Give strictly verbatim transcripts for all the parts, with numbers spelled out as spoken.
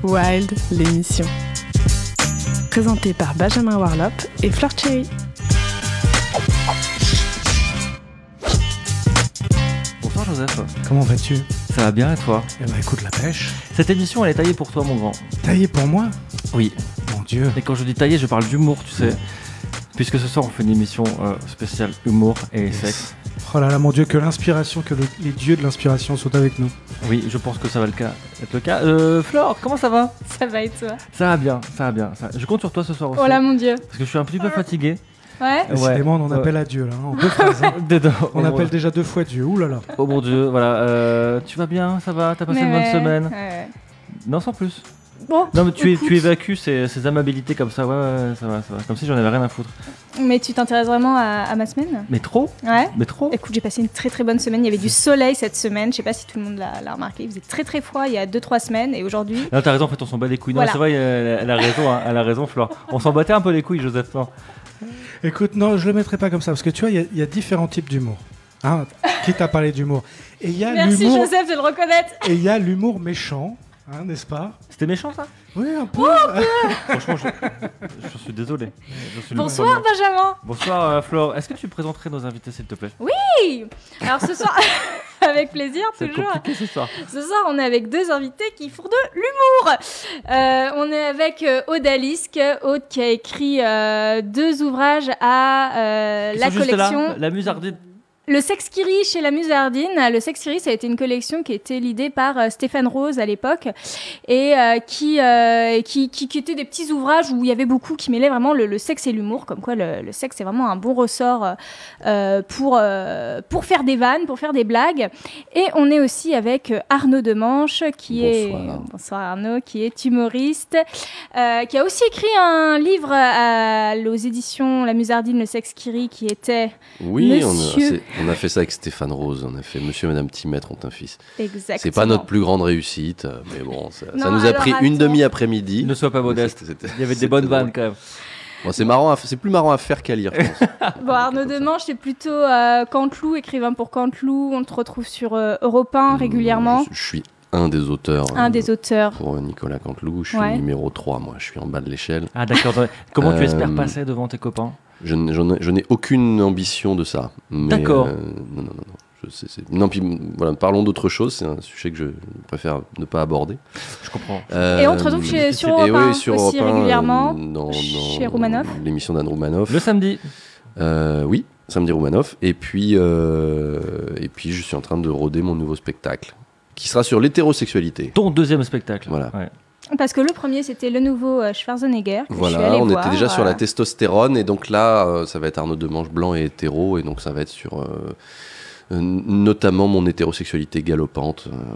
Wild, l'émission. Présentée par Benjamin Warlop et Fleur Cherry. Bonsoir Joseph. Comment vas-tu ? Ça va bien et toi ? Eh ben écoute, la pêche. Cette émission elle est taillée pour toi mon grand. Taillée pour moi ? Oui. Mon Dieu. Et quand je dis taillée, je parle d'humour, tu sais. Puisque ce soir on fait une émission euh, spéciale humour et yes. sexe. Oh là là, mon Dieu, que l'inspiration, que le, les dieux de l'inspiration sont avec nous. Oui, je pense que ça va le cas, être le cas. Euh, Flore, comment ça va ? Ça va et toi ? Ça va bien, ça va bien. Ça... Je compte sur toi ce soir aussi. Oh là mon Dieu. Parce que je suis un petit peu fatigué. Ouais. Décidément, on en appelle ouais. à Dieu là, hein, en deux phrases. Hein. Dedans, on oh, appelle ouais. déjà deux fois Dieu. Ouh là là. Oh mon Dieu, voilà. Euh, tu vas bien ? Ça va ? T'as passé mais une ouais. bonne semaine ? Ouais. Non, sans plus. Bon, non mais tu, écoute. tu évacues ces, ces amabilités comme ça, ouais, ouais, ça va, ça va. Comme si j'en avais rien à foutre. Mais tu t'intéresses vraiment à, à ma semaine ? Mais trop ? Ouais. Mais trop ? Écoute, j'ai passé une très très bonne semaine. Il y avait du soleil cette semaine. Je sais pas si tout le monde l'a, l'a remarqué. Il faisait très très froid il y a deux trois semaines et aujourd'hui. Non, t'as raison, en fait, on s'en bat les couilles. Non, voilà. c'est vrai, elle, elle a raison, hein, elle a raison, Flore. On s'en battait un peu les couilles, Joseph. Non. Écoute, non, je le mettrai pas comme ça parce que tu vois, il y, y a différents types d'humour. Hein, qui t'a parlé d'humour ? Et il y a Merci l'humour. Joseph de le reconnaître. Et il y a l'humour méchant, hein, n'est-ce pas ? C'était méchant ça ? Oui, un peu. Oh, Franchement, je, je suis désolé. Je suis bonsoir Benjamin. Bonsoir euh, Flore. Est-ce que tu présenterais nos invités s'il te plaît ? Oui. Alors ce soir, avec plaisir C'est toujours. compliqué ce soir. Ce soir, on est avec deux invités qui font de l'humour. Euh, on est avec euh, Aude Alisk, Aude qui a écrit euh, deux ouvrages à euh, Ils la sont juste collection. là, la Musardine. Le Sexe qui rit chez la Musardine. Le Sexe qui rit, ça a été une collection qui a été l'idée par euh, Stéphane Rose à l'époque et euh, qui, euh, qui, qui, qui étaient des petits ouvrages où il y avait beaucoup qui mêlaient vraiment le, le sexe et l'humour, comme quoi le, le sexe c'est vraiment un bon ressort euh, pour, euh, pour faire des vannes, pour faire des blagues. Et on est aussi avec Arnaud Demanche qui bonsoir. est bonsoir Arnaud, qui est humoriste, euh, qui a aussi écrit un livre à, à, aux éditions La Musardine, Le Sexe qui rit, qui était oui, on a, Monsieur... c'est, on a fait ça avec Stéphane Rose, on a fait Monsieur et Madame Timaître ont un fils. Exactement. C'est pas notre plus grande réussite, mais bon, ça, Non, ça nous a alors pris attends. une demi-après-midi. Ne sois pas modeste. C'était, c'était, Il y avait des bonnes drôle. vannes quand même. Bon, c'est marrant, à, c'est plus marrant à faire qu'à lire, je pense. Bon, Arnaud Demanche, c'est plutôt euh, Canteloup, écrivain pour Canteloup. On te retrouve sur euh, Europe un régulièrement. Je, je suis un des auteurs. Un euh, des auteurs. Pour Nicolas Canteloup, je suis Ouais. numéro trois, moi, je suis en bas de l'échelle. Ah d'accord. Comment tu Euh, espères passer devant tes copains ? Je, n'ai- je n'ai- je n'ai aucune ambition de ça. Mais, D'accord. euh, non, non, non. non. Je sais, c'est... Non, puis voilà, parlons d'autre chose, c'est un sujet que je préfère ne pas aborder. Je comprends. Euh, Et on te retrouve chez- sur et Europe un oui, sur aussi Europe un, régulièrement, euh, dans, dans chez Roumanoff. l'émission d'Anne Roumanoff. Le samedi. Euh, oui, samedi Roumanoff. Et puis, euh, et puis, je suis en train de roder mon nouveau spectacle, qui sera sur l'hétérosexualité. Ton deuxième spectacle. Voilà. Ouais. Parce que le premier, c'était le nouveau euh, Schwarzenegger. Que je suis Voilà, allée on voir, était déjà sur voilà. la testostérone, et donc là, euh, ça va être Arnaud Demanche blanc et hétéro, et donc ça va être sur euh, euh, notamment mon hétérosexualité galopante, euh,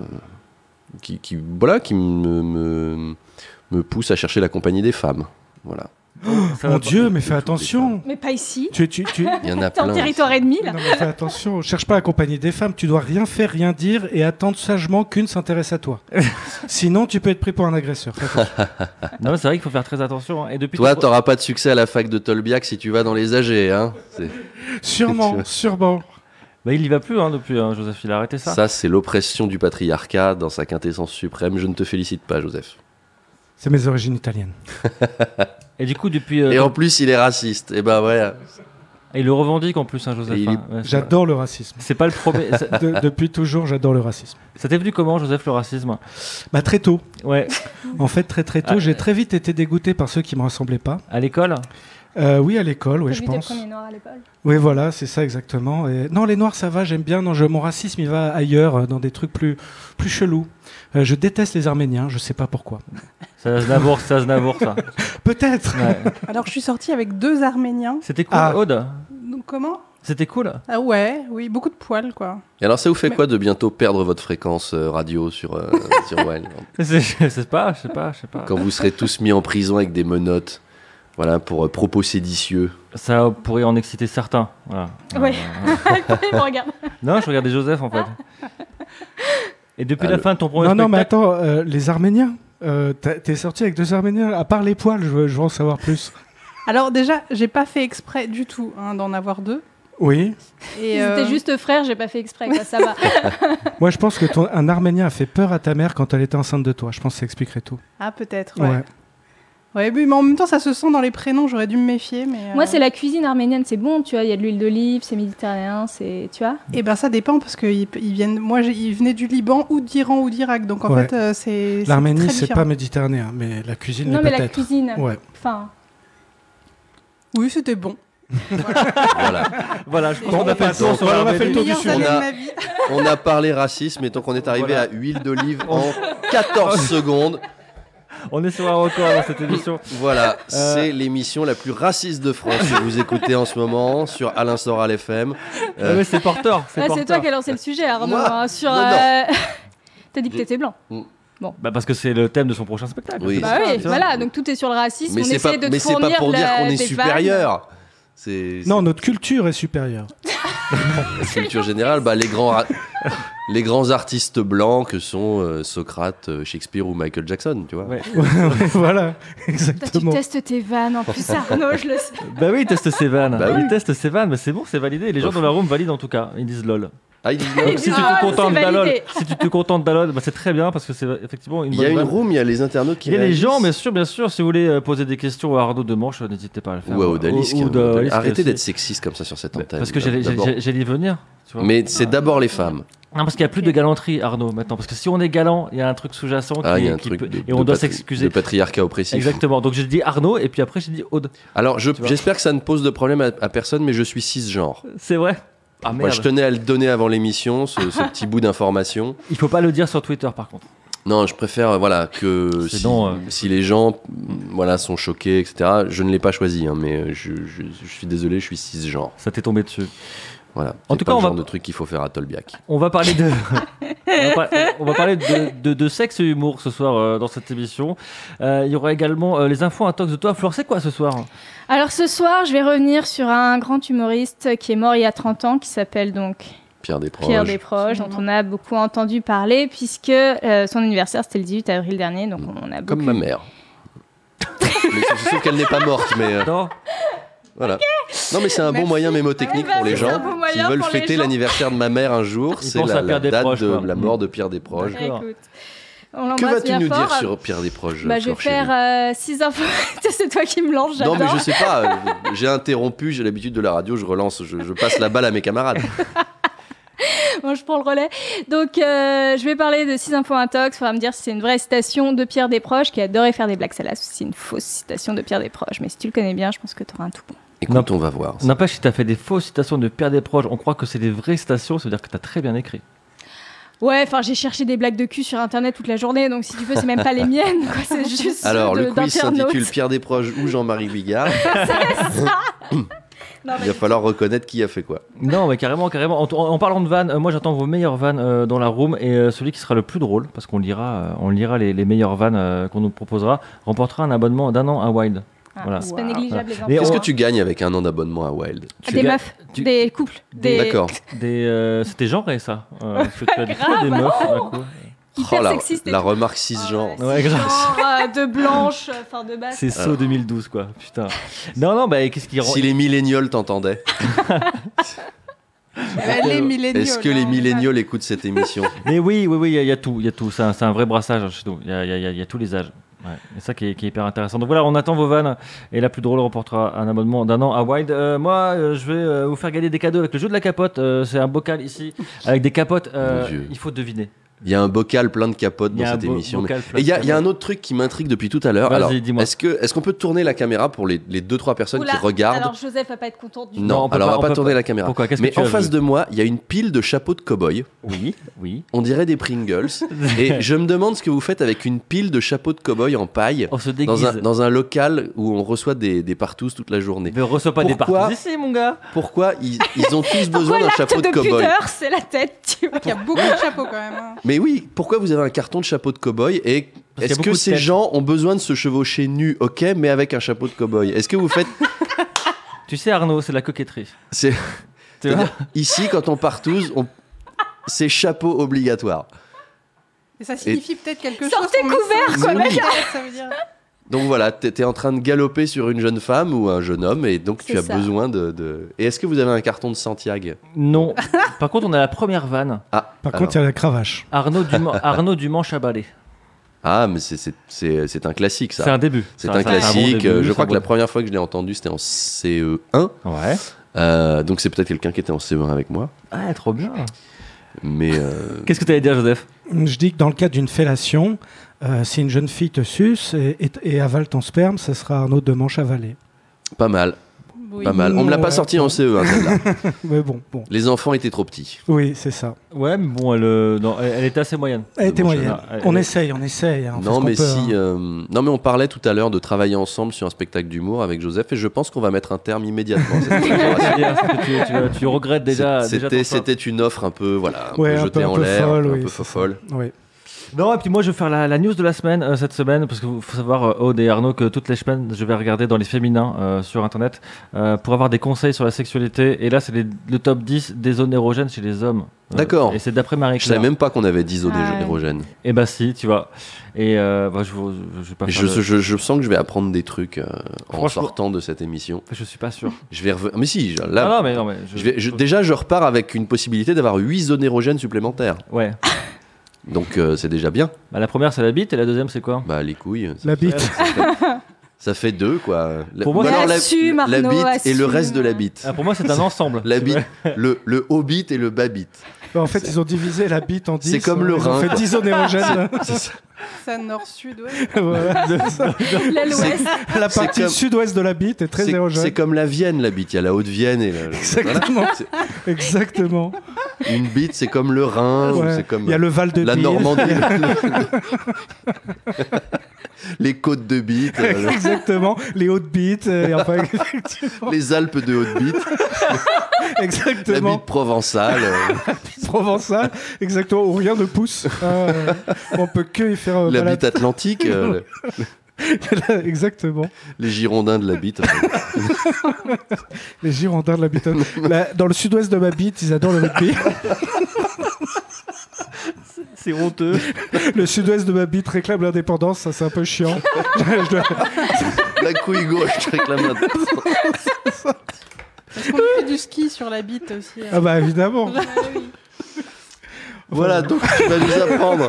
qui, qui, voilà, qui me, me, me pousse à chercher la compagnie des femmes. Voilà. Ça Mon va Dieu, pas- mais fais attention. Mais pas ici. Tu, tu, tu... Il y en a T'es en plein. territoire ennemi, là. Non, mais fais attention. Cherche pas à accompagner des femmes. Tu dois rien faire, rien dire et attendre sagement qu'une s'intéresse à toi. Sinon, tu peux être pris pour un agresseur. Fais attention. Non, mais c'est vrai qu'il faut faire très attention. hein. Et depuis Toi, ton- t'auras pas de succès à la fac de Tolbiac si tu vas dans les A G, hein. C'est- Sûrement, sûrement. Bah, il y va plus hein, depuis, hein, Joseph. Il a arrêté ça. Ça, c'est l'oppression du patriarcat dans sa quintessence suprême. Je ne te félicite pas, Joseph. C'est mes origines italiennes. Et du coup, depuis. euh, Et en plus, il est raciste. Et ben voilà. il le revendique en plus, hein, Joseph. Et il- hein. Ouais, c'est- J'adore le racisme. C'est pas le premier. ça- De- depuis toujours, j'adore le racisme. Ça t'est venu comment, Joseph, le racisme ? Bah, très tôt. Ouais. En fait, très très tôt, Ah, j'ai très vite été dégoûté par ceux qui me ressemblaient pas. À l'école ? Euh, oui, à l'école, oui, T'as je vu des pense. premiers noirs à l'école. Oui, voilà, c'est ça exactement. Et... Non, les noirs, ça va, j'aime bien. Non, je... Mon racisme, il va ailleurs, euh, dans des trucs plus, plus chelous. Euh, je déteste les Arméniens, je sais pas pourquoi. C'est Aznavour, c'est Aznavour, ça. Peut-être. Ouais. Alors, je suis sortie avec deux Arméniens. C'était cool, Ah. Aude ? Donc, comment ? C'était cool. Ah ouais, oui, beaucoup de poils, quoi. Et alors, ça vous fait Mais- quoi de bientôt perdre votre fréquence euh, radio sur, euh, sur Wild C'est- Je sais pas, je sais pas, je sais pas. Quand vous serez tous mis en prison avec des menottes, voilà, pour euh, propos séditieux. Ça pourrait en exciter certains. Voilà. Ouais. Euh, Il me regarde. non, je regardais Joseph en fait. Et depuis Ah, la le- fin de ton premier Non, non, mais spectacle. attends, euh, les Arméniens euh, t'as- T'es sorti avec deux Arméniens. À part les poils, je veux, je veux en savoir plus. Alors, déjà, j'ai pas fait exprès du tout hein, d'en avoir deux. Oui. Et Ils euh, étaient juste frères, j'ai pas fait exprès, quoi, ça va. Moi, je pense que ton, un Arménien a fait peur à ta mère quand elle était enceinte de toi. Je pense que ça expliquerait tout. Ah, peut-être, ouais. Ouais, mais en même temps, ça se sent dans les prénoms, j'aurais dû me méfier. Mais euh... Moi, c'est la cuisine arménienne, c'est bon, tu vois, il y a de l'huile d'olive, c'est méditerranéen, c'est, tu vois. Eh ben, ça dépend parce qu'ils ils viennent. Moi, j'ai- ils venaient du Liban ou d'Iran ou d'Irak, donc en Ouais. fait, euh, c'est. L'Arménie, c'est, c'est très pas différent. méditerranéen, mais la cuisine Non, l'est mais la peut-être. cuisine. Ouais. Enfin, Oui, c'était bon. Voilà. Voilà, je pense Bon, qu'on a fait le tour on sur va- on va l'Arménie. faire le tour du Meilleures sujet. années On a- de ma vie. On a parlé racisme et donc on est arrivé Voilà. à huile d'olive en quatorze secondes. On est sur un record dans cette émission. Voilà, Euh. c'est l'émission la plus raciste de France que vous écoutez en ce moment sur Alain Soral F M. Ah Euh, ouais, c'est porteur. C'est ah, c'est porteur. toi qui as lancé le sujet, Arnaud, Moi hein, sur. Non, non. euh, T'as dit que t'étais blanc. Bah parce que c'est le thème de son prochain spectacle. Oui. C'est Bah ça, oui, tu vois. voilà, donc tout est sur le racisme. mais on c'est essaie pas, de te mais c'est pas fournir pour dire la- qu'on est des supérieur. C'est, Non, notre culture est supérieure. La culture générale, bah, les, grands ra- les grands artistes blancs que sont euh, Socrate, euh, Shakespeare ou Michael Jackson, tu vois. Ouais. Ouais, voilà, Toi, tu exactement. testes tes vannes, en plus, Arnaud, je le sais. Bah oui, il teste ses vannes. Bah oui. Il teste ses vannes, mais c'est bon, c'est validé. Les gens dans la room valident en tout cas. Ils disent lol. Ah, il, Donc, si tu Ah, te contentes c'est d'Alol, validé. si tu te contentes d'Alol, bah, c'est très bien parce que c'est effectivement une il y a bonne une vanne. room, il y a les internautes qui Il y a les réagissent. gens, bien sûr, bien sûr. Si vous voulez euh, poser des questions à Arnaud Demanche, euh, n'hésitez pas à le faire. Ou à Odalis. Ou- qui- ou d'Odalis, Arrêtez aussi. d'être sexiste comme ça sur cette Bah, antenne. Parce que j'allais d'abord. j'allais- j'allais y venir. Tu vois. Mais c'est d'abord les femmes. Non, parce qu'il n'y a plus de galanterie, Arnaud, maintenant. Parce que si on est galant, il y a un truc sous-jacent Ah, qui, il y a un qui truc peut- de, et on de doit patri- s'excuser. de patriarcat oppressif. Exactement. Donc j'ai dit Arnaud et puis après j'ai dit Aude. Alors, je- Tu vois. j'espère que ça ne pose de problème à, à personne, mais je suis cisgenre. C'est vrai. Ah Moi, merde. je tenais à le donner avant l'émission, ce, ce petit bout d'information. Il faut pas le dire sur Twitter par contre. Non, je préfère euh, voilà que si, Sinon, euh, si les gens mm, voilà sont choqués, et cetera. Je ne l'ai pas choisi, hein, mais euh, je, je- je suis désolé, je suis cisgenre. Ça t'est tombé dessus. Voilà. En C'est tout pas cas, le on genre va- de truc qu'il faut faire à Tolbiac. On va parler de, on, va par- on va parler de, de- de sexe et humour ce soir euh, dans cette émission. Euh, Il y aura également euh, les infos intox de toi. Flore, c'est quoi ce soir? Alors ce soir, je vais revenir sur un grand humoriste qui est mort il y a trente ans, qui s'appelle donc Pierre Desproges. Pierre Desproges, dont on a beaucoup entendu parler, puisque euh, son anniversaire c'était le dix-huit avril dernier, donc on a Comme beaucoup... ma mère. mais sauf sauf qu'elle n'est pas morte, mais euh, Non. voilà. Non, mais c'est un bon Merci. moyen mémotechnique Ouais, bah pour les oui, c'est un gens bon qui moyen veulent pour les fêter gens. l'anniversaire de ma mère un jour. Ils C'est pensent la, à Pierre la date Desproges, de quoi. la mort de Pierre Desproges. D'accord. Écoute, on Que l'embrasse vas-tu bien nous fort. dire sur Pierre Desproges, Bah, je vais Flore Chérie faire six infos. C'est toi qui me lance, j'adore. Non, mais je sais pas. euh, J'ai interrompu, j'ai l'habitude de la radio, je relance, je, je passe la balle à mes camarades. Moi, je prends le relais. Donc, euh, je vais parler de six infos intox. Il faudra me dire si c'est une vraie citation de Pierre Desproges, qui adorait faire des blagues salaces, ou si c'est une fausse citation de Pierre Desproges. Mais si tu le connais bien, je pense que tu auras un tout bon. Écoute, Non. on va voir. N'empêche, si t'as fait des fausses citations de Pierre Desproges, on croit que c'est des vraies citations, ça veut dire que t'as très bien écrit. Ouais, enfin, j'ai cherché des blagues de cul sur Internet toute la journée, donc si tu veux, c'est même pas les miennes, quoi. C'est juste Alors, ceux le de- quiz d'internautes. s'intitule Pierre Desproges ou Jean-Marie Bigard. Non, Il mais va falloir reconnaître qui a fait quoi. Non, mais carrément, carrément. En, en parlant de vannes, euh, moi j'attends vos meilleures vannes euh, dans la room et euh, celui qui sera le plus drôle, parce qu'on lira, euh, on lira les, les meilleures vannes euh, qu'on nous proposera, remportera un abonnement d'un an à Wild. Ah, Voilà. c'est pas Wow. négligeable, les Et enfants. Qu'est-ce on- que tu gagnes avec un an d'abonnement à Wild Ah, des gagnes- meufs, tu- des couples, des... D'accord. Des, euh, c'était genré ça. Euh, ce que tu as dit, grave, des meufs. d'un coup. hyper Oh, la, sexistes et la tout. remarque cisgenre. Ah, Ouais, c'est grave. genre, euh, de blanche, enfin de basse. C'est saut deux mille douze quoi. Putain. Non, non, bah qu'est-ce qui rend. Si les millénials t'entendaient, Eh ben, les milléniaux. est-ce que là, les on est millénials écoutent cette émission? Mais oui, oui, oui, il y, a- il y a tout, il y a tout. C'est un, c'est un vrai brassage chez nous. Il y a, il y a- il y a- il y a tous les âges. Ouais. Et ça qui est, qui est hyper intéressant. Donc voilà, on attend vos vannes et la plus drôle remportera un abonnement d'un an à Wild. Euh, moi, euh, je vais euh, vous faire gagner des cadeaux avec le jeu de la capote. Euh, c'est un bocal ici avec des capotes. euh, Mon Dieu. il faut deviner. Il y a un bocal plein de capotes Il y dans a un cette bo- émission. bocal mais- plein Et il y, a- de il y a un capotes. autre truc qui m'intrigue depuis tout à l'heure. Vas-y, Alors, dis-moi. est-ce que est-ce qu'on peut tourner la caméra pour les, les deux trois personnes Oula, qui regardent? alors Joseph va pas être content du Non, Non, on peut alors pas- on on va pas peut tourner pas. la caméra. Pourquoi? Qu'est-ce que Mais tu en as face vu de moi, il y a une pile de chapeaux de cow-boy. Oui, oui. On dirait des Pringles. Et je me demande ce que vous faites avec une pile de chapeaux de cow-boy en paille On se dans déguise. un, dans un local où on reçoit des, des partous toute la journée. Ne reçois pas des Pourquoi parties ici, mon gars. Pourquoi ils, ils ont tous Pourquoi besoin d'un l'acte chapeau de de cow-boy? pudeur, c'est la tête, tu vois. Il y a beaucoup de chapeaux quand même. hein. Mais oui, pourquoi vous avez un carton de chapeau de cow-boy et Parce qu'il y a est-ce beaucoup que de ces têtes. gens ont besoin de se chevaucher nus, ok, mais avec un chapeau de cow-boy? Est-ce que vous faites... Tu sais, Arnaud, c'est la coquetterie. C'est... Tu vois C'est-à-dire, ici, quand on partouze, on... c'est chapeau obligatoire. Et ça signifie peut-être quelque chose. Sortez qu'on met couverts, ça quoi, sur mec. la tête, ça veut dire. Donc voilà, t'es en train de galoper sur une jeune femme ou un jeune homme et donc C'est tu as ça. besoin de, de... Et est-ce que vous avez un carton de Santiago? Non. Par contre, on a la première vanne. Ah, Par alors. contre, il y a la cravache. Arnaud Dumont, Arnaud Dumont Chabalé. Ah, mais c'est- c'est c'est- c'est un classique ça. C'est un début. C'est Ça- un ça- bon classique. début, Euh, je c'est crois un que la bon- première fois que je l'ai entendu, c'était en C E un. Ouais. Euh, donc c'est peut-être quelqu'un qui était en C E un avec moi. Ah, trop bien. Mais euh, Qu'est-ce que tu allais dire, Joseph? Je dis que dans le cadre d'une fellation, euh, si une jeune fille te suce et, et- et avale ton sperme, ce sera Arnaud de manche avalé. pas mal, Oui. pas mal. On me l'a pas Ouais. sorti en C E un celle-là. Mais bon, bon. Les enfants étaient trop petits. Oui, c'est ça. Ouais, mais bon, elle, euh, non, elle, elle était assez moyenne. Elle était manche moyenne. elle- On elle- essaye, on essaye. hein, on fait Non ce qu'on mais peut, si, hein. euh, non mais on parlait tout à l'heure de travailler ensemble sur un spectacle d'humour avec Joseph et je pense qu'on va mettre un terme immédiatement à cette collaboration. C'est-à-dire que tu, tu, tu regrettes déjà. C'est- déjà C'était ton choix. c'était une offre un peu voilà, un Ouais, peu un jetée peu- un en peu l'air, folle, un oui, peu c'est folle. Oui. Non, et puis moi je vais faire la, la news de la semaine euh, cette semaine, parce qu'il faut savoir, euh, Aude et Arnaud, que toutes les semaines je vais regarder dans les féminins euh, sur internet euh, pour avoir des conseils sur la sexualité. Et là, c'est les- le top dix des zones érogènes chez les hommes. Euh, D'accord. Et c'est d'après Marie Je savais Claire. même pas qu'on avait dix zones Ah ouais. érogènes. Et bah si, tu vois. Et euh, bah, je, vous- je, vais pas Et faire Je, le- je- je sens que je vais apprendre des trucs euh, en Franchement. sortant de cette émission. Je suis pas sûr. Je vais revenir. Mais si, je- là, Ah non, mais non, mais je- je vais- je- déjà je repars avec une possibilité d'avoir huit zones érogènes supplémentaires. Ouais. Donc euh, c'est déjà bien. Bah, la première c'est la bite et la deuxième c'est quoi? Bah les couilles. ça La fait- bite. Ça fait, ça fait deux quoi. La- Pour moi, ou c'est- alors la, Assume, la Arnaud, bite et le assume. reste de la bite. Ah, pour moi c'est un ensemble. La Tu bite, vois. le, le haut bite et le bas bite. En fait, ils ont divisé la bite en dix. C'est comme le Ils ont rein, fait quoi. dix zones érogènes. C'est ça. Ça nord-sud, ouais. Voilà. L'aile ouest. La C'est partie comme- sud-ouest de la bite est très C'est- érogène. C'est comme la Vienne, la bite. Il y a la Haute-Vienne et la, Exactement. voilà. C'est- Exactement. Une bite, c'est comme le Rhin, ou Ouais. c'est comme Il y a le Val de la Bile. Normandie, les côtes de bite, euh, Exactement. Les hautes bites. Et enfin, effectivement. les Alpes de Haute-Bite, la Exactement. bite provençale. euh, Provençal. Exactement. Où rien ne pousse. Euh, on peut que y faire. euh, La balade. bite atlantique, euh, Exactement. les Girondins de la bite. Les Girondins de la bite. La- dans le sud-ouest de ma bite, ils adorent le rugby. C'est honteux. Le sud-ouest de ma bite réclame l'indépendance. Ça, c'est un peu chiant. Je- je dois- La couille gauche qui réclame la Parce qu'on fait du ski sur la bite aussi. hein. Ah bah évidemment. Voilà, donc tu vas nous apprendre.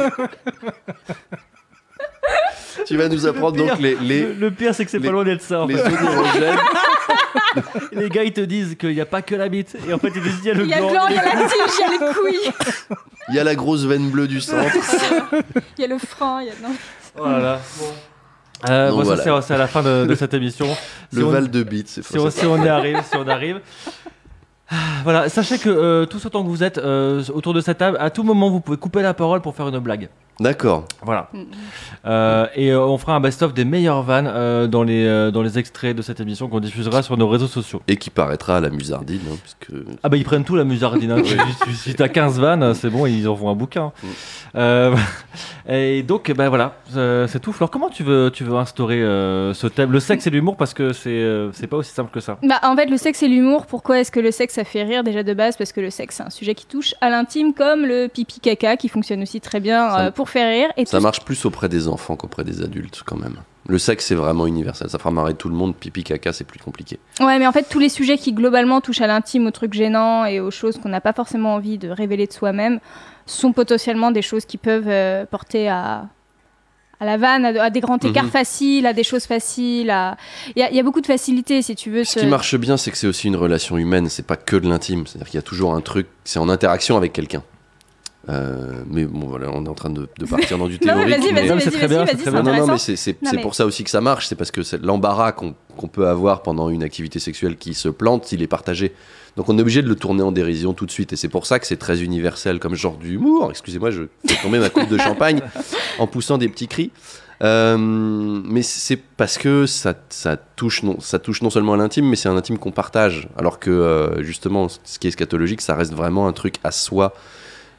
Tu vas nous apprendre Le pire, donc les, les, Le, le pire c'est que c'est les- pas loin d'être ça. En les fait. zones érogènes. Les gars ils te disent qu'il n'y a pas que la bite. Et en fait ils disent il y a le Il y a le gland. gland, il y a la tige, il y a les couilles, Il y a la grosse veine bleue du centre. il y a le frein, il y a... Non. Voilà. Euh, Donc bon, ça, voilà. c'est- c'est à la fin de, de cette émission. Si Le on- Val de Bite, c'est Si on, si on y arrive, si on arrive. Ah, Voilà, sachez que euh, tous autant que vous êtes euh, autour de cette table, à tout moment vous pouvez couper la parole pour faire une blague. D'accord. Voilà. Mm. Euh, et euh, on fera un best-of des meilleures vannes euh, dans, les, euh, dans les extraits de cette émission qu'on diffusera sur nos réseaux sociaux. Et qui paraîtra à la musardine, hein, puisque Ah bah ils prennent tout la musardine. Hein. Si- si si t'as quinze vannes, c'est bon, ils en font un bouquin. Mm. Euh, et donc, bah voilà, euh, c'est tout. Flore, comment tu veux, tu veux instaurer euh, ce thème? Le sexe et l'humour, parce que c'est euh, c'est pas aussi simple que ça. Bah, en fait, le sexe et l'humour, pourquoi est-ce que le sexe ça fait rire déjà de base? Parce que le sexe c'est un sujet qui touche à l'intime, comme le pipi caca qui fonctionne aussi très bien Ça- euh, pour faire rire. Et ça tout- marche plus auprès des enfants qu'auprès des adultes quand même. Le sexe c'est vraiment universel, ça fera marrer tout le monde, pipi caca c'est plus compliqué. Ouais, mais en fait, tous les sujets qui globalement touchent à l'intime, aux trucs gênants et aux choses qu'on n'a pas forcément envie de révéler de soi-même, sont potentiellement des choses qui peuvent euh, porter à, à la vanne, à, à des grands écarts Mhm. faciles, à des choses faciles. à- Il y, a- il y a beaucoup de facilité, si tu veux. Ce qui marche bien c'est que c'est aussi une relation humaine, c'est pas que de l'intime, c'est-à-dire qu'il y a toujours un truc, c'est en interaction avec quelqu'un. Euh, mais bon voilà, on est en train de, de partir dans du Non, mais théorique. vas-y, mais- vas-y, Non, mais vas-y, c'est très vas-y, bien, vas-y, c'est c'est très bien. Non, non, intéressant. mais c'est c'est- Non, c'est mais- pour ça aussi que ça marche, c'est parce que c'est l'embarras qu'on qu'on peut avoir pendant une activité sexuelle qui se plante, il est partagé. Donc on est obligé de le tourner en dérision tout de suite, et c'est pour ça que c'est très universel comme genre d'humour. Excusez-moi, je fais tomber ma coupe de champagne en poussant des petits cris. Euh, mais c'est parce que ça, ça, touche non, ça touche non seulement à l'intime, mais c'est un intime qu'on partage. Alors que euh, justement, ce qui est scatologique, ça reste vraiment un truc à soi.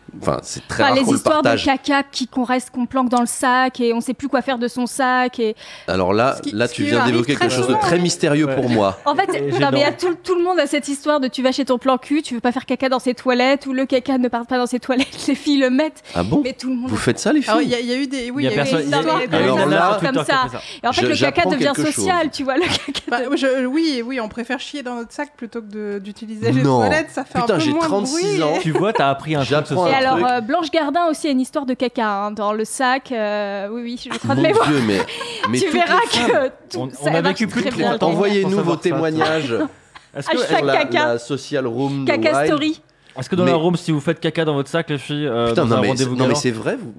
Enfin, c'est très Enfin, rare les qu'on le histoires de partage. caca qui qu'on reste, qu'on planque dans le sac et on sait plus quoi faire de son sac. Et Alors là, Ce qui- là ce tu qui viens arrive d'évoquer très quelque chose de souvent, très oui. mystérieux Ouais. pour moi. en fait, Et non, gênant. mais il y a tout, tout le monde a cette histoire de tu vas chez ton plan cul, tu veux pas faire caca dans ses toilettes ou le caca ne part pas dans ses toilettes, les filles le mettent, Ah bon? mais tout le monde. Vous faites ça, les Alors, il filles? y, a- il y a eu des. Oui, Il y a eu des personne. il y a- histoires il y a de- une Alors nana là- sur Twitter comme qui a ça. fait ça. Et en fait, Je- le caca j'apprends devient quelque social, chose. tu vois. Le caca Bah, devient- je- oui, oui, on préfère chier dans notre sac plutôt que de- d'utiliser les Non. toilettes. Ça fait Putain, un peu j'ai moins trente-six de bruit. ans. et- Tu vois, t'as appris un truc ce J'apprends soir. Et un alors, truc. euh, Blanche Gardin aussi a une histoire de caca hein, dans le sac. euh, oui, oui, je crois de Mon mémoire. Dieu, mais, mais Tu toutes verras les femmes, que tout, On- ça on a marche vécu plus de très bien. trente ans. envoyez-nous Pour vos savoir ça, témoignages Est-ce que, Hashtag sur la, caca. la social room de Caca Wild. story. est-ce que dans Mais- la room, si vous faites caca dans votre sac, les filles, euh, Putain, dans non un mais, c'est- rendez-vous non mais galant, c'est vrai, vous...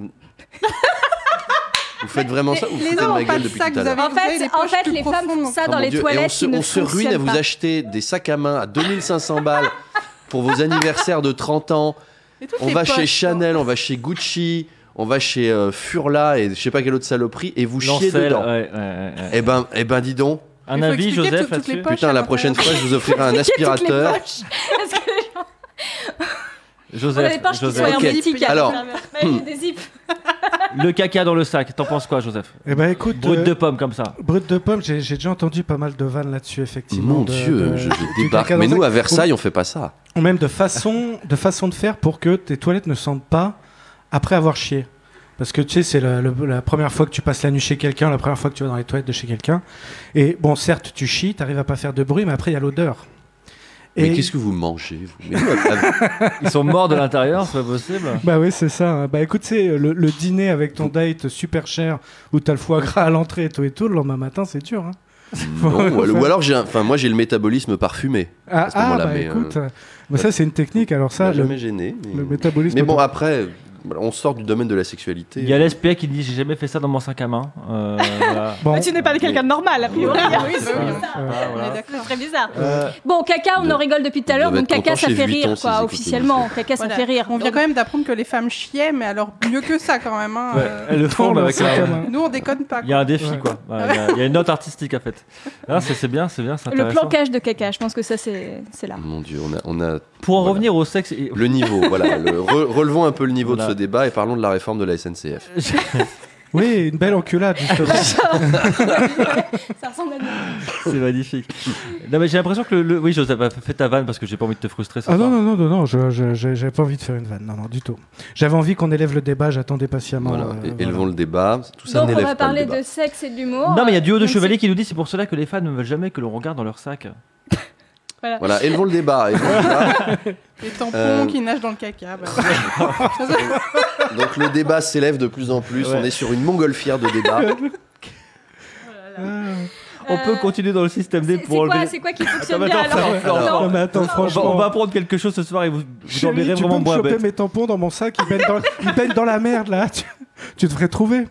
vous faites vraiment ça ou vous Les foutez de gens ma n'ont pas gueule de depuis sac, tout à vous l'heure? avez- En vous avez fait, des en poches fait plus les femmes profondes. font ça Oh dans mon les Dieu. toilettes. Et on se, qui ne on se ruine à fonctionnent vous pas. acheter des sacs à main à deux mille cinq cents balles pour vos anniversaires de trente ans. Et toutes On les va chez poches, Chanel, on va chez Gucci, on va chez euh, Furla et je sais pas quelle autre saloperie et vous chiez Lancel, dedans. ouais, ouais, ouais, ouais. Eh ben, eh ben dis donc. Un Il faut avis, expliquer Joseph, tout- toutes les là-dessus poches. Putain, à la l'intérieur. prochaine fois, je vous offrirai un Toutes les aspirateur. poches. Parce que les gens- on a Joseph, des poches qui sont Joseph. Ok. hermétiques. à Alors. l'intérieur. Ouais, il y a des zips. Le caca dans le sac, t'en penses quoi, Joseph? Eh ben écoute, Brut euh, de pomme comme ça. brut de pomme, j'ai j'ai déjà entendu pas mal de vannes là-dessus, effectivement. Mon de- Dieu, de- je, je du débarque. caca dans Mais le nous, sac. à Versailles, on fait pas ça. Ou même de façon, de façon de faire pour que tes toilettes ne sentent pas après avoir chié. Parce que tu sais, c'est la, le- la première fois que tu passes la nuit chez quelqu'un, la première fois que tu vas dans les toilettes de chez quelqu'un. Et bon, certes, tu chies, t'arrives à pas faire de bruit, mais après, il y a l'odeur. Mais Et- qu'est-ce que vous mangez, vous Mais nous, à- à- Ils sont morts de l'intérieur, c'est pas possible. Bah oui, c'est ça. hein. Bah écoute, c'est le, le dîner avec ton date super cher où t'as le foie gras à l'entrée et tout et tout, le lendemain matin, c'est dur. Hein. Non, ou alors- ou alors, j'ai un- enfin, moi, j'ai le métabolisme parfumé. Ah, À ce ah, moment-là, bah mais, euh, écoute, euh, bah, ça c'est une technique. Alors Ça ça, m'a le, jamais gêné. Mais, le métabolisme. mais bon, après, on sort du domaine de la sexualité. Il y a l'S P A qui dit j'ai jamais fait ça dans mon sac à main. Euh, voilà. Bon, Mais tu n'es pas quelqu'un de normal, a priori. Oui, hein. oui, oui, oui. Ah, On voilà. est d'accord. C'est très bizarre. Euh, Bon, caca, on De- en rigole depuis tout à ils l'heure, doivent donc être caca, contents ça chez fait Vuitton rire, s'ils quoi, écoutent officiellement. Caca, ça Voilà. fait rire. On vient Donc- quand même d'apprendre que les femmes chiaient, mais alors mieux que ça quand même. hein, ouais, euh. elles le font, mais le avec sac à un- main. Nous, on déconne pas. Il y a un défi, Ouais. quoi. Ouais, Il y a- il y, a une note artistique, en fait. Ah, c'est c'est bien, c'est bien, c'est Le intéressant. planquage de caca, je pense que ça, c'est c'est là. Mon Dieu, on a, on a Pour en Voilà. revenir au sexe, et- le niveau. Voilà, le- re- relevons un peu le niveau Voilà. de ce débat et parlons de la réforme de la S N C F. oui, une belle enculade justement. Ça ressemble à nous. c'est magnifique. Non, mais j'ai l'impression que le, le- oui, Joseph, fais ta vanne parce que j'ai pas envie de te frustrer. ce Ah non soir. non non non non, je, je, je- j'avais pas envie de faire une vanne, non non du tout. J'avais envie qu'on élève le débat, j'attendais patiemment. Voilà, euh, et- voilà. élevons le débat. Tout ça Donc, on n'élève va pas le parler débat. de sexe et d'humour. Non, mais il y a Duo de Donc, Chevalier qui nous dit c'est pour cela que les femmes ne veulent jamais que l'on regarde dans leur sac. Voilà, élevons le débat. élevons le débat. Les tampons Euh. qui nagent dans le caca. bah. Donc le débat s'élève de plus en plus. Ouais. On est sur une montgolfière de débat. Ah. On peut Euh, continuer dans le système D C'est pour c'est enlever. quoi, c'est quoi qui fonctionne Attends, bien attends, alors attends, Non, Non. mais attends, On va, franchement. on va apprendre quelque chose ce soir et vous, vous Chérie, dormirez tu peux vraiment me moins choper bête. mes tampons dans mon sac, ils baignent dans, ils baignent dans la merde là. Tu, tu devrais trouver.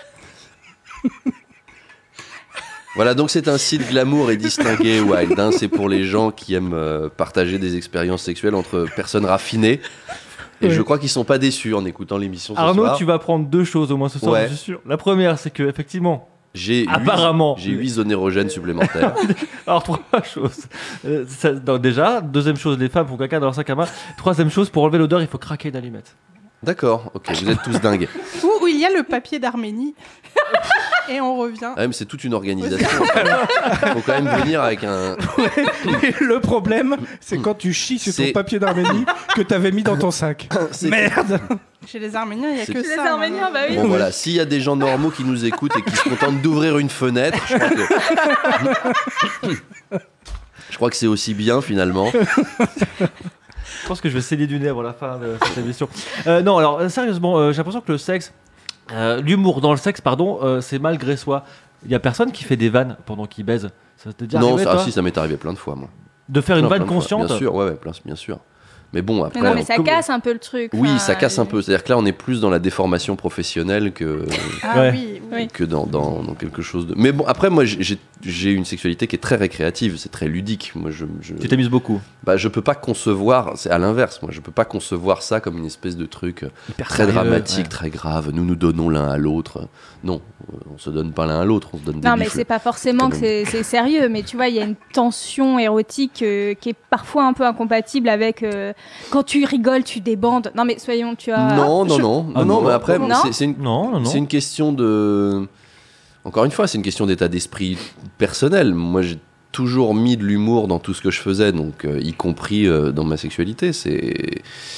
Voilà, donc c'est un site glamour et distingué, Wild. hein. C'est pour les gens qui aiment euh, partager des expériences sexuelles entre personnes raffinées. Et Ouais. je crois qu'ils sont pas déçus en écoutant l'émission ce Arnaud, soir. tu vas apprendre deux choses au moins ce soir, Ouais. je suis sûr. La première, c'est que effectivement, J'ai huit- apparemment, j'ai huit zonérogènes supplémentaires. alors trois choses. Euh, ça- donc, déjà, deuxième chose, les femmes font caca dans leur sac à main. Troisième chose, pour enlever l'odeur, il faut craquer une allumette. D'accord, ok, vous êtes tous dingues. Où, où il y a le papier d'Arménie. Et on revient. Ah, mais c'est toute une organisation. Il faut quand même venir avec un. Et le problème, c'est quand tu chies sur ton C'est- papier d'Arménie que t'avais mis dans ton sac. C'est- Merde. Chez les Arméniens, il n'y a C'est- que Les ça. Arméniens, maintenant. bah oui. Bon voilà, s'il y a des gens normaux qui nous écoutent et qui se contentent d'ouvrir une fenêtre, je crois que. Je crois que c'est aussi bien finalement. Je pense que je vais saigner du nez avant la fin de cette émission. Euh, non, alors euh, sérieusement, euh, j'ai l'impression que le sexe, euh, l'humour dans le sexe, pardon, euh, c'est malgré soi. Il y a personne qui fait des vannes pendant qu'il baise. Ça te dit non, arrivé, ça, ah, toi, si, ça m'est arrivé plein de fois, moi. de faire une Plein, vanne plein de fois. consciente. Bien sûr, ouais, ouais, plein- bien sûr. Mais bon, après. Mais non, mais on- ça comme- casse un peu le truc. Oui, enfin, ça casse un et- peu. C'est-à-dire que là, on est plus dans la déformation professionnelle que, Ah Ouais. oui, oui. Oui. que dans, dans, dans quelque chose de. Mais bon, après, moi, j'ai j'ai j'ai une sexualité qui est très récréative, c'est très ludique. Moi, je, je, Tu t'amuses beaucoup. bah, je peux pas concevoir, c'est à l'inverse, moi, je peux pas concevoir ça comme une espèce de truc Hyper très sérieux, dramatique, ouais. très grave. Nous nous donnons l'un à l'autre. Non, on se donne pas l'un à l'autre, on se donne des Non, mais bifles. c'est pas forcément quand que c'est c'est sérieux, mais tu vois, il y a une tension érotique euh, qui est parfois un peu incompatible avec euh, quand tu rigoles, tu débandes. Non, mais soyons, tu as. Non, non, non, Ah, non, non, non. mais après, Non. c'est, c'est une, Non, non, non. c'est une question de. Encore une fois, c'est une question d'état d'esprit personnel. Moi, j'ai toujours mis de l'humour dans tout ce que je faisais, donc euh, y compris euh, dans ma sexualité. C'est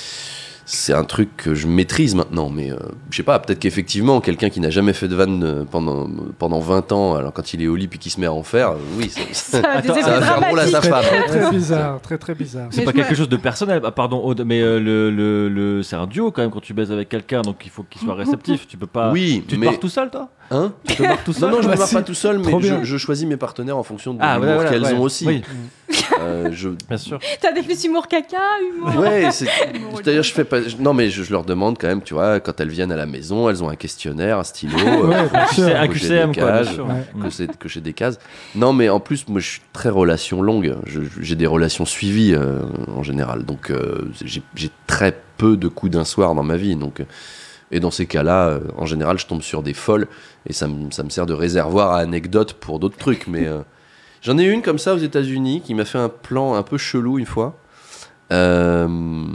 c'est un truc que je maîtrise maintenant, mais euh, je sais pas, peut-être qu'effectivement, quelqu'un qui n'a jamais fait de vanne euh, pendant, pendant vingt ans, alors quand il est au lit puis qu'il se met à en faire, euh, oui, ça, ça, Ça a des Attends, effets ça va faire drôle à dramatiques. sa Très, femme. très, très bizarre, très très bizarre. C'est Mais pas je me- quelque chose de personnel. Ah, pardon, Aude, mais euh, le, le, le, c'est un duo quand même quand tu baises avec quelqu'un, donc il faut qu'il soit réceptif. Tu peux pas. Oui, Tu te mais. marres tout seul, toi Hein Tu te marres tout seul Non, non, je Bah me marre si, pas tout seul, mais trop je, bien. je choisis mes partenaires en fonction de Ah, l'humour voilà, voilà, qu'elles ouais. ont aussi. Oui, Euh, je, bien sûr. T'as des plus humour caca, humour. Ouais, c'est... d'ailleurs je fais pas. je- Non, mais je, je leur demande quand même, tu vois, quand elles viennent à la maison, elles ont un questionnaire, un stylo, euh, Ouais, bien sûr. C'est un cocher Q C M, des quoi, bien cases, sûr. Ouais. Mm. que c'est que j'ai des cases. Non, mais en plus, moi, je suis très relation longue. Je- j'ai des relations suivies euh, en général, donc euh, j'ai, j'ai très peu de coups d'un soir dans ma vie, donc. euh, Et dans ces cas-là, euh, en général, je tombe sur des folles et ça me, ça me sert de réservoir à anecdotes pour d'autres trucs. Mais euh, j'en ai une comme ça aux États-Unis qui m'a fait un plan un peu chelou une fois. Euh,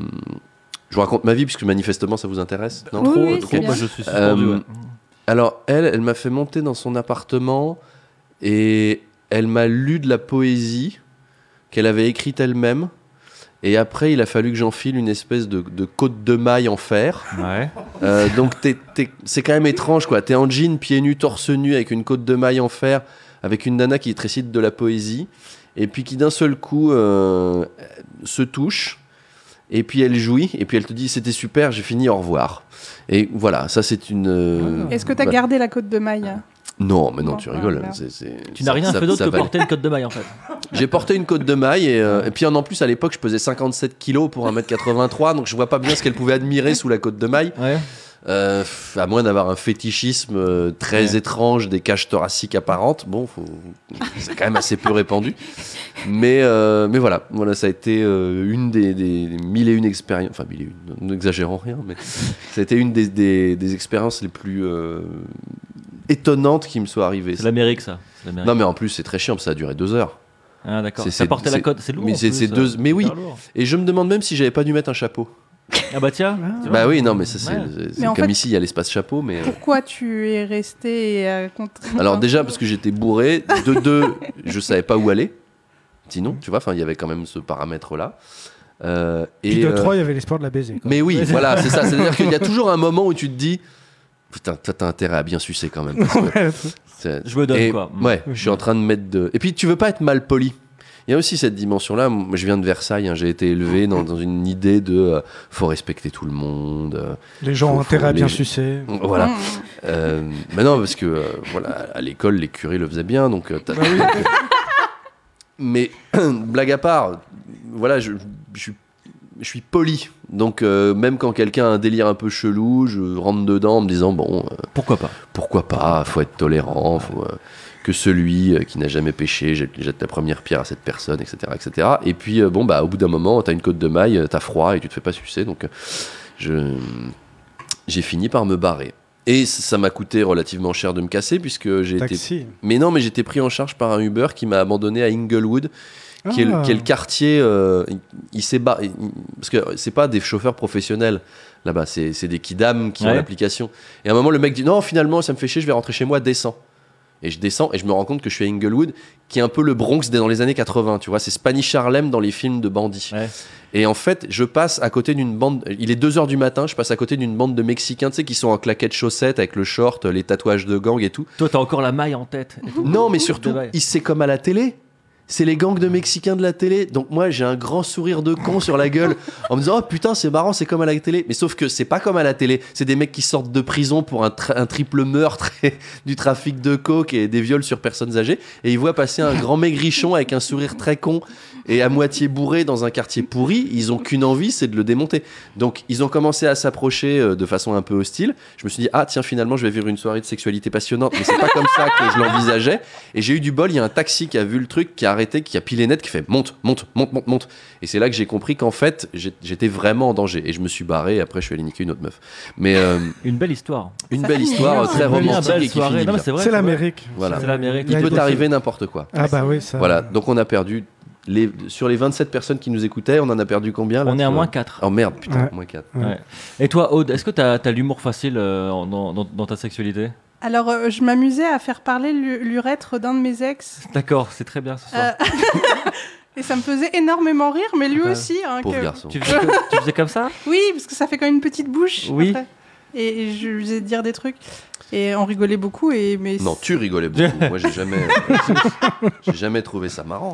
je vous raconte ma vie puisque manifestement ça vous intéresse. Non, Oui, trop, oui, trop c'est bien. Moi, je suis Euh, suspendu. ouais. Alors elle, elle m'a fait monter dans son appartement et elle m'a lu de la poésie qu'elle avait écrite elle-même. Et après, il a fallu que j'enfile une espèce de, de côte de maille en fer. Ouais. Euh, donc t'es- t'es- c'est quand même étrange, quoi. T'es en jean, pieds nus, torse nu, avec une côte de maille en fer, avec une nana qui récite de la poésie, et puis qui d'un seul coup euh, se touche, et puis elle jouit, et puis elle te dit c'était super, j'ai fini, au revoir. Et voilà, ça c'est une. euh, Est-ce que t'as bah, gardé la côte de maille? Non, mais non, Bon, tu ah, rigoles. merde. c'est- c'est- Tu ça- n'as rien ça- fait d'autre ça que valait. porter une cote de maille, en fait. J'ai porté une côte de maille et, euh, et puis en en plus à l'époque je pesais cinquante-sept kilos pour un mètre quatre-vingt-trois, donc je vois pas bien ce qu'elle pouvait admirer sous la côte de maille, Ouais. euh, à moins d'avoir un fétichisme euh, très Ouais. étrange des cages thoraciques apparentes. Bon, faut- c'est quand même assez peu répandu, mais euh, mais voilà, voilà ça a été euh, une des, des, des mille et une expériences, enfin mille et une, n'exagérons rien, mais ça a été une des, des, des expériences les plus euh, étonnantes qui me soient arrivées. C'est l'Amérique, ça. C'est l'Amérique. Non mais en plus c'est très chiant, ça a duré deux heures. Ah, d'accord. c'est- Ça c'est- portait la c'est- cote, c'est lourd. mais en c'est- plus, c'est euh, deux- mais oui. hyper lourd. Et je me demande même si j'avais pas dû mettre un chapeau. Ah, bah tiens. tu Bah vois. oui, non, mais ça c'est, Ouais. c'est- c'est Mais en comme fait- ici, il y a l'espace chapeau, mais. euh, Pourquoi tu es resté euh, contre... Alors déjà parce que j'étais bourré, de deux, je savais pas où aller. Sinon, tu vois, enfin, il y avait quand même ce paramètre-là. Euh, et Puis de euh, trois, il y avait l'espoir de la baiser. quoi. mais oui, voilà, c'est ça. C'est-à-dire qu'il y a toujours un moment où tu te dis, putain, toi, t'as intérêt à bien sucer quand même. parce que c'est- Je me donne, et, quoi. Ouais, je suis en train de mettre de. Et puis tu veux pas être mal poli. Il y a aussi cette dimension-là. Moi, je viens de Versailles. hein, J'ai été élevé dans, dans une idée de euh, faut respecter tout le monde. euh, Les gens Faut- ont intérêt faut à bien les- sucer. Voilà. Mmh. Euh, mais non, parce que euh, voilà, à l'école, les curés le faisaient bien, donc. euh, t'as- Bah oui. Mais blague à part, voilà, je, je suis, je suis poli. Donc euh, même quand quelqu'un a un délire un peu chelou, je rentre dedans en me disant bon, euh, Pourquoi pas pourquoi pas, faut être tolérant, faut euh, que celui euh, qui n'a jamais péché jette, jette la première pierre à cette personne, et cetera, et cetera. Et puis euh, bon bah au bout d'un moment, t'as une côte de maille, euh, t'as froid et tu te fais pas sucer, donc euh, je j'ai fini par me barrer. Et c- ça m'a coûté relativement cher de me casser puisque j'ai été. Taxi. Mais non, mais j'étais pris en charge par un Uber qui m'a abandonné à Inglewood, qui, est, le- Ah. qui est le quartier. euh, il, il s'est ba- il- parce que c'est pas des chauffeurs professionnels là-bas, c'est c'est des kidams qui ont Ouais. l'application. Et à un moment, le mec dit non, finalement, ça me fait chier, je vais rentrer chez moi, descends. Et je descends et je me rends compte que je suis à Inglewood, qui est un peu le Bronx dans les années quatre-vingts, tu vois, c'est Spanish Harlem dans les films de bandits. Ouais. Et en fait, je passe à côté d'une bande. Il est deux heures du matin, je passe à côté d'une bande de Mexicains, tu sais, qui sont en claquettes chaussettes avec le short, les tatouages de gang et tout. Toi, t'as encore la maille en tête. et tout. Non, mais surtout, Ouais. il c'est comme à la télé. c'est les gangs de Mexicains de la télé. Donc moi, j'ai un grand sourire de con sur la gueule en me disant, oh putain, c'est marrant, c'est comme à la télé. Mais sauf que c'est pas comme à la télé. C'est des mecs qui sortent de prison pour un, tra- un triple meurtre et du trafic de coke et des viols sur personnes âgées. Et ils voient passer un grand maigrichon avec un sourire très con et à moitié bourré dans un quartier pourri. Ils ont qu'une envie, c'est de le démonter. Donc ils ont commencé à s'approcher euh, de façon un peu hostile. Je me suis dit, ah tiens, finalement, je vais vivre une soirée de sexualité passionnante. Mais c'est pas comme ça que je l'envisageais. Et j'ai eu du bol, il y a un taxi qui a vu le truc, qui a arrêté, qui a pilé net, qui fait monte, monte, monte, monte, monte. Et c'est là que j'ai compris qu'en fait, j'ai- j'étais vraiment en danger. Et je me suis barré, et après je suis allé niquer une autre meuf. Mais euh, Une belle histoire. une Ça belle finit histoire bien. euh, très C'est une belle romantique belle et qui soirée. finit Non, mais bien. c'est vrai. C'est vrai. l'Amérique. Voilà. C'est l'Amérique. Il y a Il peut des- t'arriver n'importe quoi. Ah bah oui, ça. Voilà, donc on a perdu, les, sur les vingt-sept personnes qui nous écoutaient, on en a perdu combien là On est à Tu moins vois quatre. Oh merde, putain, Ouais. moins quatre. Ouais. Ouais. Et toi, Aude, est-ce que tu as l'humour facile euh, en- dans, dans- dans ta sexualité? Alors, euh, je m'amusais à faire parler l'u- l'urètre d'un de mes ex. D'accord, c'est très bien ce soir. Euh, Et ça me faisait énormément rire, mais lui Ouais. aussi. Hein, Pauvre que- garçon. Tu, faisais, comme- tu faisais comme ça? Oui, parce que ça fait quand même une petite bouche. Oui. après. Et, et je lui faisais dire des trucs. Et on rigolait beaucoup. Et, mais Non, tu rigolais beaucoup. Moi, j'ai jamais, euh, j'ai jamais trouvé ça marrant.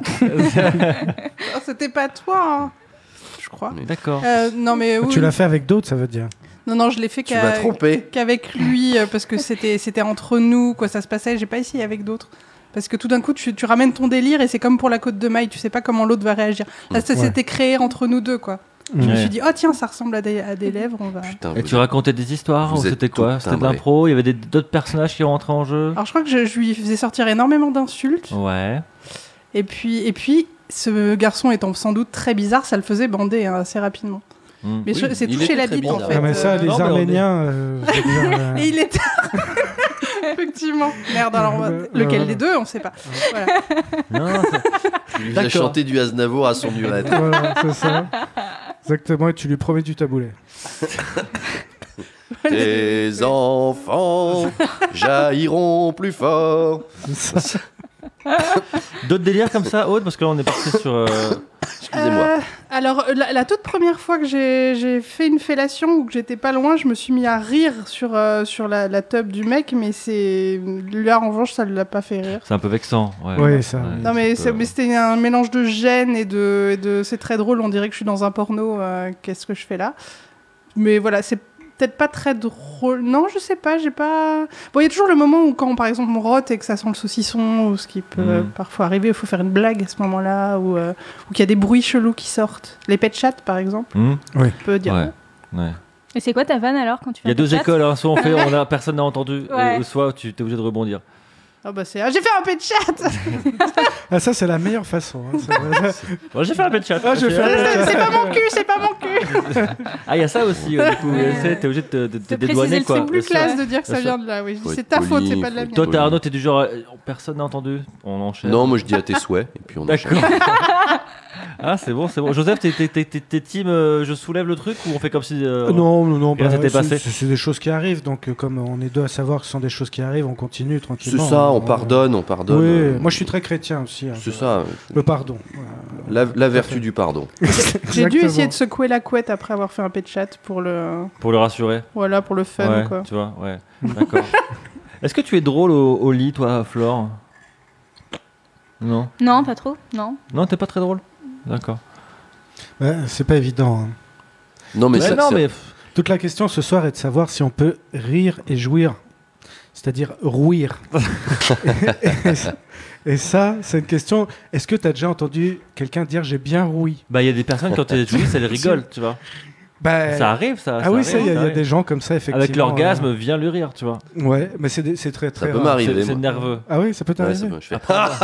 Oh, c'était pas toi, hein, je crois. D'accord. Euh, non, mais oui. Tu l'as fait avec d'autres, ça veut dire. Non, non, je l'ai fait Tu m'as qu'à- trompé. qu'avec lui, euh, parce que c'était c'était entre nous, quoi, ça se passait. J'ai pas essayé avec d'autres. Parce que tout d'un coup, tu, tu ramènes ton délire et c'est comme pour la côte de maille, tu sais pas comment l'autre va réagir. Là, ça Ouais. s'était créé entre nous deux, quoi. Je me Ouais. suis dit, oh tiens, ça ressemble à des, à des lèvres, on va. Putain, Et vous tu êtes- racontais des histoires vous ou êtes c'était quoi? tout C'était de timbré. l'impro? Il y avait des- d'autres personnages qui rentraient en jeu? Alors je crois que je, je lui faisais sortir énormément d'insultes. Ouais. Et puis, et puis, ce garçon étant sans doute très bizarre, ça le faisait bander hein, assez rapidement. Hmm. Mais Oui, je- c'est il toucher était la très bite en bizarre. fait. Ah, mais ça, euh, les non, mais on est- Arméniens. euh, je veux dire, euh, Et il était. Effectivement. Merde, alors on va- Euh, lequel euh, des deux, on sait pas. Voilà. Non, c'est- Tu lui faisais D'accord. chanter du Aznavour à son urètre. Voilà, c'est ça. Exactement, et tu lui promets du taboulet. Tes enfants jailliront plus fort. C'est ça. D'autres délires comme ça, Aude? Parce que là, on est parti sur. euh, Excusez-moi. Euh, alors, la, la toute première fois que j'ai j'ai fait une fellation ou que j'étais pas loin, je me suis mis à rire sur, euh, sur la, la tub du mec, mais c'est là en revanche, ça ne l'a pas fait rire. C'est un peu vexant. Ouais, Oui, ça, oui. Non, mais, c'est c'est- un peu- mais c'était un mélange de gêne et de, et de c'est très drôle. On dirait que je suis dans un porno. euh, Qu'est-ce que je fais là? Mais voilà, c'est peut-être pas très drôle. Non, je sais pas, j'ai pas. Bon, il y a toujours le moment où, quand par exemple on rote et que ça sent le saucisson, ou ce qui peut Mhm. euh, parfois arriver, il faut faire une blague à ce moment-là, ou, euh, ou qu'il y a des bruits chelous qui sortent. Les pet chats, par exemple, Hmm. on peut dire. Ouais. Ouais. Et c'est quoi ta vanne alors quand tu fais Il y a un deux chat écoles, hein. Soit on fait, on a, personne n'a entendu, Ouais. et- ou soit tu es obligé de rebondir. Ah bah c'est. Ah, j'ai fait un pet chat. Ah, ça, c'est la meilleure façon. hein, c'est vrai. Bon, j'ai fait un pet chat. Ah, j'ai fait un pet c'est c'est pas mon cul, c'est pas mon cul. Ah, il y a ça aussi, ouais, du coup. Ouais. Tu es obligé de te, de te De dédouaner, préciser le quoi. C'est plus Bien sûr. classe de dire que ça Bien sûr. vient de là. Oui, je dis, Faut c'est être ta faute, poli, c'est pas de faut la être mienne. Toi, poli. t'as Arnaud, t'es du genre. euh, Personne n'a entendu. On enchaîne. Non, moi je dis à tes souhaits et puis on D'accord. enchaîne. Ah, c'est bon, c'est bon. Joseph, t'es, t'es, t'es, t'es- t'es team euh, je soulève le truc ou on fait comme si. euh, Non, non, non. Rien bah, s'était c'est- passé. c'est c'est des choses qui arrivent. Donc, euh, comme on est deux à savoir que ce sont des choses qui arrivent, on continue C'est tranquillement. ça, on Euh, pardonne, on pardonne. Oui, euh, moi je suis très chrétien aussi. hein, C'est je- ça, Le pardon. la, la vertu du pardon. J'ai dû essayer de secouer la couette après avoir fait un pet chat pour le, Pour le rassurer. voilà, pour le fun, Ouais, quoi. tu vois, ouais. D'accord. Est-ce que tu es drôle au, au lit, toi, Flore? Non. Non, pas trop. Non. Non, t'es pas très drôle? D'accord. Ouais, c'est pas évident. hein. Non, mais Ouais, ça, non, ça- mais. Toute la question ce soir est de savoir si on peut rire et jouir. C'est-à-dire rouir. et, et- et ça, c'est une question. Est-ce que tu as déjà entendu quelqu'un dire j'ai bien roui? Bah, il y a des personnes, quand elles jouissent, elles rigolent, tu vois. Bah, Ça arrive, ça. Ah oui, arrive, ça, il y, a- il y a arrive. des gens comme ça, effectivement. Avec l'orgasme vient le rire, tu vois. euh, Ouais, mais c'est des- c'est très très Ça peut rare. m'arriver. C'est, c'est moi. nerveux. Ah oui, ça peut Ouais, t'arriver. c'est bon, je fais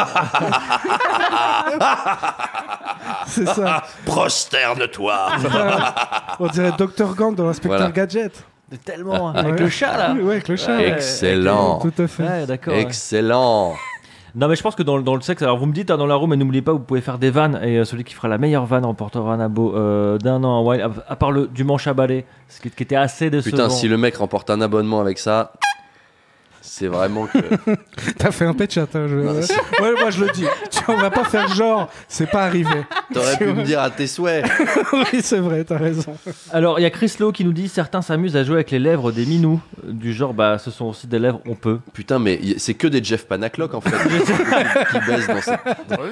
c'est ça. prosterne-toi. On dirait docteur Gant dans l'inspecteur Voilà. Gadget. Tellement. Ouais. Avec le chat, là. Ouais, avec le chat. Ouais. Excellent. Tout à fait. Ouais, d'accord. ouais. Excellent. Non, mais je pense que dans, le- dans le sexe, alors vous me dites hein, dans la roue, mais n'oubliez pas, vous pouvez faire des vannes et euh, celui qui fera la meilleure vanne remportera un abo euh, d'un an à Wild, à, à part le du manche à balai, ce qui, qui était assez décevant. Putain, si le mec remporte un abonnement avec ça, c'est vraiment que. T'as fait un pet chat. Hein, je... Non, ouais, c'est- ouais, moi je le dis. Tu vois, on va pas faire genre, c'est pas arrivé. T'aurais pu me dire à tes souhaits. Oui, c'est vrai, t'as raison. Alors, il y a Chris Lowe qui nous dit certains s'amusent à jouer avec les lèvres des minous. Du genre, bah, ce sont aussi des lèvres, on peut. Putain, mais y- c'est que des Jeff Panaclock en fait qui baissent dans cette.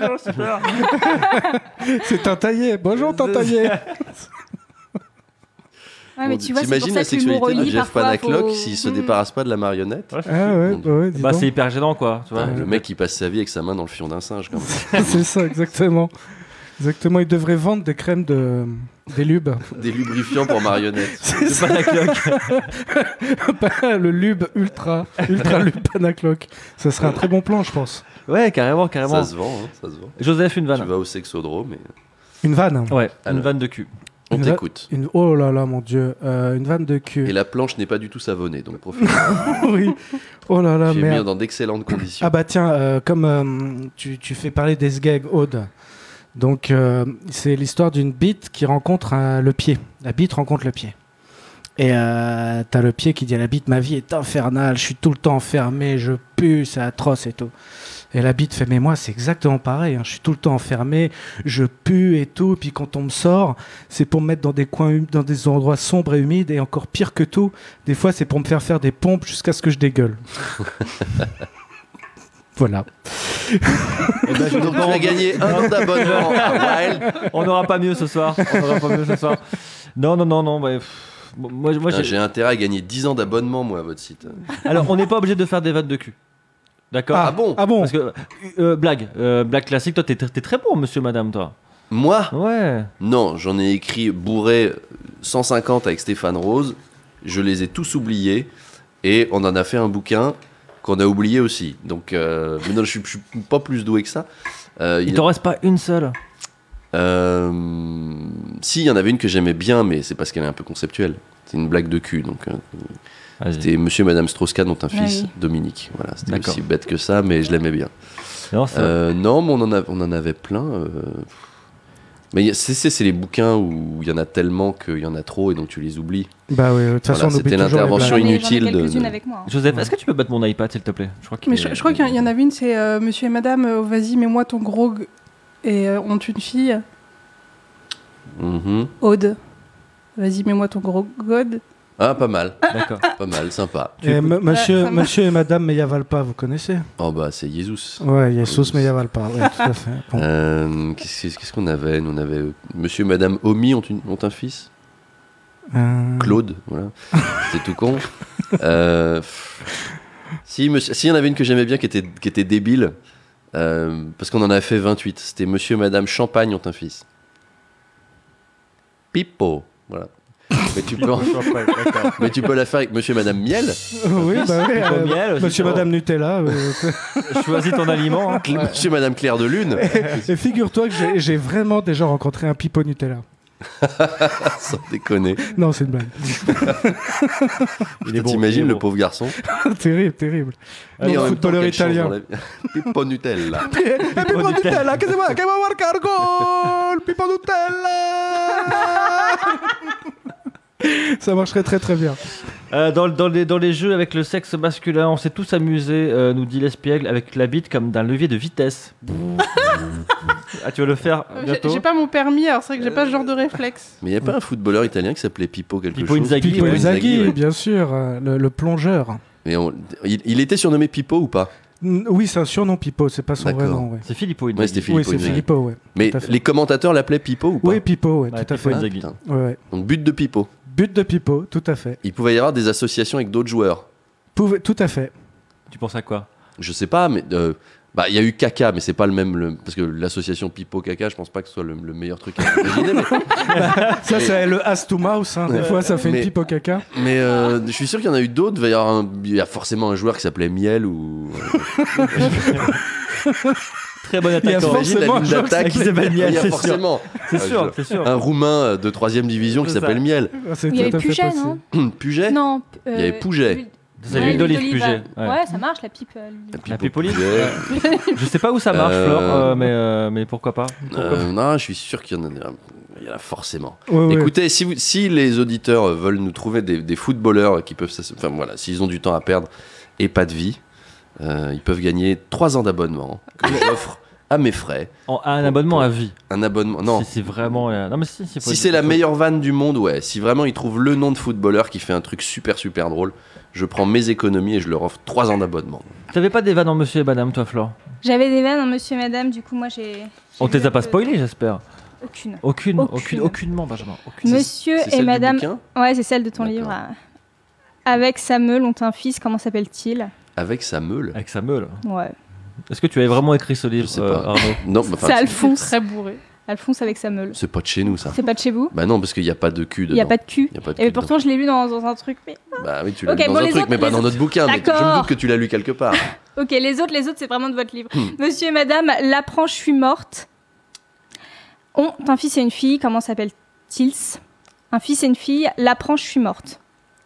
C'est Tintaillé. Bonjour Tintaillé. Ouais, mais Bon, tu vois, c'est pour T'imagines ça la que l'humour sexualité de uni, Jeff parfois, Panaclock faut- s'il se Mm. débarrasse pas de la marionnette? Ah ouais, bah ouais, dis Bah, donc. c'est hyper gênant, quoi. Tu vois. Putain, le mec il passe sa vie avec sa main dans le fion d'un singe quand même. C'est ça, exactement. Exactement, ils devraient vendre des crèmes de... des lubes. Des lubrifiants pour marionnettes. C'est pas la cloque. Le lube ultra, ultra lube Panacloc. Ça serait un très bon plan, je pense. Ouais, carrément, carrément. Ça se vend, hein, ça se vend. Joseph, une Tu vanne. vas au sexodrome et Une vanne. Ouais, une Alors. vanne de cul. on Une va- t'écoute. Une... Oh là là, mon Dieu. Euh, une vanne de Et cul. la planche n'est pas du tout savonnée, donc profite. Oui. Oh là là, Tu es mis merde. dans d'excellentes conditions. Ah bah tiens, euh, comme euh, tu, tu fais parler des sgags, Aude. Donc euh, c'est l'histoire d'une bite qui rencontre un- le pied. La bite rencontre le pied. Et euh, t'as le pied qui dit à la bite, ma vie est infernale, je suis tout le temps enfermé, je pue, c'est atroce et tout. Et la bite fait, mais moi c'est exactement pareil, hein, je suis tout le temps enfermé, je pue et tout, puis quand on me sort, c'est pour me mettre dans des coins, hum- dans des endroits sombres et humides, et encore pire que tout, des fois c'est pour me faire faire des pompes jusqu'à ce que je dégueule. Voilà. Eh ben, je- Donc tu as gagné un an d'abonnement à Wild. On n'aura pas mieux ce soir. On n'aura pas mieux ce soir. Non, non, non, non. Bah, pff, moi, moi, Putain, j'ai- J'ai intérêt à gagner dix ans d'abonnement moi à votre site. Alors, on n'est pas obligé de faire des vannes de cul. D'accord. Ah bon Ah bon. Parce que euh, blague, euh, blague classique. Toi, t'es, t'es très bon, monsieur, madame, toi. Moi Ouais. Non, j'en ai écrit bourré cent cinquante avec Stéphane Rose. Je les ai tous oubliés et on en a fait un bouquin qu'on a oublié aussi. Donc, euh, mais non, je suis, je suis pas plus doué que ça. Euh, Il il- t'en reste pas une seule. Euh, si, il y en avait une que j'aimais bien, mais c'est parce qu'elle est un peu conceptuelle. C'est une blague de cul. Donc, euh, Vas-y. c'était Monsieur et Madame Strauss-Kahn ont un fils, oui. Dominique. Voilà, c'était D'accord. aussi bête que ça, mais je l'aimais bien. Non, c'est- Euh, non, mais on en, a- on en avait plein. euh, Mais y a- c'est, c'est, c'est les bouquins où il y en a tellement qu'il y en a trop et donc tu les oublies. Bah oui, de toute façon, Voilà, on oublie c'était toujours les l'intervention blagues. J'en ai- inutile j'en ai de- quelques-unes de- avec moi. hein. Joseph, est-ce que tu peux battre mon iPad, s'il te plaît? Je crois qu'il Mais est- je, je crois qu'il y en- il y en avait une, c'est euh, Monsieur et Madame, euh, vas-y, mets-moi ton gros g- et euh, ont une fille, Mhm. Aude. Vas-y, mets-moi ton gros god. Ah, pas mal, D'accord. pas mal, sympa. Et m- monsieur, Ouais, ça monsieur et madame Meyavalpa, vous connaissez? Oh bah c'est Jesus. Ouais, Jesus Meyavalpa, ouais, tout à fait. Bon. Euh, qu'est-ce, qu'est-ce qu'on avait Nous, on avait euh, Monsieur et Madame Omi ont, une- ont un fils. Euh, Claude, voilà. C'était tout con. Euh, pff. si, monsieur, si, il y en avait une que j'aimais bien qui était, qui était débile, euh, parce qu'on en a fait vingt-huit. C'était Monsieur et Madame Champagne ont un fils. Pipo, voilà. Mais tu, peux en- mais tu peux la faire avec Monsieur et Madame Miel. oui, bah oui. Au euh, miel aussi, monsieur, bon. madame Nutella. euh, Choisis ton aliment. hein. Monsieur et Madame Claire de Lune. et figure-toi que j'ai- j'ai vraiment déjà rencontré un pipo Nutella. Sans déconner. Non, c'est une blague. Il est bon, T'imagines il est le bon. pauvre garçon. terrible, terrible. Et Non, en même footballeur temps, quelle chance italien. dans la vie. Pippo Nutella. Eh, Pipo Nutella, che vuoi? Che vuoi marcar gol? Pipo Nutella. Ça marcherait très très bien. Euh, dans, dans les, dans les jeux avec le sexe masculin, on s'est tous amusés, euh, nous dit l'espiègle, avec la bite comme d'un levier de vitesse. Ah, tu vas le faire Euh, J'ai bientôt? j'ai pas mon permis, alors c'est vrai que j'ai pas ce genre de réflexe. Mais il n'y a pas un footballeur italien qui s'appelait Pippo quelque Pippo chose Inzaghi, Pipo ouais. Inzaghi, ouais. bien sûr, euh, le, le plongeur. Mais on- il, il était surnommé Pippo ou pas? Mm, Oui, c'est un surnom Pipo, c'est pas son vrai D'accord. nom. Ouais. C'est Filippo Ouais, Inzaghi. c'était Filippo Oui, c'est Inzaghi. Filippo, ouais. Mais tout à fait. les commentateurs l'appelaient Pippo ou pas? Oui, Pipo, ouais, Ouais, tout à Pippo fait. Inzaghi. Putain. Ouais, ouais. Donc but de Pippo. But de Pipo, tout à fait. Il pouvait y avoir des associations avec d'autres joueurs. Pouvait- tout à fait. Tu penses à quoi? Je sais pas, mais euh, bah il y a eu Kaka, mais c'est pas le même le- parce que l'association Pippo Kaka, je pense pas que ce soit le, le meilleur truc à imaginer. mais Ça, c'est le as to mouse. Hein. Des Ouais. fois, ça fait Mais- une pipe au caca. mais, euh, je suis sûr qu'il y en a eu d'autres. Il va y avoir un- il y a forcément un joueur qui s'appelait Miel ou. Très bon Il y a attaquant. T'imagines la forcément ligne un joueur d'attaque qui s'appelle Miel, Il y a c'est sûr. forcément C'est un sûr, joueur- c'est sûr. un Roumain de troisième division qui C'est ça. s'appelle Miel. Ah, c'est Il y tout avait à fait Puget, possible. non Puget. Non. Il y avait Pouget. C'est l'huile d'olive Puget. Ouais. Ouais, ça marche, la pipe. euh, l'huile. La pipe olive. Puget. Je sais pas où ça marche, Euh, Flore, euh, mais, euh, mais pourquoi pas. Euh, non, je suis sûr qu'il y en a. Il y en a forcément. Ouais, ouais. Écoutez, si, vous- si les auditeurs veulent nous trouver des, des footballeurs qui peuvent, s'ass- enfin voilà, s'ils ont du temps à perdre et pas de vie, euh, ils peuvent gagner trois ans d'abonnement que j'offre à mes frais. En- un abonnement à vie. Un abonnement, non. Si c'est vraiment. euh, Non, mais si, si, faut- Si c'est la faut- meilleure vanne du monde, ouais. Si vraiment ils trouvent le nom de footballeur qui fait un truc super super drôle, je prends mes économies et je leur offre trois ans d'abonnement. T'avais pas des vannes en monsieur et madame, toi, Flore? J'avais des vannes en monsieur et madame, du coup, moi j'ai. On j'ai te eu les a un pas peu- spoilés, j'espère. Aucune. Aucune, aucune, Aucune. aucunement, Benjamin. Aucune. Monsieur C'est et celle du madame. bouquin Ouais, c'est celle de ton D'accord. livre. euh. Avec Samuel ont un fils, comment s'appelle-t-il? Avec sa meule. Avec sa meule. Ouais. Est-ce que tu avais vraiment écrit ce livre, Je sais euh, pas. Arnaud? Non, bah, enfin, C'est c'est- Alphonse. Très bourré. Alphonse avec sa meule. c'est pas de chez nous ça. C'est pas de chez vous? Bah non, parce qu'il n'y a pas de cul dedans. Il n'y a pas de cul. Il y a pas de Et cul pourtant, je l'ai lu dans, dans un truc. Mais... dedans. Bah oui, tu l'as Ok, lu dans bon, un les truc, autres, mais pas les dans autres. notre bouquin. Mais je me D'accord. doute que tu l'as lu quelque part. Ok, les autres, les autres, c'est vraiment de votre livre. Hmm. Monsieur et madame, l'apprend, je suis morte. Ont un fils et une fille, comment s'appelle-t-il? Un fils et une fille, l'apprend, je suis morte.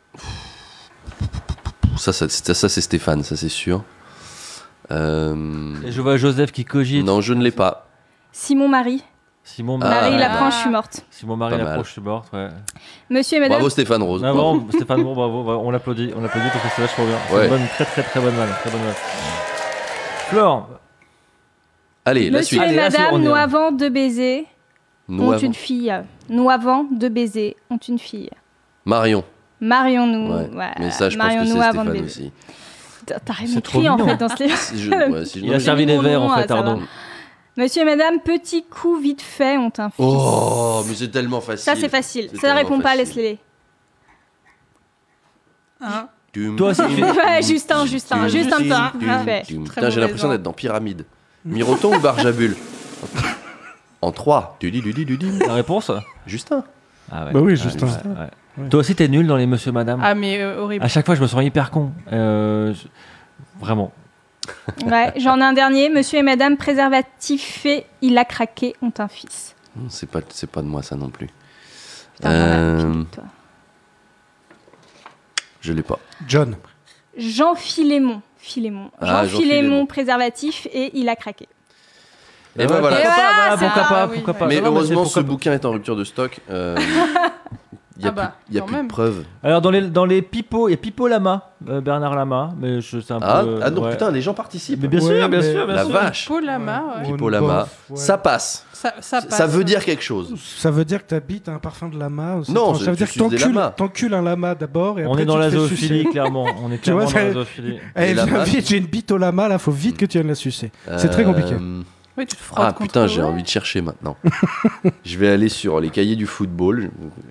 Ça, ça, ça, ça, c'est Stéphane, ça c'est sûr. Euh... Et je vois Joseph qui cogite. Non, je ne l'ai pas. Simon Marie. Simon Ah. Marie, Marie, l'apprend, Ah. je suis morte. Simon Marie Pas mal. l'approche, je suis morte, ouais. Monsieur et madame. Bravo Stéphane Rose. Non, vraiment, Stéphane, bon, bravo, bravo, on l'applaudit, on l'applaudit parce que c'est vachement bien. C'est Ouais. une bonne, très très très bonne vanne, très bonne vanne. Flore, Allez, la Monsieur suite. et Allez, la suite, on madame, y va. Noivant, deux baisers, Nous ont avons- une fille. Noivant, deux baisers, ont une fille. Marion. Marions-nous. Ouais. Ouais. Mais ça, je pense que Marions-nous c'est avant de Stéphane baiser. aussi. T'as t'as rien C'est trop écrit en mignon. fait dans ce livre. Si je- ouais, si je- il non, a mais- servi les mon verres en nom, fait, ça va. Arnaud. Monsieur et madame, petit coup vite fait, ont un fils. Oh, mais c'est tellement facile. Ça c'est facile. C'est Ça tellement répond pas, facile. laisse-les. Hein Dum, Toi aussi, dum, tu- dum, Ouais, Justin, dum, Justin, dum, juste un dum, petit coup dum, vite fait. dum. Très Putain, j'ai mauvais l'impression ordre. d'être dans Pyramide. Miroton ou Barjabul? En trois. Tu dis, tu dis, tu dis. La réponse? Justin. Ah ouais. Bah oui, Ouais, Justin. ouais, ouais. Ouais. Toi aussi, t'es nul dans les monsieur madame. Ah, mais euh, horrible. À chaque fois, je me sens hyper con. Euh, je- Vraiment. Ouais, j'en ai un dernier. Monsieur et madame, préservatif fait, il a craqué, ont un fils. Non, C'est pas, c'est pas de moi ça non plus. Putain, voilà, Euh, file, toi. Je l'ai pas. John. Jean Philémon. Philémon. Ah, Jean Jean Philémon, Philémon. préservatif et il a craqué. Et ben voilà. Et Pourquoi voilà, pas, c'est pourquoi un- pas, Ah oui, pourquoi ouais. pas. Mais Non, non, heureusement, c'est ce pourquoi pas. bouquin est en rupture de stock. euh, Il n'y a, Ah bah, plus, il y a quand plus même. de preuves. Alors, dans les, dans les pipeaux, il y a Pipo Lama, euh, Bernard Lama, mais je sais un Ah, peu. ah non, ouais. putain, les gens participent. Mais bien Ouais, sûr, bien mais- sûr, bien La sûr. vache. Paul Lama, ouais. Pipo One Lama. bof, ouais. Ça passe. Ça, ça, Ça, passe. veut dire quelque chose. Ça veut dire que t'habites un parfum de lama. c'est Non, étrange. je- ça veut tu dire que suces des t'encules lamas. t'encules un lama d'abord et On après est dans tu la te fais zoophilie, sucer. clairement. On est Tu vois, clairement dans ça- la zoophilie. Eh, Les viens lamas. vite, j'ai une bite au lama là, faut vite que tu viennes la sucer. C'est très compliqué. Euh, Oui, tu te frottes Ah contre putain, eux. j'ai envie de chercher maintenant. Je vais aller sur les cahiers du football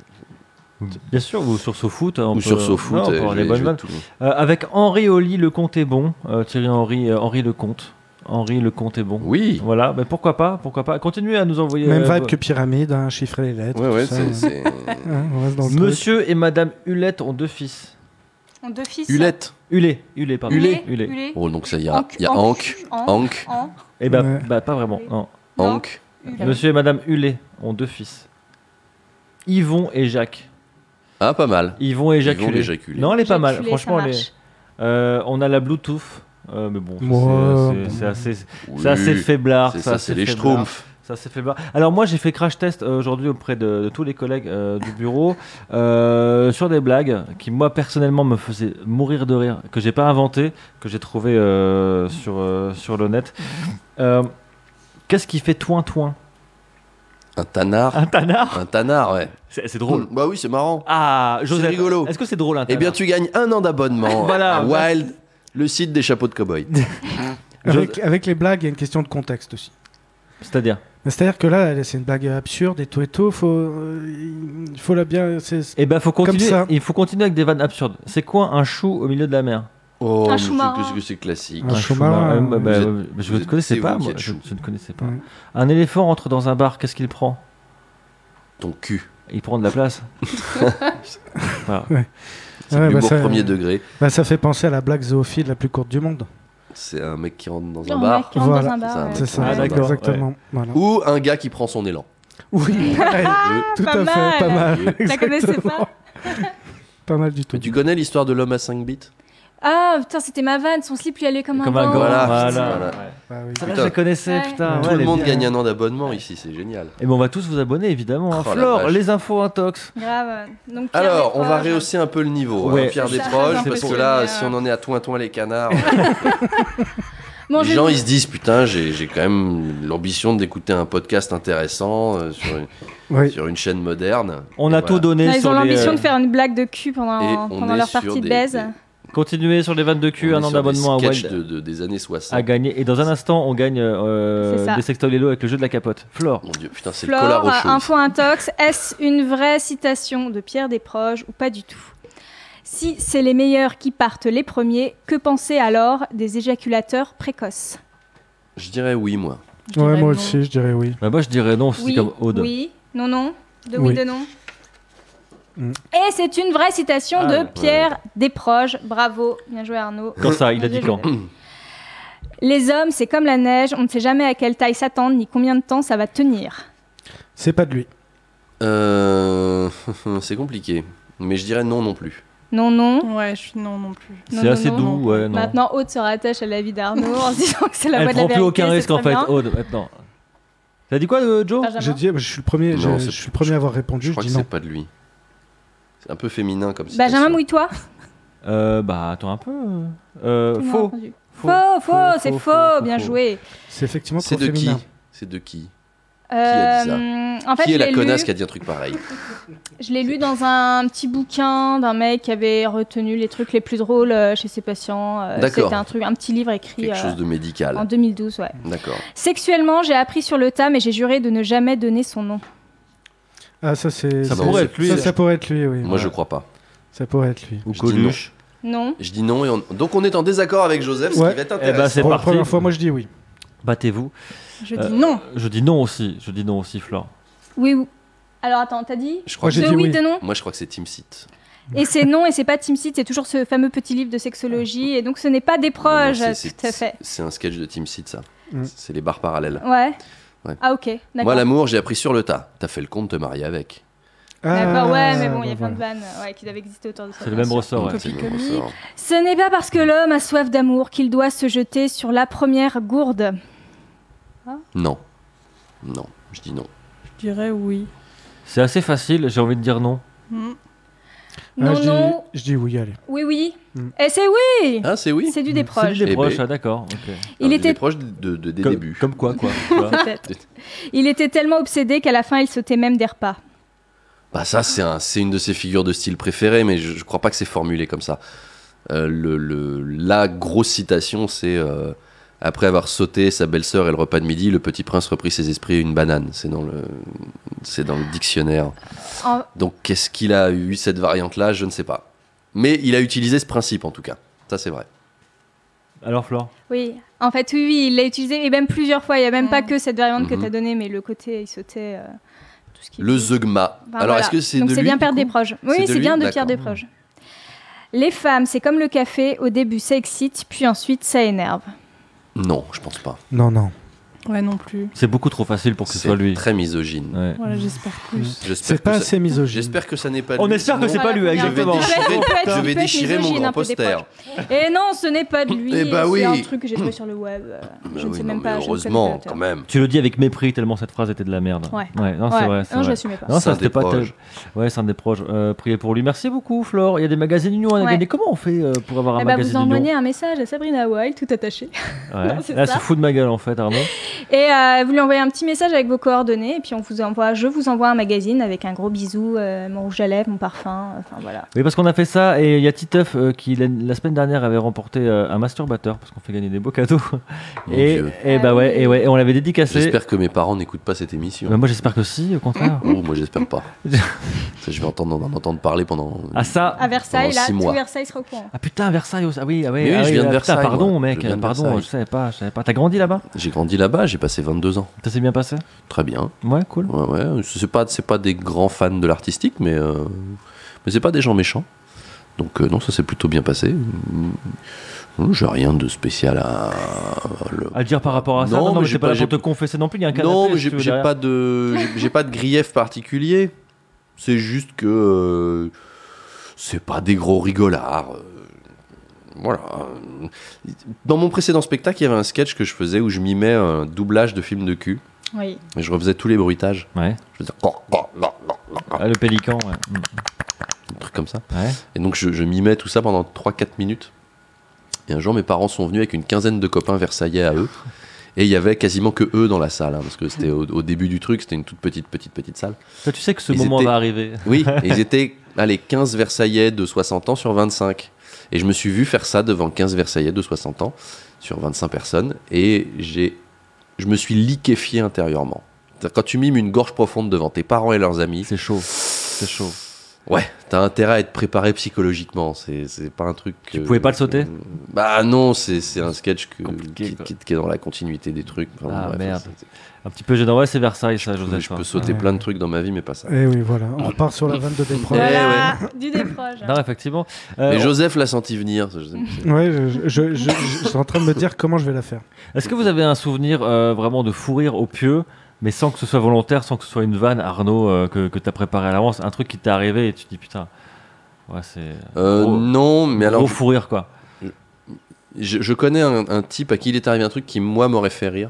Bien sûr, ou sur SoFoot. on ou peut- sur SoFoot. non, on peut euh, avoir je des vais- bonnes je vais vannes. tout- Euh, avec Henri Oli, le compte est bon. Euh, Thierry Henry, euh, Henri le compte. Henri le compte est bon. Oui. Voilà, mais pourquoi pas, pourquoi pas. Continuez à nous envoyer. Même euh, vibe vos- que pyramide, hein, chiffrer les lettres. Ouais, ouais, tout ça, c'est- ouais. c'est. Hein, on reste dans le truc. Monsieur et Madame Hulette ont deux fils. En deux fils. Hulette. Hulé, Hulé, pardon. Hulé. Hulé. Hulé. Oh, donc ça, il y a, Ank, il y a Ank, Ank, Ank, An, Eh ben, Ouais. bah, pas vraiment. Non. Non. Ank. Hulé. Monsieur et Madame Hulé ont deux fils. Yvon et Jacques. Ah, pas mal. Yvon et Ils vont éjaculé. éjaculer. Non, elle est pas mal. Éjaculé, Franchement, ça elle est- marche. Euh, on a la Bluetooth. euh, mais bon, ça, Moi, c'est- c'est c'est assez, Oui. c'est assez faiblard. C'est c'est ça, assez c'est les faiblard. schtroumpfs. Ça c'est faiblard. Alors moi j'ai fait crash test euh, aujourd'hui auprès de, de tous les collègues euh, du bureau euh, sur des blagues qui moi personnellement me faisaient mourir de rire, que j'ai pas inventé, que j'ai trouvé euh, sur, euh, sur le net. Euh, Qu'est-ce qui fait toin toin? Un tanard. Un tanard? Un tanard, ouais. C'est c'est drôle. Bah oui, c'est marrant. Ah, Joseph, rigolo. est-ce que c'est drôle un Eh tanard? bien, tu gagnes un an d'abonnement Voilà. à Wild, le site des chapeaux de cow-boy. Avec, avec les blagues, il y a une question de contexte aussi. C'est-à-dire? Mais C'est-à-dire que là, c'est une blague absurde et tout et tout. Faut, euh, il faut la bien. c'est- c'est- Eh ben faut continuer. ça. Il faut continuer avec des vannes absurdes. C'est quoi un chou au milieu de la mer? Oh, Un mais chou marin. qu'est-ce que c'est classique. Un chou marin, euh, bah, bah, vous êtes- euh, je vous ne êtes- connaissais c'est pas. vous qui Moi, êtes je, chou. je ne connaissais pas. Ouais. Un éléphant rentre dans un bar. Qu'est-ce qu'il prend? Ton cul. Il prend de la place. Voilà. C'est Ouais, de bah, l'humour ça- premier degré. Bah, ça fait penser à la blague zoophile la plus courte du monde. C'est un mec qui rentre dans un Un bar. mec qui rentre Voilà. dans un bar. C'est ça, ouais. C'est ça, Ah, d'accord, exactement. Voilà. Ou un gars qui prend son élan. Oui, pareil. tout Pas à mal. fait, pas mal. Tu La connaissais Exactement. pas? Pas mal du tout. Mais tu connais l'histoire de l'homme à cinq bits? Ah putain, c'était ma vanne, son slip lui allait comme, Comme un un gant. gant. Voilà. Voilà. Voilà. Ouais. Bah oui. Ça, là, Putain. je la connaissais, Ouais. putain. Tout ouais, elle le est monde bien. gagne un an d'abonnement ici, c'est génial. Et bon, on va tous vous abonner, évidemment. hein. Oh, la Flore, vache. les infos intox. Grave. Donc, Pierre Alors, on va Desproges. rehausser un peu le niveau, Ouais. hein, Pierre C'est ça, Desproges, j'ai parce que l'impression, là, mais, si euh, on en est à toin toin les canards, Bon, les je- gens ils se disent putain, j'ai j'ai quand même l'ambition d'écouter un podcast intéressant euh, sur, une, Oui. sur une chaîne moderne. On Et a voilà. tout donné Non, ils sur ont les... l'ambition euh, de faire une blague de cul Et pendant, on pendant est leur sur partie de des- baise. des- Continuer sur les vannes de cul, on un est an sur d'abonnement à des sketchs Wild de, de- des années soixante. à gagner. Et dans un instant, on gagne euh, C'est ça. des sextoys Lelo avec le jeu de la capote. Flore. Mon dieu, putain, c'est le collar Flore, au chaud. info intox, est-ce une vraie citation de Pierre Desproges ou pas du tout? Si c'est les meilleurs qui partent les premiers, que penser alors des éjaculateurs précoces? Je dirais oui, moi. Je Ouais, dirais moi non. aussi, je dirais oui. Bah, moi, je dirais non, c'est Oui, comme Aude. oui, non, non, de oui, Oui. de non. Mm. Et c'est une vraie citation Ah, de ouais. Pierre Desproges. Bravo, bien joué Arnaud. Quand ça, il a Bien dit joué. quand Les hommes, c'est comme la neige, on ne sait jamais à quelle taille s'attendre ni combien de temps ça va tenir. C'est pas de lui. Euh, c'est compliqué. Mais je dirais non non plus. Non, non. Ouais, je suis non non plus. Non, C'est non, assez non, doux, non. ouais, non. Maintenant, Aude se rattache à la vie d'Arnaud en se disant que c'est la Elle voie de la prend plus vérité, aucun c'est risque en très fait, bien. Aude, maintenant. T'as dit quoi, euh, Joe Benjamin. Je dis, je suis le premier, Non, je, c'est- je suis le premier à avoir répondu. Je Je, crois que dis c'est non. pas de lui. C'est un peu féminin comme Benjamin, citation. mouille-toi. euh, Bah, attends un peu. Euh, Tu m'as faux. répondu. Faux, faux, c'est faux, bien joué. C'est effectivement C'est trop de qui féminin. C'est de qui Euh, dit ça En fait, Qui est je la l'ai connasse lu, qui a dit un truc pareil je l'ai lu dans un petit bouquin d'un mec qui avait retenu les trucs les plus drôles euh, chez ses patients. Euh, D'accord. C'était un truc, un petit livre écrit Quelque euh, chose de médical. en deux mille douze, ouais. D'accord. Sexuellement, j'ai appris sur le tas, mais j'ai juré de ne jamais donner son nom. Ah, ça c'est. Ça c'est- pourrait être lui, Ça, là. ça pourrait être lui, oui. Moi, je crois pas. Ça pourrait être lui. Ou Je dis Coluche. Non. Je dis non. Et on... Donc, on est en désaccord avec Joseph, ce Ouais. qui va être Eh ben, intéressant. c'est Pour la parti. première fois, moi je dis oui. Battez-vous. Je Euh, dis non. Je dis non aussi. Je dis non aussi, Flore. Oui, oui. Alors attends, t'as dit Je crois Moi, que j'ai de dit oui, oui. de non. Moi, je crois que c'est Team Seat. Et c'est non, et c'est pas Team Seat, c'est toujours ce fameux petit livre de sexologie, et donc ce n'est pas des proches, Non, non, c'est- tout à c'est- fait. C'est un sketch de Team Seat, ça. Mm. C'est les barres parallèles. Ouais. Ouais. Ah ok, d'accord. Moi, l'amour, j'ai appris sur le tas. T'as fait le con de te marier avec. D'accord, ouais, mais bon, Ah, il y a bah, plein de voilà. vannes ouais, qui doivent exister autour de ça. C'est le bien même sûr. ressort, ouais. C'est le même Copie ressort. Ce n'est pas parce que l'homme a soif d'amour qu'il doit se jeter sur la première gourde. Non. Non. Je dis non. Je dirais oui. C'est assez facile, j'ai envie de dire non. Hmm. Ah, Non, je dis- non, Je dis oui, allez. oui, oui. Mm. Et c'est oui. Ah, c'est oui C'est du des C'est proches. des Eh proches, ben. ah, d'accord. ok. Il Alors, était est proche de, de- des Comme, débuts. comme quoi, quoi. tu vois. peut-être. Il était tellement obsédé qu'à la fin, il sautait même des repas. Bah ça, c'est un, c'est une de ses figures de style préférées, mais je, je crois pas que c'est formulé comme ça. Euh, le, le- la grosse citation, c'est euh, après avoir sauté sa belle-sœur et le repas de midi, le petit prince reprit ses esprits et une banane. C'est dans le, c'est dans le dictionnaire. En- Donc, qu'est-ce qu'il a eu cette variante-là, je ne sais pas. Mais il a utilisé ce principe en tout cas. Ça, c'est vrai. Alors, Flore Oui, en fait, oui, oui, il l'a utilisé, et même plusieurs fois. Il n'y a même Mm. pas que cette variante que Mhm. tu as donnée, mais le côté, il sautait. euh, tout ce qui Le zeugma. Enfin, Alors, voilà. est-ce que c'est Donc de c'est lui bien du Pierre coup Desproges. C'est Oui, de c'est lui bien de Pierre D'accord. Desproges. Les femmes, c'est comme le café. Au début, ça excite, puis ensuite, ça énerve. Non, je pense pas. Non, non. Ouais, non plus. C'est beaucoup trop facile pour que ce C'est soit lui. très misogyne. Ouais. Voilà, j'espère plus. J'espère C'est que pas ça- assez misogyne. J'espère que ça n'est pas On lui, espère que sinon- c'est pas lui, Voilà, exactement. Je vais déchirer, Il peut être- je il vais peut être déchirer mon misogyne, grand un peu des poster. proches. Et non, ce n'est pas de lui. Eh bah c'est oui. un truc que j'ai trouvé sur le web. euh, Bah je ne oui, sais non, même mais pas. je ne connais pas heureusement, l'auteur. quand même. Tu le dis avec mépris tellement cette phrase était de la merde. Ouais. non, Ouais. c'est vrai. c'est Non, je vrai. l'assumais pas. Non, ça Saint c'était pas Desproges. tel- Ouais, c'est un des proches. Euh, priez pour lui. Merci beaucoup, Flore. Il y a des magazines Union à Ouais. gagner. Comment on fait euh, pour avoir un Eh bah, magazine vous Union envoyez un message à Sabrina Wild, tout attaché. Ouais. Non, c'est Là, ça. c'est fou de ma gueule en fait, Arnaud. Et euh, vous lui envoyez un petit message avec vos coordonnées, et puis on vous envoie, je vous envoie un magazine avec un gros bisou, euh, mon rouge à lèvres, mon parfum, enfin voilà. Oui, parce qu'on a fait ça et il y a Titeuf euh, qui la, la semaine dernière avait remporté euh, un masturbateur parce qu'on fait gagner des beaux cadeaux. Mon et, Dieu. et bah Ah ouais, oui. et ouais, et on l'avait dédicacé. J'espère que mes parents n'écoutent pas cette émission. Bah, moi j'espère que si, au contraire. Oh, moi, j'espère pas. Ça, je vais entendre, en entendre parler pendant. Ah ça. À Versailles, Pendant là, six tout mois. Versailles sera au courant. Ah putain, Versailles aussi. Ah oui, ah oui, Mais oui, ah je oui, viens de ah, putain, Versailles, pardon moi. mec, Je viens de pardon, Versailles. je savais pas, je savais pas. T'as grandi là-bas? J'ai grandi là-bas, j'ai passé vingt-deux ans. Ça s'est bien passé? Très bien. Ouais, cool. Ouais, ouais. C'est pas, c'est pas des grands fans de l'artistique, mais, euh, mais c'est pas des gens méchants. Donc, euh, non, ça s'est plutôt bien passé. Mmh, J'ai rien de spécial à. le- À dire par rapport à ça, Non, non, non, mais mais j'ai t'es pas pas- là pour j'ai- te confesser non plus, il y a un canapé. Non, mais si j'ai tu veux, j'ai derrière. pas de, j'ai- j'ai pas de grief particulier. C'est juste que euh, c'est pas des gros rigolards. euh, voilà. Dans mon précédent spectacle, il y avait un sketch que je faisais où je mimais un doublage de film de cul. Oui. Et je refaisais tous les bruitages. Ouais. Je faisais oh, oh, oh, oh, oh, Ah, le pélican, ouais. Mm. un truc comme ça. Ouais. Et donc je, je mimais tout ça pendant trois quatre minutes. Et un jour, mes parents sont venus avec une quinzaine de copains versaillais à eux. Et il y avait quasiment que eux dans la salle, hein, parce que c'était au, au début du truc, c'était une toute petite, petite, petite salle. Toi, tu sais que ce Ils moment étaient- va arriver. Oui, et ils étaient, allez, quinze Versaillais de soixante ans sur vingt-cinq. Et je me suis vu faire ça devant quinze Versaillais de soixante ans sur vingt-cinq personnes. Et j'ai, je me suis liquéfié intérieurement. C'est-à-dire, quand tu mimes une gorge profonde devant tes parents et leurs amis, C'est chaud. C'est chaud. ouais, t'as intérêt à être préparé psychologiquement. C'est, c'est pas un truc. Tu que- pouvais pas le sauter ? Bah non, c'est, c'est un sketch que, Compliqué, qui, quoi. qui- qui est dans la continuité des trucs. Enfin, Ah, bref, merde. c'est- Un petit peu gênant. Ouais, c'est Versailles, ça, Je, Joseph. je peux hein. sauter Ouais. plein de trucs dans ma vie, mais pas ça. Et oui, voilà, on repart sur la vanne de Desproges. Ouais, Voilà, du déproche. Non, effectivement. Euh, Mais on- Joseph l'a senti venir. je- je- Ouais, je, je, je- je- je suis en train de me dire comment je vais la faire. Est-ce que vous avez un souvenir euh, vraiment de fou rire au pieu, mais sans que ce soit volontaire, sans que ce soit une vanne, Arnaud, euh, que, que tu as préparé à l'avance, un truc qui t'est arrivé et tu te dis putain, ouais, c'est. Euh, gros, non, mais alors gros fou rire, quoi. je, je connais un, un type à qui il est arrivé un truc qui moi m'aurait fait rire.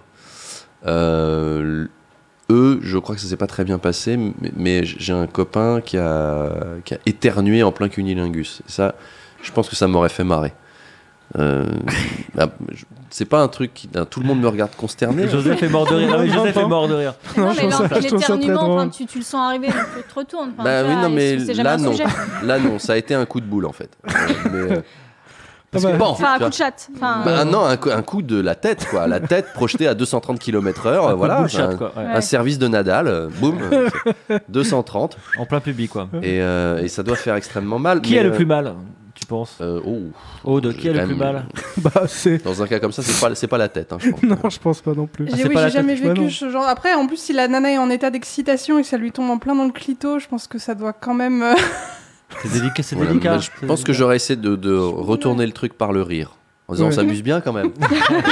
Euh, eux, je crois que ça s'est pas très bien passé, mais, mais j'ai un copain qui a, qui a éternué en plein cunilingus. Et ça, je pense que ça m'aurait fait marrer. Euh, bah, je- c'est pas un truc qui, tout le monde me regarde consterné. Joseph est mort de rire. Ah oui, Non, Joseph non. est mort de rire. Non, Non, mais je trouve ça- l'en- je trouve ça très l'éternuement, drôle. enfin, tu, tu le sens arriver, donc tu te retournes. Enfin, Bah tu oui, vois, non, et mais c'est jamais là un non. sujet. Là non, ça a été un coup de boule en fait. Euh, mais, euh, parce Ah que bah, bon, Enfin, un tu coup de vois, chatte. Enfin, bah, non, un, coup- un coup de la tête quoi, la tête projetée à deux cent trente kilomètres heure, euh, voilà. Bullshit, un- quoi. Ouais. Un service de Nadal, euh, boum, euh, c'est deux cent trente, En plein public, quoi. et, euh, et ça doit faire extrêmement mal. Qui mais, a le euh, plus mal, tu penses euh, oh, Aude, qui a le quand plus même, mal Bah, c'est. Dans un cas comme ça, c'est pas, c'est pas la tête, hein, je pense. Non, je pense pas non plus. Ah, J'ai c'est oui, pas la j'ai jamais tête, bah non. vécu ce genre. Après, en plus, si la nana est en état d'excitation et que ça lui tombe en plein dans le clito, je pense que ça doit quand même. euh, C'est délicat. C'est Voilà, délicat. mais je pense que j'aurais essayé de, de retourner le truc par le rire. En disant, Ouais. on s'amuse bien quand même.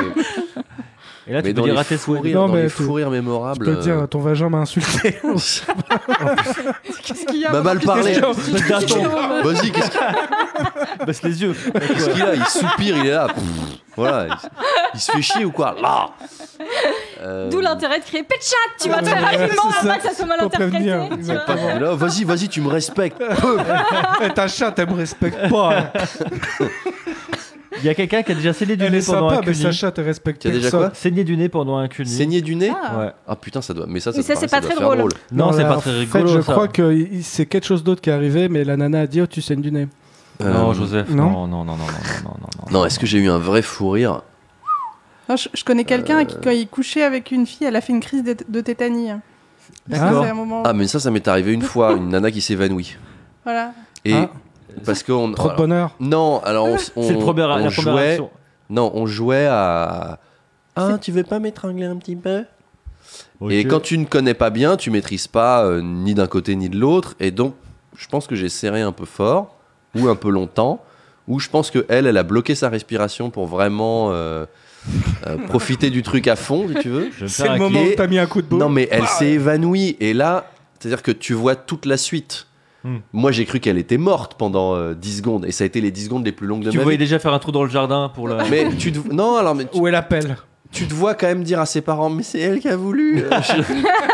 Et là, mais tu peux dans dire les à tes fous souhaits. rires, Non, dans mais les tu- fous rires Je mémorables. peux te dire, euh, ton vagin m'a insulté. Qu'est-ce qu'il y a M'a mal parlé. Baisse d'un ton. Vas-y, qu'est-ce qu'il Baisse les yeux. qu'est-ce qu'il a Il soupire, il est là. Pff, voilà, il, il se fait chier ou quoi Là Euh, D'où l'intérêt de créer Petchat, tu vois, très Ouais, rapidement, c'est avant ça. que ça soit mal Pour interprété. prévenir, tu vois. exactement. Là, vas-y, vas-y, tu me respectes. Eh, ta chatte, elle me respecte pas. hein. Il y a quelqu'un qui a déjà saigné du Elle nez est pendant sympa, un mais cuni. sa chatte, elle respecte Qui a déjà personne. quoi Saigné du nez pendant un cuni. Saigner du nez Ah. Ouais. Ah putain, ça doit. Mais ça, ça, Mais ça, pareil, c'est pas doit très faire drôle. Non, c'est là, pas en très fait, rigolo. je ça. crois que il- c'est quelque chose d'autre qui est arrivé, mais la nana a dit, oh, tu saignes du nez. Non, Euh, Joseph. non. Non, non, non, non, non, non, non, non. Non, est-ce que j'ai eu un vrai fou rire Non, je, je connais quelqu'un qui, quand il couchait avec une fille, elle a fait une crise de, de tétanie. D'accord. C'est un moment. Ah, mais ça, ça m'est arrivé une fois, une nana qui s'évanouit. Voilà. Et Ah. parce qu'on. Trop de alors, bonheur. Non, alors on, on, C'est le premier, on la première jouait. réaction. Non, on jouait à. Ah, tu veux pas m'étrangler un petit peu Ok. Et quand tu ne connais pas bien, tu maîtrises pas euh, ni d'un côté ni de l'autre. Et donc, je pense que j'ai serré un peu fort, ou un peu longtemps, ou je pense que elle, elle a bloqué sa respiration pour vraiment euh, euh, profiter du truc à fond, si tu veux. Je vais me C'est faire le un moment clé. où t'as mis un coup de boule. Non, mais elle s'est évanouie. Et là, c'est-à-dire que tu vois toute la suite. Hmm. Moi, j'ai cru qu'elle était morte pendant euh, dix secondes. Et ça a été les dix secondes les plus longues de Tu ma voyais vie. déjà faire un trou dans le jardin pour la. Mais tu te... Non, alors, mais tu, Où elle appelle. tu te vois quand même dire à ses parents, mais c'est elle qui a voulu. Euh, je-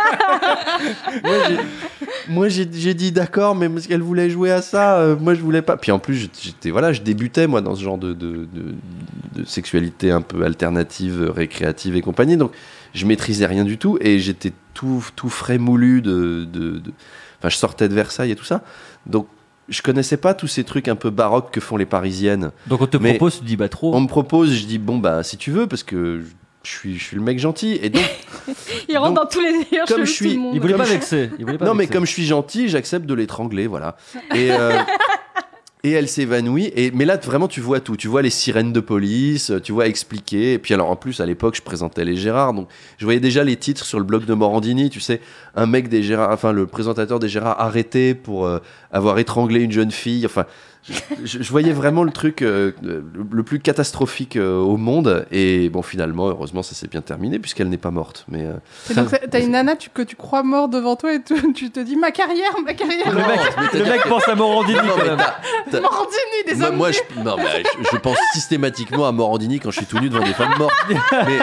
moi, j'ai, moi, j'ai- j'ai dit d'accord, mais parce qu'elle voulait jouer à ça, euh, moi, je voulais pas. Puis en plus, j'étais, voilà, je débutais, moi, dans ce genre de, de, de, de sexualité un peu alternative, récréative et compagnie. Donc, je maîtrisais rien du tout et j'étais tout, tout frais moulu de, de, de... Enfin, je sortais de Versailles et tout ça. Donc, je connaissais pas tous ces trucs un peu baroques que font les Parisiennes. Donc on te Mais propose, tu dis bah trop. On me propose, je dis bon bah si tu veux parce que je suis, je suis le mec gentil et donc Il rentre Donc, dans tous les délires comme chelous je de suis- tout le monde. Il voulait Comme pas je- vexer. Il voulait pas non mais vexer. comme je suis gentil, j'accepte de l'étrangler voilà. Et euh, et elle s'évanouit et mais là vraiment tu vois tout, tu vois les sirènes de police, tu vois expliquer et puis alors en plus à l'époque je présentais les Gérard donc je voyais déjà les titres sur le blog de Morandini, tu sais, un mec des Gérard, enfin le présentateur des Gérard arrêté pour euh, avoir étranglé une jeune fille, enfin je, je voyais vraiment le truc euh, le, le plus catastrophique euh, au monde. Et bon, finalement, heureusement, ça s'est bien terminé puisqu'elle n'est pas morte. Mais euh, Et donc, t'as- t'as une nana tu- que tu crois mort devant toi et tu, tu te dis ma carrière, ma carrière. Le mec, le mec pense à Morandini Non, quand mais même. t'as- t'as- Morandini, des moi, hommes moi, nus. je, non, mais je, je pense systématiquement à Morandini quand je suis tout nu devant des femmes mortes. Mais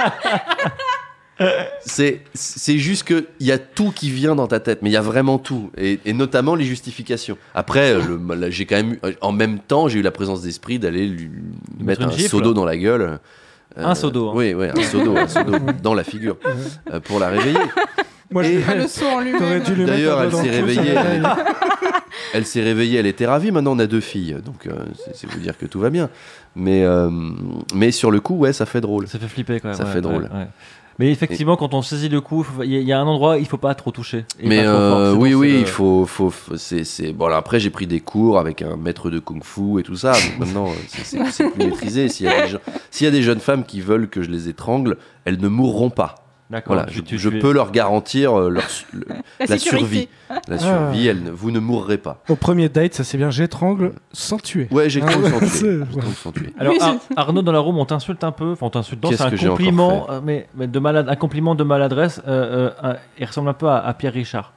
c'est, c'est juste qu'il y a tout qui vient dans ta tête, mais il y a vraiment tout, et, et notamment les justifications. Après, le, là, j'ai quand même, eu- en même temps, j'ai eu la présence d'esprit d'aller lui Lui mettre mettre un une gifle. seau d'eau dans la gueule. Un seau d'eau, hein. Oui, oui, un seau d'eau, un seau d'eau dans la figure, euh, pour la réveiller. Moi, Et- je- Pas le saut en T'aurais lui-même. dû lui D'ailleurs, mettre un elle doigt s'est dans le cul, réveillée. ça Elle, va. elle s'est réveillée, elle était ravie. Maintenant, on a deux filles, donc euh, c'est, c'est vous dire que tout va bien. Mais, euh, mais sur le coup, ouais, ça fait drôle. Ça fait flipper quand même. Ça ouais, fait drôle. ouais, ouais. Mais effectivement, quand on saisit le coup, faut- il y, a- il y a un endroit, il faut pas trop toucher. Et Mais pas trop fort, euh, sinon oui, c'est oui, le- il faut, faut, faut- c'est, c'est bon. Alors après, j'ai pris des cours avec un maître de kung-fu et tout ça. Donc maintenant, euh, c'est, c'est, c'est plus maîtrisé. S'il y a des gens- s'il y a des jeunes femmes qui veulent que je les étrangle, elles ne mourront pas. D'accord. Voilà, tu- je, tu- je tu es- peux leur garantir euh, leur su- le- La, la sécurité. survie. La survie, elles ne- vous ne mourrez pas. Au premier date, ça c'est bien, j'étrangle sans tuer. Ouais, j'ai Ah, cru sans tuer. c'est- J'ai ouais. cru sans tuer. Alors Oui, Ar- Arnaud dans la room, on t'insulte un peu, enfin on t'insulte. Non, Qu'est-ce c'est un que j'ai encore compliment, euh, mais, mais de malade, un compliment de maladresse. euh, euh, un- il ressemble un peu à, à Pierre Richard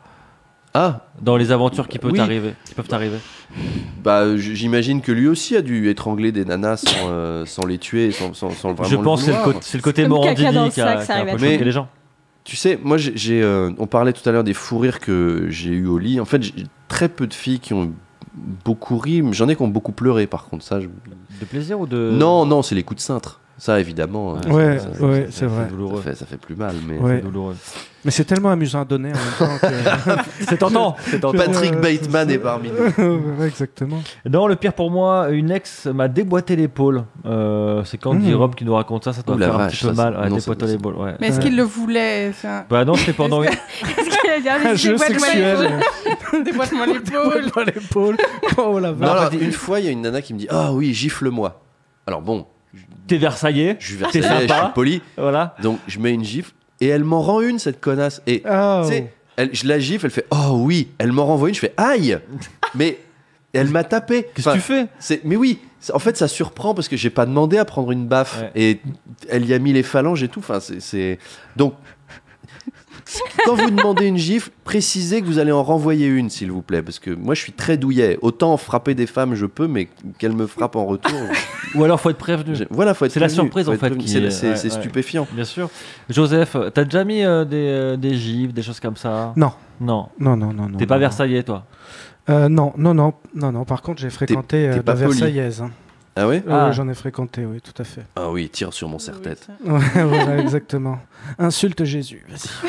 Ah, dans les aventures qui peuvent Oui. t'arriver, qui peuvent t'arriver. bah j- j'imagine que lui aussi a dû étrangler des nanas sans, euh, sans les tuer, sans, sans, sans vraiment Je pense que c'est le, vouloir. côté- c'est le côté Comme caca Morandini dans le qui a, sac, qui ça a un arrive peu à tout. choqué Mais- les gens. Tu sais, moi, j'ai, j'ai, euh, on parlait tout à l'heure des fous rires que j'ai eu au lit. En fait, j'ai très peu de filles qui ont beaucoup ri, mais j'en ai qui ont beaucoup pleuré, par contre. Ça, je- De plaisir ou de. Non, non, c'est les coups de cintre. Ça, évidemment. euh, Ouais, ça, ouais, ça- c'est vrai. C'est douloureux. ça fait, ça fait plus mal. Mais... Ouais. C'est douloureux. Mais c'est tellement amusant à donner en même temps que... C'est tentant. C'est tentant. Patrick Euh, Bateman c'est- est parmi nous. Ouais, exactement. Non, le pire pour moi, une ex m'a déboîté l'épaule. Euh, c'est Candy Mmh. Rob qui nous raconte ça, ça doit Ouh la faire un vache, petit peu ça, mal. c'est- Ouais, non, déboîter c'est- l'épaule, ouais. Mais est-ce Ouais. qu'il le voulait c'est un- Bah non, c'était pendant une. Est-ce qu'il a dit, ah, Un mais jeu déboîte-moi sexuel. l'épaule. Déboîte-moi l'épaule. Pas l'épaule. Oh la Non, vache. alors, une fois, il y a une nana qui me dit Ah oui, gifle-moi. Alors bon, T'es Versaillais, je suis T'es versaillais, je sympa. suis poli. voilà. Donc, je mets une gifle et elle m'en rend une, cette connasse. Et Oh. tu sais, elle, je la gifle, elle fait Oh oui, elle m'en renvoie une, je fais Aïe. Mais elle m'a tapé. Qu'est-ce Enfin, que tu fais c'est, mais oui, c'est- en fait, ça surprend parce que j'ai pas demandé à prendre une baffe Ouais. et elle y a mis les phalanges et tout. Enfin, c'est, c'est... donc quand vous demandez une gifle, précisez que vous allez en renvoyer une, s'il vous plaît, parce que moi, je suis très douillet. Autant frapper des femmes, je peux, mais qu'elles me frappent en retour. Ou alors faut être prévenu. j'ai- Voilà, faut être C'est la prévenu, surprise, faut en être fait, prévenu. qui C'est, est- c'est- ouais, c'est ouais. stupéfiant. Bien sûr. Joseph, t'as déjà mis euh, des, euh, des gifs, des choses comme ça Non. Non. Non, non, non, non. T'es pas non, Versaillais, toi non. Euh, non, non, non, non, non. Par contre, j'ai fréquenté t'es euh, pas la poli. Versaillaise. hein. Ah ouais Euh, Ah. J'en ai fréquenté, oui, tout à fait. Ah oui, tire sur mon serre-tête. Ouais, voilà, exactement. Insulte Jésus, vas-y.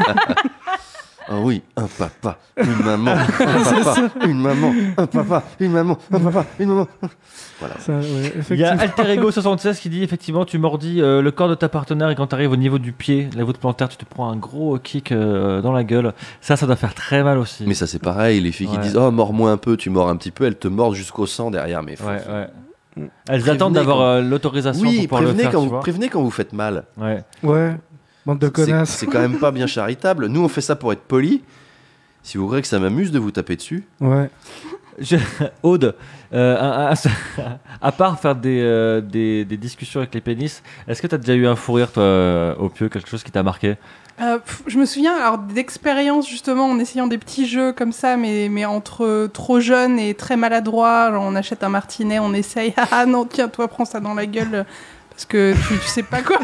Ah oui, un papa, une maman, un papa, une maman, un papa, une maman, un papa, une maman. Voilà. Ça, ouais, Il y a effectivement. Alter Ego soixante-seize qui dit effectivement tu mordis euh, le corps de ta partenaire et quand tu arrives au niveau du pied, la voûte plantaire, tu te prends un gros kick euh, dans la gueule. Ça, ça doit faire très mal aussi. Mais ça c'est pareil, les filles qui Ouais. disent oh mords-moi un peu, tu mords un petit peu, elles te mordent jusqu'au sang derrière. Mais faut- Ouais, ouais. Mm. Elles Prévenez attendent d'avoir quand- euh, l'autorisation oui, pour pouvoir le prévenez faire, quand tu vous vois. prévenez quand vous faites mal. Ouais. Ouais, bande de C'est, connasses. c'est quand même pas bien charitable. Nous on fait ça pour être poli. Si vous croyez que ça m'amuse de vous taper dessus, Ouais. Je- Aude, euh, un- un- à part faire des, euh, des, des discussions avec les pénis, est-ce que tu as déjà eu un fou rire, toi, euh, au pieu, quelque chose qui t'a marqué? Euh, pff, je me souviens alors d'expériences justement en essayant des petits jeux comme ça, mais, mais entre trop jeunes et très maladroits. Genre on achète un martinet, on essaye. Ah ah, non, tiens, toi, prends ça dans la gueule parce que tu, tu sais pas quoi.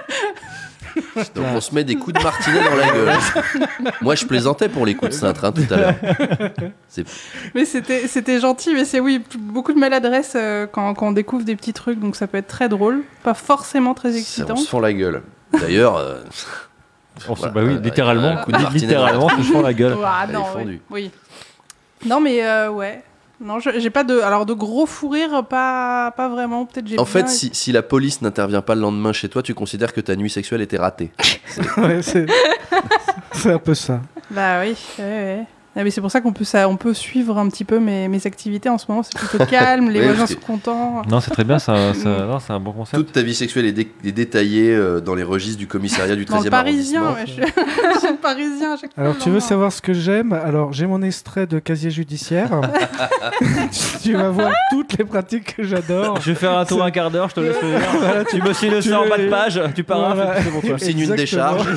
donc on se met des coups de martinet dans la gueule. Moi je plaisantais pour les coups de cintre hein, tout à l'heure. C'est... Mais c'était c'était gentil, mais c'est oui, p- beaucoup de maladresse euh, quand, quand on découvre des petits trucs, donc ça peut être très drôle, pas forcément très Ça, excitant. on se fend la gueule. D'ailleurs, euh, On se- Voilà. Bah oui, Euh, littéralement. un coup de martinet littéralement, dans la se fend la gueule. Ah Elle est non, fondue. oui, oui. Non mais euh, ouais. Non, je- j'ai pas de alors de gros fous rires, pas pas vraiment. Peut-être j'ai en fait, bien- si, si la police n'intervient pas le lendemain chez toi, tu considères que ta nuit sexuelle était ratée. Ouais, c'est... c'est un peu ça. Bah oui, ouais, ouais. Ah, mais c'est pour ça qu'on peut, ça, on peut suivre un petit peu mes, mes activités en ce moment. C'est plutôt calme, les Oui, voisins parce sont que- contents. Non, c'est très bien, ça, ça- non, c'est un bon concept. Toute ta vie sexuelle est, dé- est détaillée euh, dans les registres du commissariat du Dans le treizième Parisien, arrondissement. ouais, je, suis... je suis Parisien à chaque fois. Alors, tu veux Non, savoir ce que j'aime? Alors, j'ai mon extrait de casier judiciaire. Tu vas voir toutes les pratiques que j'adore. Je vais faire un tour un quart d'heure, je te laisse le dire. Voilà, Tu me signes tu ça en le- bas de page, tu pars, Voilà. c'est bon, toi. Tu me signes une Exactement. décharge.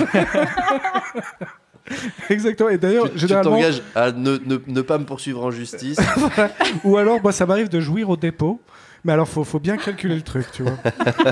Exactement. Et d'ailleurs, Tu, tu généralement, t'engages à ne, ne, ne pas me poursuivre en justice. ou alors, moi, ça m'arrive de jouir au dépôt. Mais alors, faut, faut bien calculer le truc, tu vois.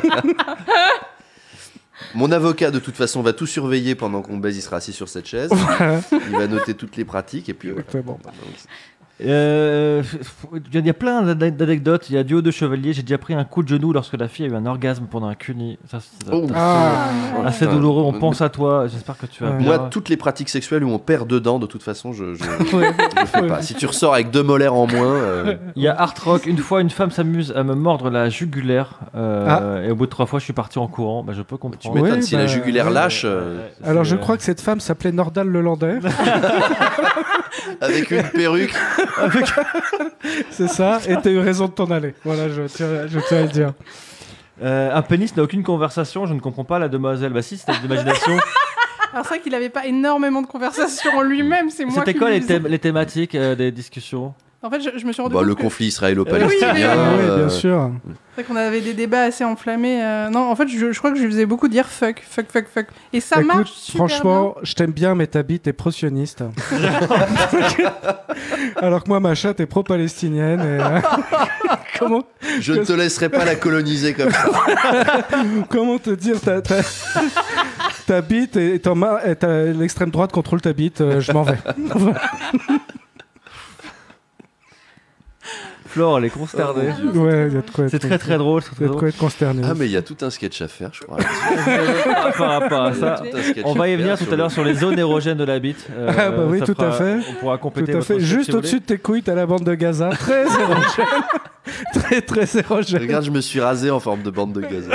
Mon avocat, de toute façon, va tout surveiller pendant qu'on baise. Il sera assis sur cette chaise. Il va noter toutes les pratiques. Et puis, voilà. Exactement. Donc, Euh, Il y a plein d'ane- d'anecdotes. Il y a du haut de chevalier. J'ai déjà pris un coup de genou lorsque la fille a eu un orgasme pendant un cuni. Ça, c'est Oh. Ah, assez Putain. douloureux. On pense à toi. J'espère que tu vas Ouais. bien. Moi, toutes les pratiques sexuelles où on perd dedans, de toute façon, je, je, Ouais. je fais pas. Si tu ressors avec deux molaires en moins, euh, Il y a Art Rock. Une fois, une femme s'amuse à me mordre la jugulaire. euh, Et au bout de trois fois, je suis parti en courant. Bah, je peux tu comprendre. m'étonnes Oui, si bah, la jugulaire ouais. lâche euh, Alors, je C'est- crois que cette femme s'appelait Nordal Lelandais. avec une perruque. C'est ça. Et t'as eu raison de t'en aller. Voilà, je tiens, je tiens à le dire. Euh, un pénis n'a aucune conversation. Je ne comprends pas la demoiselle. Bah si, c'était de l'imagination. Alors c'est vrai qu'il avait pas énormément de conversations en lui-même, c'est moi C'était qui quoi lui les, faisais. thèmes- les thématiques euh, des discussions? En fait, je, je me suis rendu Bah, compte le que conflit israélo-palestinien. Oui, oui, Ah oui, euh, bien sûr. c'est vrai qu'on avait des débats assez enflammés. euh, Non, en fait, je, je crois que je lui faisais beaucoup dire fuck, fuck, fuck, fuck. Et ça Écoute, marche super franchement, je t'aime bien, mais ta bite est pro-sioniste. Alors que moi, ma chatte est pro-palestinienne. Et, euh, comment, Je ne te laisserai pas la coloniser comme ça. comment te dire, ta, ta, ta bite est en main, et ta- l'extrême droite contrôle ta bite, euh, je m'en vais. Flore, elle est consternée. Oh, mon Dieu. Ouais, il y a de quoi être, C'est très très drôle. c'est très il y a de drôle. quoi être consterné. Ah, mais il y a tout un sketch à faire, je crois. Par rapport à Il y a ça. tout un sketch On va y à venir faire tout à l'heure sur les zones érogènes de la bite. Euh, Ah bah oui, ça tout à fait. On pourra compléter Tout à votre fait. sketch, Juste si vous au-dessus de tes couilles, t'as la bande de Gaza. Très érogène. très, très érogène. Regarde, je me suis rasé en forme de bande de gaz.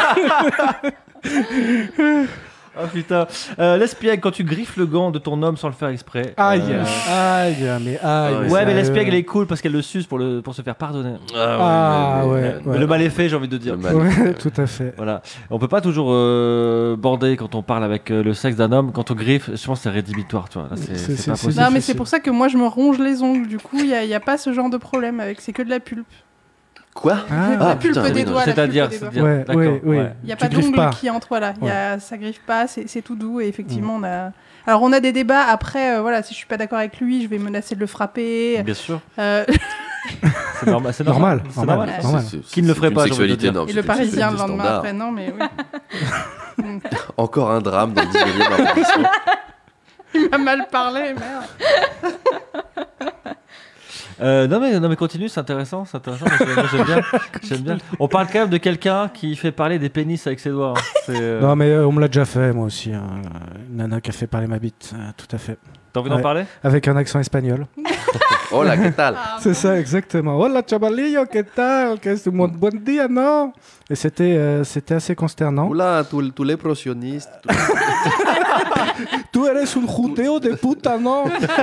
voulez. Oh putain. Euh, L'espiègle, quand tu griffes le gant de ton homme sans le faire exprès. Aïe, euh, aïe, mais aïe. Ouais, mais Ouais, mais sérieux. l'espiègle, elle est cool parce qu'elle le suce pour, le, pour se faire pardonner. Ah, mais- ouais, mais- ouais. Mais le mal est fait, j'ai envie de dire. Le mal. Ouais, tout à fait. Voilà. On peut pas toujours euh, border quand on parle avec euh, le sexe d'un homme. Quand on griffe, je pense que c'est rédhibitoire. Tu vois. Là, c'est, C'est- c'est c'est- pas c'est- possible. Non, mais c'est difficile. pour ça que moi je me ronge les ongles. Du coup, il n'y a, il y a pas ce genre de problème avec. C'est que de la pulpe. Quoi Ah, la Ah, pulpe putain, des oui, non, doigts. la C'est-à-dire, pulpe des doigts. c'est-à-dire- ouais, d'accord, oui, oui. ouais. Il n'y a Tu pas griffes d'ongles pas. qui entrent, voilà. Il y a, ça griffe pas, c'est, c'est tout doux et effectivement on a. Alors on a des débats après, euh, voilà, si je suis pas d'accord avec lui, je vais menacer de le frapper. Bien sûr. Euh, C'est normal. C'est Normal, normal. C'est normal. normal. Ouais. normal. C'est- c'est- Qui ne le c'est ferait une pas, j'ai envie de sexualité, dire. non, et c'est le une Parisien le sexualité lendemain standard. après, non mais oui. Mm. Encore un drame dans le dix-neuvième arrondissement. Il m'a mal parlé, merde. Euh, non mais non mais continue, c'est intéressant, c'est intéressant. Moi, j'aime- moi, j'aime bien, j'aime bien. On parle quand même de quelqu'un qui fait parler des pénis avec ses doigts. hein. C'est, euh, Non, mais euh, on me l'a déjà fait, moi aussi. hein. Une nana qui a fait parler ma bite, euh, tout à fait. T'as envie d'en Ouais. parler? Avec un accent espagnol. Oh là, que tal? C'est ça, exactement. Hola, chavalillo, ¿qué tal? Que es un bon bon dia, non? Et c'était, euh, c'était assez consternant. Oula, tous tous les prosionistes. tous- Tu eres un juteo de puta, non?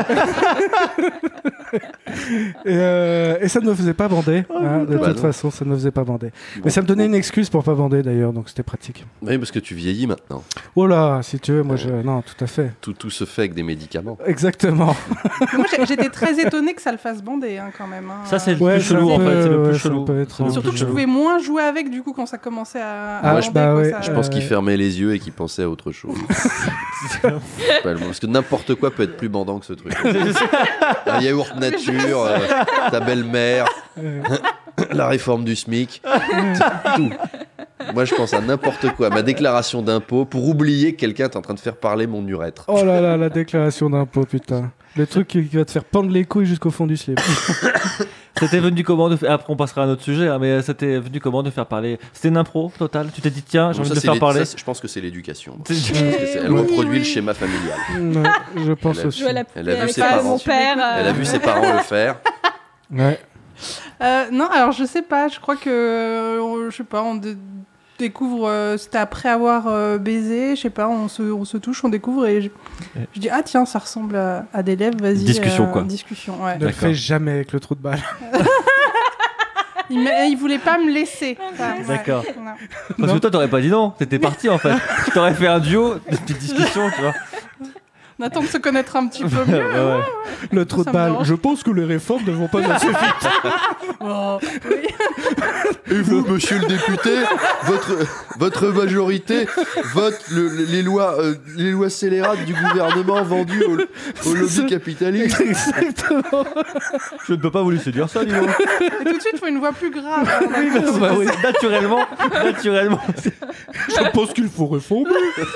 et, euh, et ça ne me faisait pas bander. hein, de Bah toute non. façon, ça ne me faisait pas bander. Bon. Mais ça me donnait une excuse pour pas bander d'ailleurs, donc c'était pratique. Oui, parce que tu vieillis maintenant. Oh là, si tu veux, moi je. Non, tout à fait. Tout, tout se fait avec des médicaments. Exactement. Mais moi j'ai- j'étais très étonnée que ça le fasse bander hein, quand même. hein. Ça c'est le Ouais, plus ça chelou en peut- fait, c'est le ouais, plus ça chelou. peut être- C'est le Surtout plus que je chelou. pouvais moins jouer avec du coup quand ça commençait à, à Ah, bander, bah quoi, ouais, ça- Je pense Euh, qu'il fermait les yeux et qu'il pensait à autre chose. Ouais, parce que n'importe quoi peut être plus bandant que ce truc. Un yaourt nature, euh, ta belle-mère, Euh, la réforme du SMIC, tout. Moi, je pense à n'importe quoi. Ma déclaration d'impôt pour oublier que quelqu'un est en train de faire parler mon urètre. Oh là là, la déclaration d'impôt, putain. Le truc qui, qui va te faire pendre les couilles jusqu'au fond du slip. C'était venu comment de faire... Après on passera à un autre sujet, hein, mais c'était venu comment de faire parler. C'était une impro totale. Tu t'es dit tiens, j'ai Donc envie ça, de le c'est faire l'é- parler. ça, c'est- je pense que c'est l'éducation. C'est- Je pense que c'est- Elle Oui, reproduit oui. le schéma familial. Ouais, je pense Elle a- aussi. Jouer à la Elle poupée a vu avec ses euh, parents. mon père. euh, Elle a vu ses parents le faire. Ouais. Euh, non, alors je sais pas, je crois que. euh, je sais pas, on. dé- découvre, euh, c'était après avoir euh, baisé, je sais pas, on se, on se touche, on découvre et je, je dis ah tiens ça ressemble à, à des lèvres, vas-y. Discussion, euh, quoi. Discussion, ouais. Ne le D'accord. fais jamais avec le trou de balle. Il, m'a- il voulait pas me laisser. Enfin, ouais. D'accord. Non. Parce que toi, t'aurais pas dit non, t'étais parti en fait. T'aurais fait un duo, de petites discussions, tu vois. On attend de se connaître un petit peu Ouais, mieux. ouais. Le trou Ça de me balle. dérange. Je pense que les réformes ne vont pas assez vite. Oh, oui. Et vous, monsieur le député, votre, votre majorité vote le- les, lois, euh, les lois scélérates du gouvernement vendues au, au lobby capitaliste. Exactement. Je ne peux pas vous laisser dire ça, dis donc. Et tout de suite, il faut une voix plus grave. Bah oui, naturellement, naturellement. Je pense qu'il faut réformer.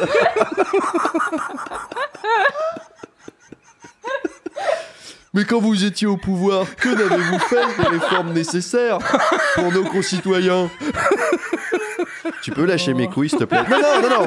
Mais quand vous étiez au pouvoir, que n'avez-vous fait des réformes nécessaires pour nos concitoyens? Tu peux lâcher mes couilles, s'il te plaît? Non, non, non,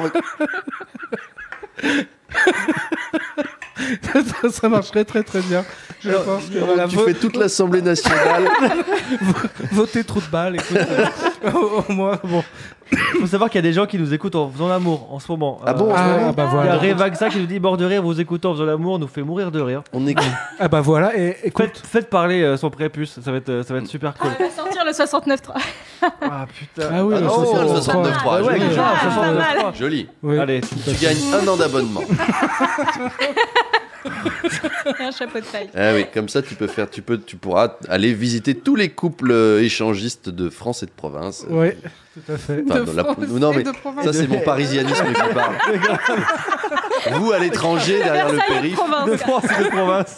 non. ça, ça marcherait très très bien. Je Alors, pense que alors, voilà, Tu vo- fais toute l'Assemblée nationale. voter trou de balle. Écoute, euh, au, au moins, bon. Il faut savoir qu'il y a des gens qui nous écoutent en faisant l'amour en ce moment. Ah bon, en ce Ah, moment bah Il y a voilà. Revaxa qui nous dit bord de rire, vous écoutez en faisant l'amour, nous fait mourir de rire. On est... Ah bah voilà. Et écoute, Faites, faites parler euh, son prépuce, ça va être, euh, ça va être super cool. On va sortir le soixante-neuf trois. Ah putain. ah oui, Ah le non, soixante-trois. le soixante-neuf trois, Ouais, joli. grave, Ah, soixante-neuf trois. Joli. Oui. Allez, Tu gagnes un an d'abonnement. Un chapeau de paille. Ah oui, comme ça tu peux faire, tu peux, tu pourras aller visiter tous les couples euh, échangistes de France et de province. Oui, tout à fait. Enfin, De dans la- France non, et mais de province. ça c'est mon parisianisme qui parle. Vous à l'étranger derrière le Versailles, périph', province. de France et de province.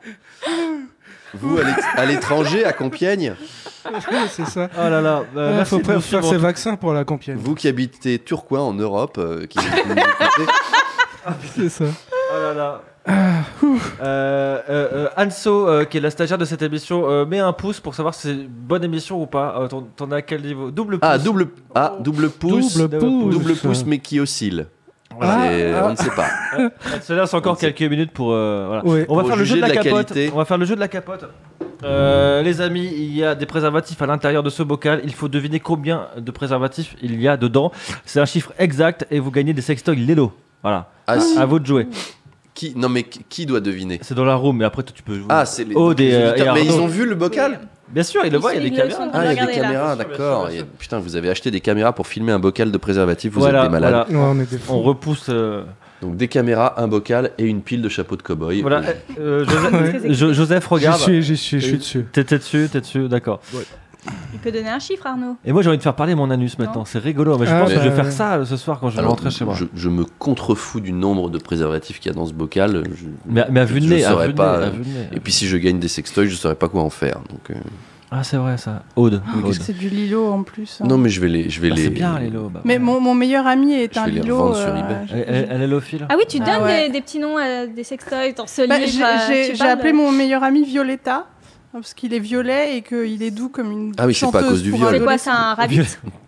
vous à l'é- à l'étranger à Compiègne, Oui, c'est ça. Oh là là, euh, Il merci faut de nous faire suivre. ses vaccins pour la Compiègne. vous qui habitez Tourcoing en Europe, euh, qui, qui nous écoutez, C'est ça. Oh là là. Euh, euh, euh, Anso, euh, qui est la stagiaire de cette émission, euh, met un pouce pour savoir si c'est une bonne émission ou pas. Euh, t'en, t'en as à quel niveau? Double pouce. ah double, ah double pouce, Double pouce. double pouce mais qui oscille. Ah, C'est- ah. On ne sait pas. Ça laisse encore On sait. quelques minutes pour. euh, voilà. Oui. On va Pour faire le jeu juger de la, de la capote. qualité. On va faire le jeu de la capote. Euh, les amis, il y a des préservatifs à l'intérieur de ce bocal. Il faut deviner combien de préservatifs il y a dedans. C'est un chiffre exact et vous gagnez des sextoys Lelo. Voilà. Ah, si. À vous de jouer. Qui, non mais qui, qui doit deviner? C'est dans la room, mais après toi, tu peux jouer. Ah, c'est les, Aude les et, euh, auditeurs. et Mais ils Arnaud. ont vu le bocal? Bien sûr, il le voit, il y a des Ils le caméras. sont. Ah, il y a des Regardez là. caméras, Bien sûr, d'accord. bien sûr, Il y a- bien sûr. Putain, vous avez acheté des caméras pour filmer un bocal de préservatif, vous Voilà, êtes des malades. voilà. Ouais, on est des fous. On repousse. euh, Donc des caméras, un bocal et une pile de chapeaux de cow-boy. Voilà. euh, Joseph, Ouais. Jo- Joseph, J'y regarde. suis, j'y suis, je suis dessus. T'es t'es dessus, t'es dessus, d'accord. Il peut donner un chiffre, Arnaud. Et moi, j'ai envie de faire parler mon anus maintenant. C'est rigolo, mais je Ah, pense que bah, je vais faire ouais. ça euh, ce soir quand je vais Alors, rentrer chez moi. je, je me contrefous du nombre de préservatifs qu'il y a dans ce bocal. Je- Mais, mais à vue de je nez, à saurais vue de pas, nez, à euh, vue de nez. Et puis si je gagne des sextoys, je saurais pas quoi en faire. Donc, euh, Ah, c'est vrai ça. Aude. Aude. C'est du Lilo en plus. hein. non, mais je vais les, je vais Ah, les. c'est bien les lots. bah, Mais ouais. mon, mon meilleur ami est Je un vais les Lilo. revendre sur eBay. je- Elle, elle, elle est lophile. Ah oui, tu Ah donnes ouais. des, des petits noms à des sextoys dans ce Bah, livre. j'ai euh, j'ai- tu j'ai parles appelé de- mon meilleur ami Violetta parce qu'il est violet et qu'il est doux comme une Ah oui, c'est pas à chanteuse cause du pour viol. un C'est quoi, c'est adolescent. un rabbit?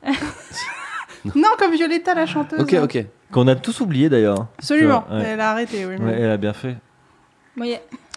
Non, comme Violetta la chanteuse. Ok, ok. Qu'on a tous oublié d'ailleurs. Absolument. Ouais. Elle a arrêté, oui. Ouais, elle a bien fait. Oui.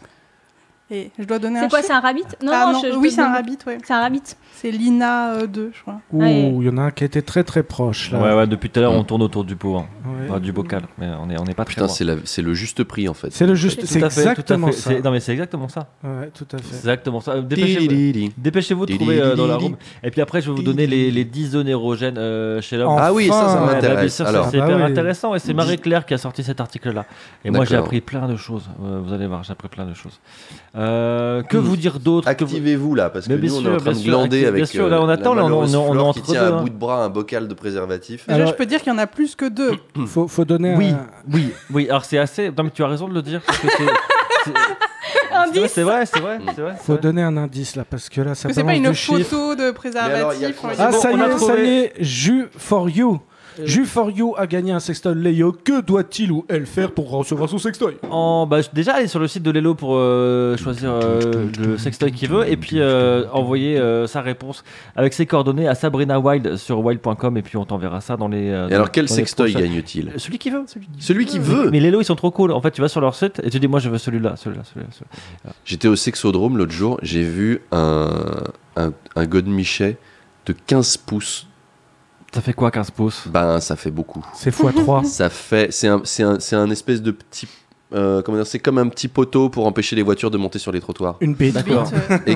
Et je dois donner un C'est quoi, chiffre. c'est un rabbit? Non, Ah, non, non, je- je oui, te c'est un demande. rabbit, ouais. C'est un rabbit. C'est Lina euh, deux, je crois. Ouh, Ouais. il y en a un qui a été très très proche là. Ouais, ouais, depuis tout à l'heure, Mm. on tourne autour du pot, hein. Ouais. Enfin, du bocal, mais on est, on est pas très Putain, loin. c'est la- c'est le juste prix en fait. C'est le juste, Tout c'est à fait, tout à exactement fait. ça. C'est- Non, mais c'est exactement ça. Ouais, tout à C'est fait. exactement ça. Euh, Dépêchez-vous. Di-di-di-di. Dépêchez-vous de trouver euh, dans la room. Et puis après, je vais vous donner les, les dix zones érogènes euh, chez l'homme. Enfin. Ah oui, ça, ça Ouais, Ouais, bah, bien m'intéresse. sûr, Alors, c'est Ah hyper bah oui. intéressant et c'est Marie-Claire qui a sorti cet article-là. Et moi j'ai D'accord. appris plein de choses. Euh, vous allez voir, j'ai appris plein de choses. Euh, que vous dire d'autre que vous- activez-vous là, parce que Mais nous bien on est sûr, en train bien de sûr, glander active- avec bien sûr, là, on euh, attend, la là, on- malheureuse on est Flore entre qui tient deux, à hein. bout de bras un bocal de préservatif. Déjà, Alors- je peux dire qu'il y en a plus que deux. Faut, faut donner Oui, un. oui, oui. Alors c'est assez. Non mais tu as raison de le dire parce que c'est. c'est- Indice. C'est vrai, c'est vrai, c'est vrai. c'est Faut vrai. donner un indice là parce que là ça Que c'est pas balance une du chiffre. photo de préservatif. quoi Ah bon, ça on y a est, trouvé- ça y est, Jus for You. Jus for You a gagné un sextoy Léo. Que doit-il ou elle faire pour recevoir son sextoy? En, bah, déjà aller sur le site de Lelo pour euh, choisir euh, le sextoy qu'il veut et puis euh, envoyer euh, sa réponse avec ses coordonnées à Sabrina Wild sur wild point com et puis on t'enverra ça dans les. euh, Et dans- alors quel dans les sextoy prochaines- gagne-t-il? Celui qui veut. Celui qui Celui qui veut. Mais Lelo ils sont trop cool. En fait, tu vas sur leur site et tu dis moi je veux celui-là, celui-là, celui-là. celui-là. J'étais au Sexodrome l'autre jour, j'ai vu un, un, un godemichet de quinze pouces Ça fait quoi quinze pouces? Ben, ça fait beaucoup. C'est fois trois. Ça fait, c'est un, c'est un, c'est un espèce de petit, euh, comment dire, c'est comme un petit poteau pour empêcher les voitures de monter sur les trottoirs. Une bite. D'accord. Et,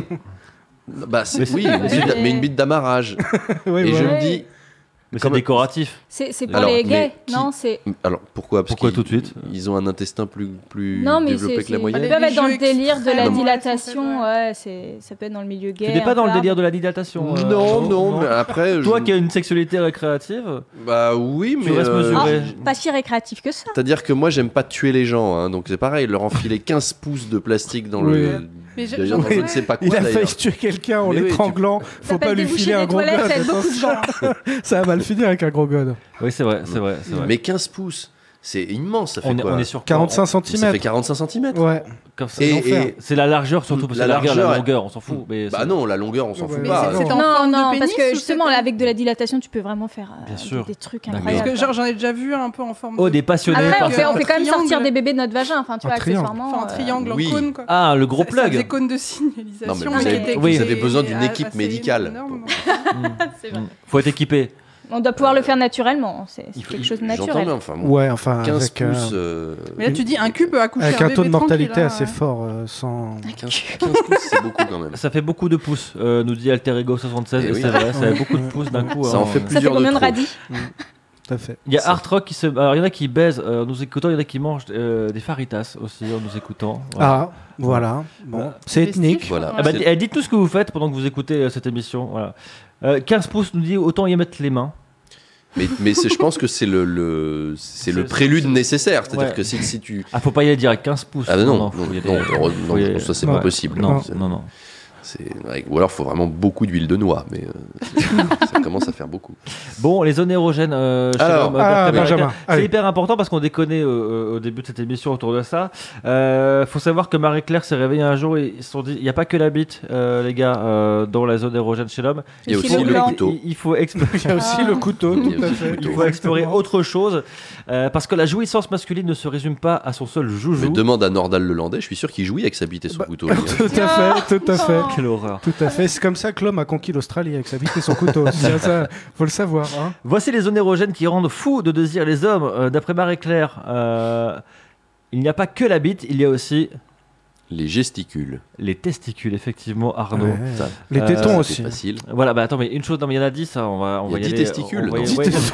bah, c'est, Mais c'est- oui, une bite d'a- mais une bite d'amarrage. Ouais, Et je voilà. me dis, Mais c'est Comment- décoratif. C'est c'est pour Alors, les mais gays, qui- non c'est... alors pourquoi? Parce Pourquoi qu'ils- tout de suite Ils ont un intestin plus, plus Non, mais développé c'est, que la c'est- moyenne. ils Les peuvent être dans le jeux délire de la extrêmes, ouais, dilatation, c'est ouais, c'est, ça peut être dans le milieu gay. Tu n'es pas un dans peu le délire hard. de la dilatation euh, Non, non, mais après. Toi je- qui as une sexualité récréative, Bah oui, Tu mais. restes euh, mesuré. Ah, pas si récréatif que ça. C'est-à-dire que moi, j'aime pas tuer les gens, hein, donc c'est pareil, leur enfiler quinze pouces de plastique dans Oui. le. Mais je- d'ailleurs, dans Oui. je ne sais pas quoi. Il a d'ailleurs. failli tuer quelqu'un en Mais oui, l'étranglant. Faut Ça pas peut lui déboucher filer un des gros toilettes god. avec beaucoup de gens. Ça va mal finir avec un gros god. oui, c'est vrai, c'est vrai, c'est vrai. Mais quinze pouces, c'est immense, ça fait on, est, quoi on est sur quarante-cinq Ça fait centimètres. quarante-cinq centimètres. Ouais. Comme ça, Et- l'enfer. et- C'est la largeur surtout, parce que La la largeur, la largeur, longueur, on s'en fout. Mais Bah c'est- non, la longueur, on s'en Ouais, fout mais pas. c'est- c'est en Non, forme de non, pénis parce que ou justement, c'est- là, avec de la dilatation, tu peux vraiment faire euh, Bien des- sûr. Des, trucs D'accord. Parce incroyables. que genre, j'en ai déjà vu un peu en forme Oh, de... des passionnés. Après, par on fait, on Un fait quand même triangle. sortir des bébés de notre vagin, enfin, tu Un vois, triangle. accessoirement. Enfin, un euh, triangle oui. en cône, quoi. Ah, le gros Ça- ça faisait plug. cône de signalisation. Non, mais vous qui avez- était- oui. qui vous avez était besoin d'une assez équipe médicale. énorme. C'est vrai. Faut être équipé. On doit pouvoir le faire naturellement, c'est c'est Il faut- quelque chose de J'entends naturel. bien, enfin, bon, Ouais, enfin, quinze avec, euh, pouces. euh, Mais là, tu dis un cube peut accoucher avec un un taux de bébé mortalité tranquille, hein. assez fort, euh, sans. quinze, quinze pouces, c'est beaucoup quand même. Ça fait beaucoup de pouces, euh, nous dit Alter Ego soixante-seize, Eh et oui. c'est vrai, ça fait beaucoup de pouces d'un coup. Ça hein. en fait Ça fait plusieurs combien de trop. radis? Tout à fait. Il y a Ça- Art Rock qui se. Alors, il y en a qui baisent euh, en nous écoutant, il y en a qui mangent euh, des faritas aussi en nous écoutant. Voilà. Ah, voilà. Bon, c'est Vestige. ethnique. Voilà. Ah bah, C'est- d- eh, dites tout ce que vous faites pendant que vous écoutez euh, cette émission. Voilà. Euh, quinze pouces nous dit autant y mettre les mains. Mais, mais c'est- je pense que c'est le, le, c'est le C'est- prélude c'est- nécessaire. C'est-à-dire Ouais. que si, si tu. Ah, faut pas y aller direct, quinze pouces. Ah, bah non, non, faut y aller- non, heureux- non, faut y aller- ça, c'est pas Ouais. possible. Non, C'est- non, non. C'est, ouais, ou alors, il faut vraiment beaucoup d'huile de noix. Mais euh, c'est- ça commence à faire beaucoup. Bon, les zones érogènes. euh, chez Alors, l'homme, ah, Bertrand Benjamin, Marie-Claire, c'est allez. hyper important parce qu'on déconnait euh, euh, au début de cette émission autour de ça. Euh, faut savoir que Marie-Claire s'est réveillée un jour et ils se sont dit il n'y a pas que la bite, euh, les gars, euh, dans la zone érogène chez l'homme. Il y a Et aussi le le gland. couteau. Il, il faut explorer. Il y a aussi Ah. le couteau, Il y a tout à aussi fait. le couteau. Il faut explorer Exactement. autre chose euh, parce que la jouissance masculine ne se résume pas à son seul Mais joujou. demande à Nordal le Landais, je suis sûr qu'il jouit avec sa bite et son Bah, couteau. Tout à fait, tout à fait. Oh. Quelle horreur. Tout à fait. C'est comme ça que l'homme a conquis l'Australie avec sa bite et son couteau. C'est ça, faut le savoir. Hein. Voici les zones érogènes qui rendent fous de désir les hommes. Euh, D'après Marie-Claire, euh, il n'y a pas que la bite, il y a aussi Les gesticules. les testicules, effectivement, Arnaud. Ouais. Ça, Les Euh, tétons c'est aussi. facile. Voilà, bah attends, mais une chose, non, mais il y en a dix, ça, on va, on Il y va a y dix aller. testicules, on va y- non ouais, Dix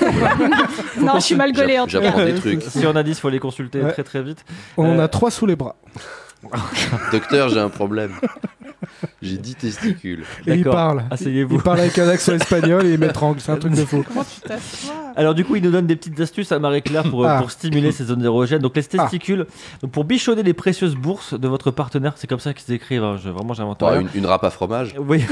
Non, je suis mal gaulée en tout cas. J'apprends des trucs. Si on a dix, il faut les consulter Ouais. très très vite. On en Euh, a trois sous les bras. Docteur, j'ai un problème. J'ai dix testicules. Et il D'accord. parle. Asseyez-vous. Il parle avec un accent espagnol et il m'étrangle. C'est un truc de fou. Comment tu t'assois? Alors du coup, il nous donne des petites astuces à Marie-Claire pour, Ah. pour stimuler ces zones érogènes. Donc les testicules, donc pour bichonner les précieuses bourses de votre partenaire, c'est comme ça qu'ils écrivent. Hein. Je, vraiment, j'invente T'auras rien. une, une râpe à fromage. Oui.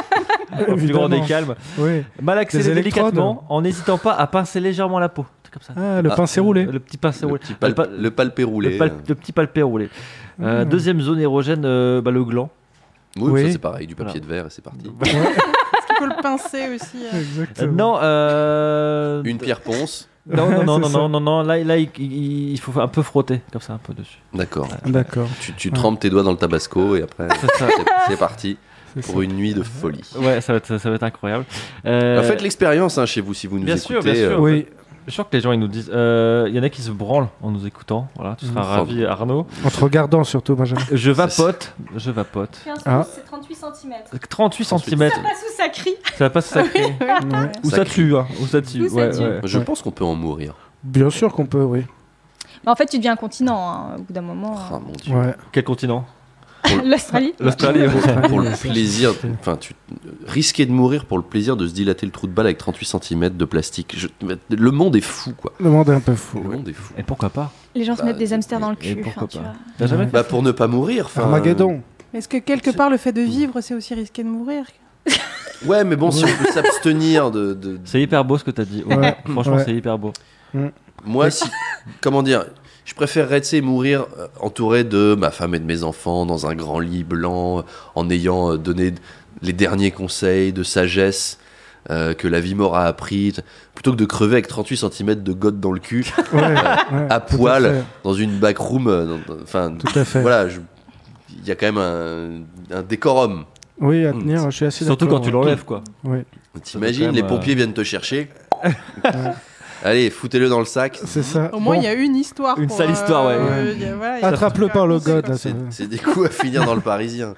Au plus grand des calmes. Oui. Malaxez Des électrodes. délicatement en n'hésitant pas à pincer légèrement la peau. C'est comme ça. Ah, le Ah. pincé roulé. Le petit pincé Le roulé. petit pal- pa- le palpé roulé. le pal- le petit palpé roulé. Euh, Mmh. Deuxième zone érogène, euh, bah, le gland. Oui, Oui. ça, c'est pareil, du papier de verre et c'est parti. Est-ce qu'il faut le pincer aussi? euh Euh, Exactement. non, euh... Une pierre ponce. Non, non, non, C'est non, ça. non, non, non, là, là il, il- il faut un peu frotter, comme ça, un peu dessus. D'accord. D'accord. Tu, tu trempes tes doigts dans le tabasco et après, C'est ça. c'est, c'est parti C'est pour ça. une nuit de folie. Ouais, ça va être, ça va être incroyable. Euh, Faites l'expérience hein, chez vous si vous nous bien écoutez. sûr, bien sûr. euh, Oui, Je suis sûr que les gens, ils nous disent... euh, Il y en a qui se branlent en nous écoutant. Voilà, tu seras Mmh. ravi, Arnaud. en te regardant surtout, Benjamin. Je vapote, je vapote. quinze Ah. pouces, c'est trente-huit centimètres. trente-huit centimètres. Ça passe où ça crie? Ça va pas se sacrer. Ouais. Ou Ça ça crie. tue, hein. Ou ça tue. Ou ça Ouais, tue. ouais. Je Ouais. pense qu'on peut en mourir. Bien sûr qu'on peut, oui. Mais en fait, tu deviens incontinent hein, au bout d'un moment. Ah mon dieu. Ouais. Quel continent? L'Australie? L'Australie. Pour, pour le Ouais, ça, plaisir, c'était- enfin, tu risquer de mourir pour le plaisir de se dilater le trou de balle avec trente-huit centimètres de plastique. Je- le monde est fou, quoi. Le monde est un peu fou. Le ouais. monde est fou. Et pourquoi pas? Les gens se Bah, mettent des hamsters dans le et cul. pourquoi enfin, tu pas. vois. T'as jamais fait Bah pour ne pas mourir. enfin, Armageddon. Mais est-ce que quelque part, le fait de vivre, c'est aussi risqué de mourir? euh, Ouais, mais bon, si on peut s'abstenir de, de- de- C'est hyper beau ce que t'as dit. Ouais. Ouais. Franchement, Ouais. c'est hyper beau. Moi, si, comment dire, je préférerais, tu sais, mourir euh, entouré de ma femme et de mes enfants dans un grand lit blanc, en ayant euh, donné les derniers conseils de sagesse euh, que la vie m'aura appris, t- plutôt que de crever avec trente-huit centimètres de gotte dans le cul, Ouais, ouais, à tout poil, fait. dans une backroom. euh, dans- dans- Enfin, Tout à fait. voilà, je- il y a quand même un, un décorum. Oui, à tenir, je suis assez Surtout d'accord, quand tu ouais. l'enlèves, quoi. Oui. T'imagines, quand les même, pompiers viennent te chercher, Allez, foutez-le dans le sac. C'est ça. Au moins, il Bon. y a une histoire. Une pour, sale histoire, ouais. euh, il y a- voilà, il y a- Attrape-le par le god. là, C'est ça- c'est des coups à finir dans le Parisien.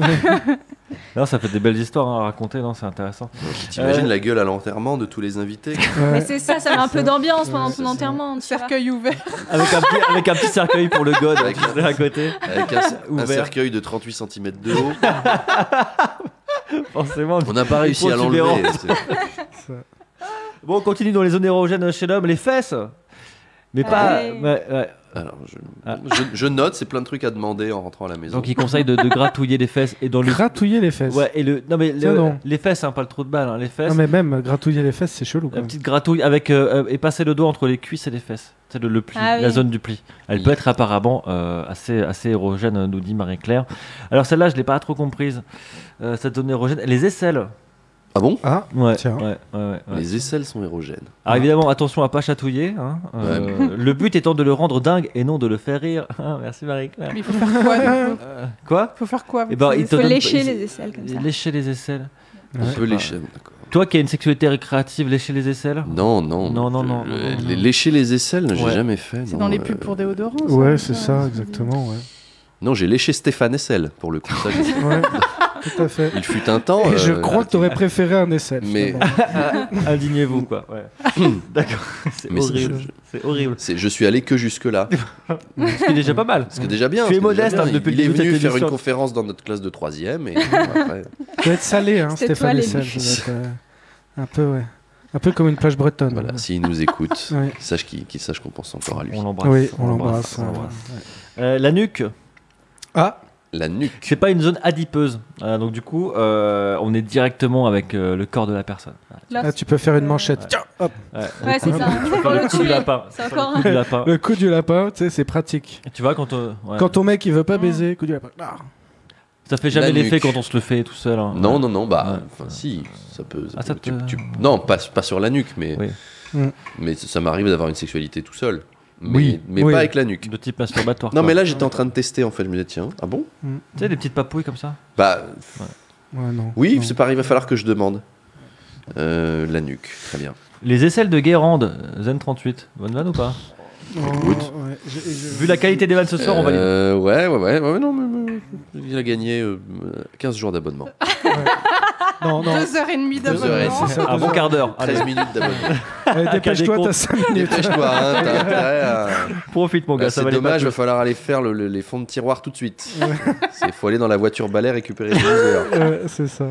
Non, ça fait des belles histoires hein, à raconter, non, c'est intéressant. T'imagines Euh. la gueule à l'enterrement de tous les invités? Mais Ouais. c'est ça, ça met un peu d'ambiance pendant c'est ton ça. enterrement. tu vois. Cercueil ouvert. Avec un petit, avec un petit cercueil pour le god Avec qui serait à côté, Avec un, un Ouvert. cercueil de trente-huit centimètres de haut. forcément. On n'a pas réussi à Protubérant. l'enlever. c'est- Bon, on continue dans les zones érogènes chez l'homme, les fesses. Mais pas. Ouais. ouais, ouais. Alors, je, Ah. je, je note, c'est plein de trucs à demander en rentrant à la maison. Donc il conseille de, de gratouiller les fesses et dans le. Gratouiller les fesses. Ouais, et le. Non, mais Tiens le- donc. les fesses, hein, pas le trou de balle, hein, les fesses. Non, mais même gratouiller les fesses, c'est chelou. Quand La même. petite gratouille avec euh, euh, et passer le doigt entre les cuisses et les fesses. C'est le, le pli, Ah la oui. zone du pli. Elle Oui. peut être apparemment euh, assez, assez érogène, nous dit Marie-Claire. Alors celle-là, je l'ai pas trop comprise. Euh, cette zone érogène, les aisselles. Ah bon? Ah, Ouais. Tiens. ouais, ouais, ouais, ouais. Les aisselles sont érogènes. Alors évidemment, attention à pas chatouiller. Hein. Euh, le but étant de le rendre dingue et non de le faire rire. Ah, merci Marie-Claire. Mais il faut faire quoi du coup Euh, quoi Il faut faire quoi Eh ben, il Il te faut donne- lécher il- les aisselles comme ça. Lécher les aisselles. On Ouais. peut lécher, d'accord. Toi qui as une sexualité récréative, lécher les aisselles. Non, non. Non, non, je- non, je- non, non, les- non. Lécher les aisselles, j'ai Ouais. jamais fait. C'est non, dans les euh, pubs pour déodorants. ouais, c'est ça, exactement. Ouais. Non, j'ai léché Stéphane Essel, pour le coup. Ça, j'ai- Ouais, tout à fait. Il fut un temps. Et je euh, crois que tu aurais préféré un aisselle. Mais- finalement. Indignez-vous quoi. Ouais. D'accord. C'est Mais c'est- horrible. je- C'est horrible. c'est- je suis allé que jusque-là. Ce qui est déjà pas mal. Ce qui est déjà bien. Tu es ce qui est déjà modeste, bien. hein, depuis Il le est début de venu cette faire une émission. conférence dans notre classe de troisième. Et après, Ça doit être salé, hein, C'était Stéphane toi, Essel. l'élu. Ça doit être, euh, un peu, ouais. Un peu comme une plage bretonne. voilà, s'il nous écoute, Ouais. qu'il sache qu'il qu'il sache qu'on pense encore à lui. On l'embrasse. Oui, on l'embrasse. on ouais. l'embrasse. Euh, la nuque, Ah, La nuque. c'est pas une zone adipeuse. Euh, donc du coup, euh, on est directement avec euh, le corps de la personne. Là, ah, tu peux faire une manchette. Tiens, hop. Ouais, Ouais, c'est ça. Tu Pour peux le le coup du tuer. lapin. C'est Tu peux le encore coup du lapin. Le coup du lapin, tu sais, c'est pratique. Tu vois quand on, ouais. Quand ton mec il veut pas Mm. baiser, coup du lapin. Ah. ça fait jamais La l'effet nuque. quand on se le fait tout seul. hein. Non, non, non, bah, Ouais. enfin, si, ça peut. ça Ah, ça peut- tu- te- tu- non, pas, pas sur la nuque, mais, Oui. Mm. mais ça, ça m'arrive d'avoir une sexualité tout seul. Mais, Oui, mais oui. pas avec la nuque. De type masturbatoire. Non, quoi. mais là, j'étais en train de tester, en fait. Je me disais, tiens, ah bon? Tu sais, des petites papouilles comme ça. Bah, Ouais, non. oui, non. c'est pareil, il va falloir que je demande. Euh, la nuque, très bien. Les aisselles de Guérande, Zen trente-huit. Bonne vanne ou pas? Oh, Écoute. ouais, je- je- Vu la qualité des vannes ce soir, on va les. Euh, ouais, ouais, ouais, ouais, non, mais, mais il a gagné euh, quinze jours d'abonnement. Non, non. Deux heures et demie Deux heures et d'abonnement. demie. C'est ça, Un deux bon heures. quart d'heure. Allez, treize minutes d'abonnement. Allez, dépêche-toi, comptes. t'as cinq minutes. Dépêche-toi, hein, t'as intérêt à... profite mon gars, Bah, ça c'est va les dommage, il va pas falloir aller faire le- le- les fonds de tiroir tout de suite. Il faut aller dans la voiture balai récupérer les deux heures. Ouais, c'est ça.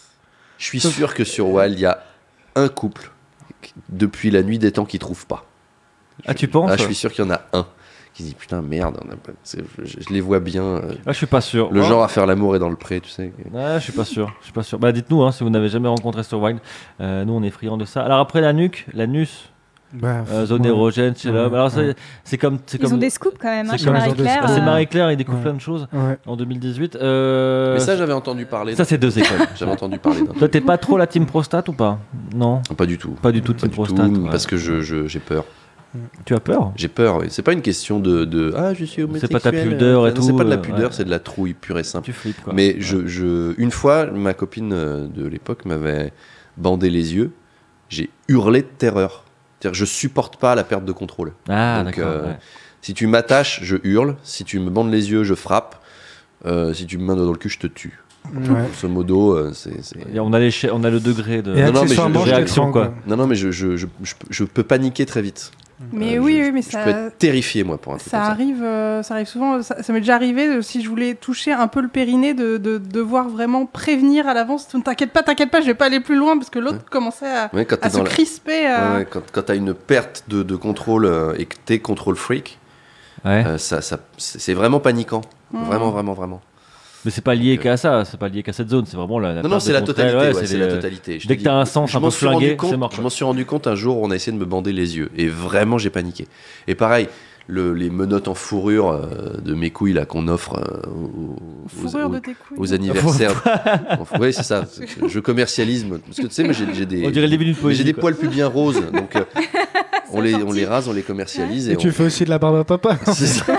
Je suis sûr que sur Wild, il y a un couple qui- depuis la nuit des temps qui trouve pas. Ah, tu penses? Ah, je suis sûr qu'il y en a un qui se dit putain merde, on a pas- c'est- je, je les vois bien. euh, Ah, je suis pas sûr. le Ah. genre à faire l'amour est dans le pré, tu sais. Ah, je suis pas sûr. Je suis pas sûr. Bah, dites-nous hein, si vous n'avez jamais rencontré sur Wild. Euh, nous, on est friands de ça. Alors après la nuque, l'anus, Bah, euh, zone ouais. érogène chez Ouais, l'homme. Alors c'est ouais. c'est comme c'est Ils comme ont des scoops quand même, hein, c'est chez comme- Marie-Claire. Ah, c'est euh, Marie-Claire, il découvre Ouais. plein de choses Ouais. en deux mille dix-huit. Euh, Mais ça, j'avais entendu parler. ça c'est deux écoles. J'avais entendu parler d'un. Toi, t'es pas trop la team prostate ou pas? Non, Pas du tout. pas du tout Pas team du tout, prostate. ouais. parce que je, je- j'ai peur. Tu as peur? J'ai peur, oui. C'est pas une question de, de ah je suis homosexuel. pas ta pudeur et Non, C'est tout, pas de la euh, pudeur, ouais. c'est de la trouille pure et simple. Tu flippes quoi. Mais je, je, une fois, ma copine euh, de l'époque m'avait bandé les yeux. J'ai hurlé de terreur. C'est-à-dire, je supporte pas la perte de contrôle. Ah, Donc, d'accord. euh, ouais. Si tu m'attaches, je hurle. Si tu me bandes les yeux, je frappe. Euh, si tu me mets dans le cul, je te tue. Ouais. Grosso modo, euh, c'est. c'est- Et on a l'éche- on a le degré de. Et Non, non, mais accessoirement, je- je réaction, t'étrangle. quoi. Non, non, mais je, je, je, je, je peux paniquer très vite. Mais Euh, oui, je, oui, mais je ça, peux être terrifié, moi, pour un truc ça comme ça. arrive, euh, ça arrive souvent. Ça, ça m'est déjà arrivé, de- si je voulais toucher un peu le périnée, de, de devoir vraiment prévenir à l'avance. T'inquiète pas, t'inquiète pas, je vais pas aller plus loin parce que l'autre Ouais. commençait à, Ouais, quand t'es à se dans la- crisper. euh, Ouais, ouais, quand quand t'as une perte de, de contrôle euh, et que t'es contrôle freak, Ouais. euh, ça, ça, c'est c'est vraiment paniquant. Mm. Vraiment, vraiment, vraiment. Mais c'est pas lié Donc, qu'à ça. C'est pas lié qu'à cette zone. C'est vraiment la. la non, non, perte c'est de la contrôle. totalité. Ouais, ouais, c'est c'est les- la totalité. Je Dès te que t'as dis, un sens je un m'en peu suis rendu flingué, compte- c'est mort, Je quoi. m'en suis rendu compte un jour où on a essayé de me bander les yeux. Et vraiment, j'ai paniqué. Et pareil, le- les menottes en fourrure euh, de mes couilles là qu'on offre euh, aux, aux- Fourrure aux- de tes couilles. aux anniversaires. Oui, c'est ça. Je commercialise. Parce que tu sais, moi, j'ai j'ai des, On dirait les minutes mais poésie. j'ai des quoi. poils pubiens roses. Donc, euh, on, les, on les rase, on les commercialise. Et, Et tu on- fais aussi de la barbe à papa. C'est ça.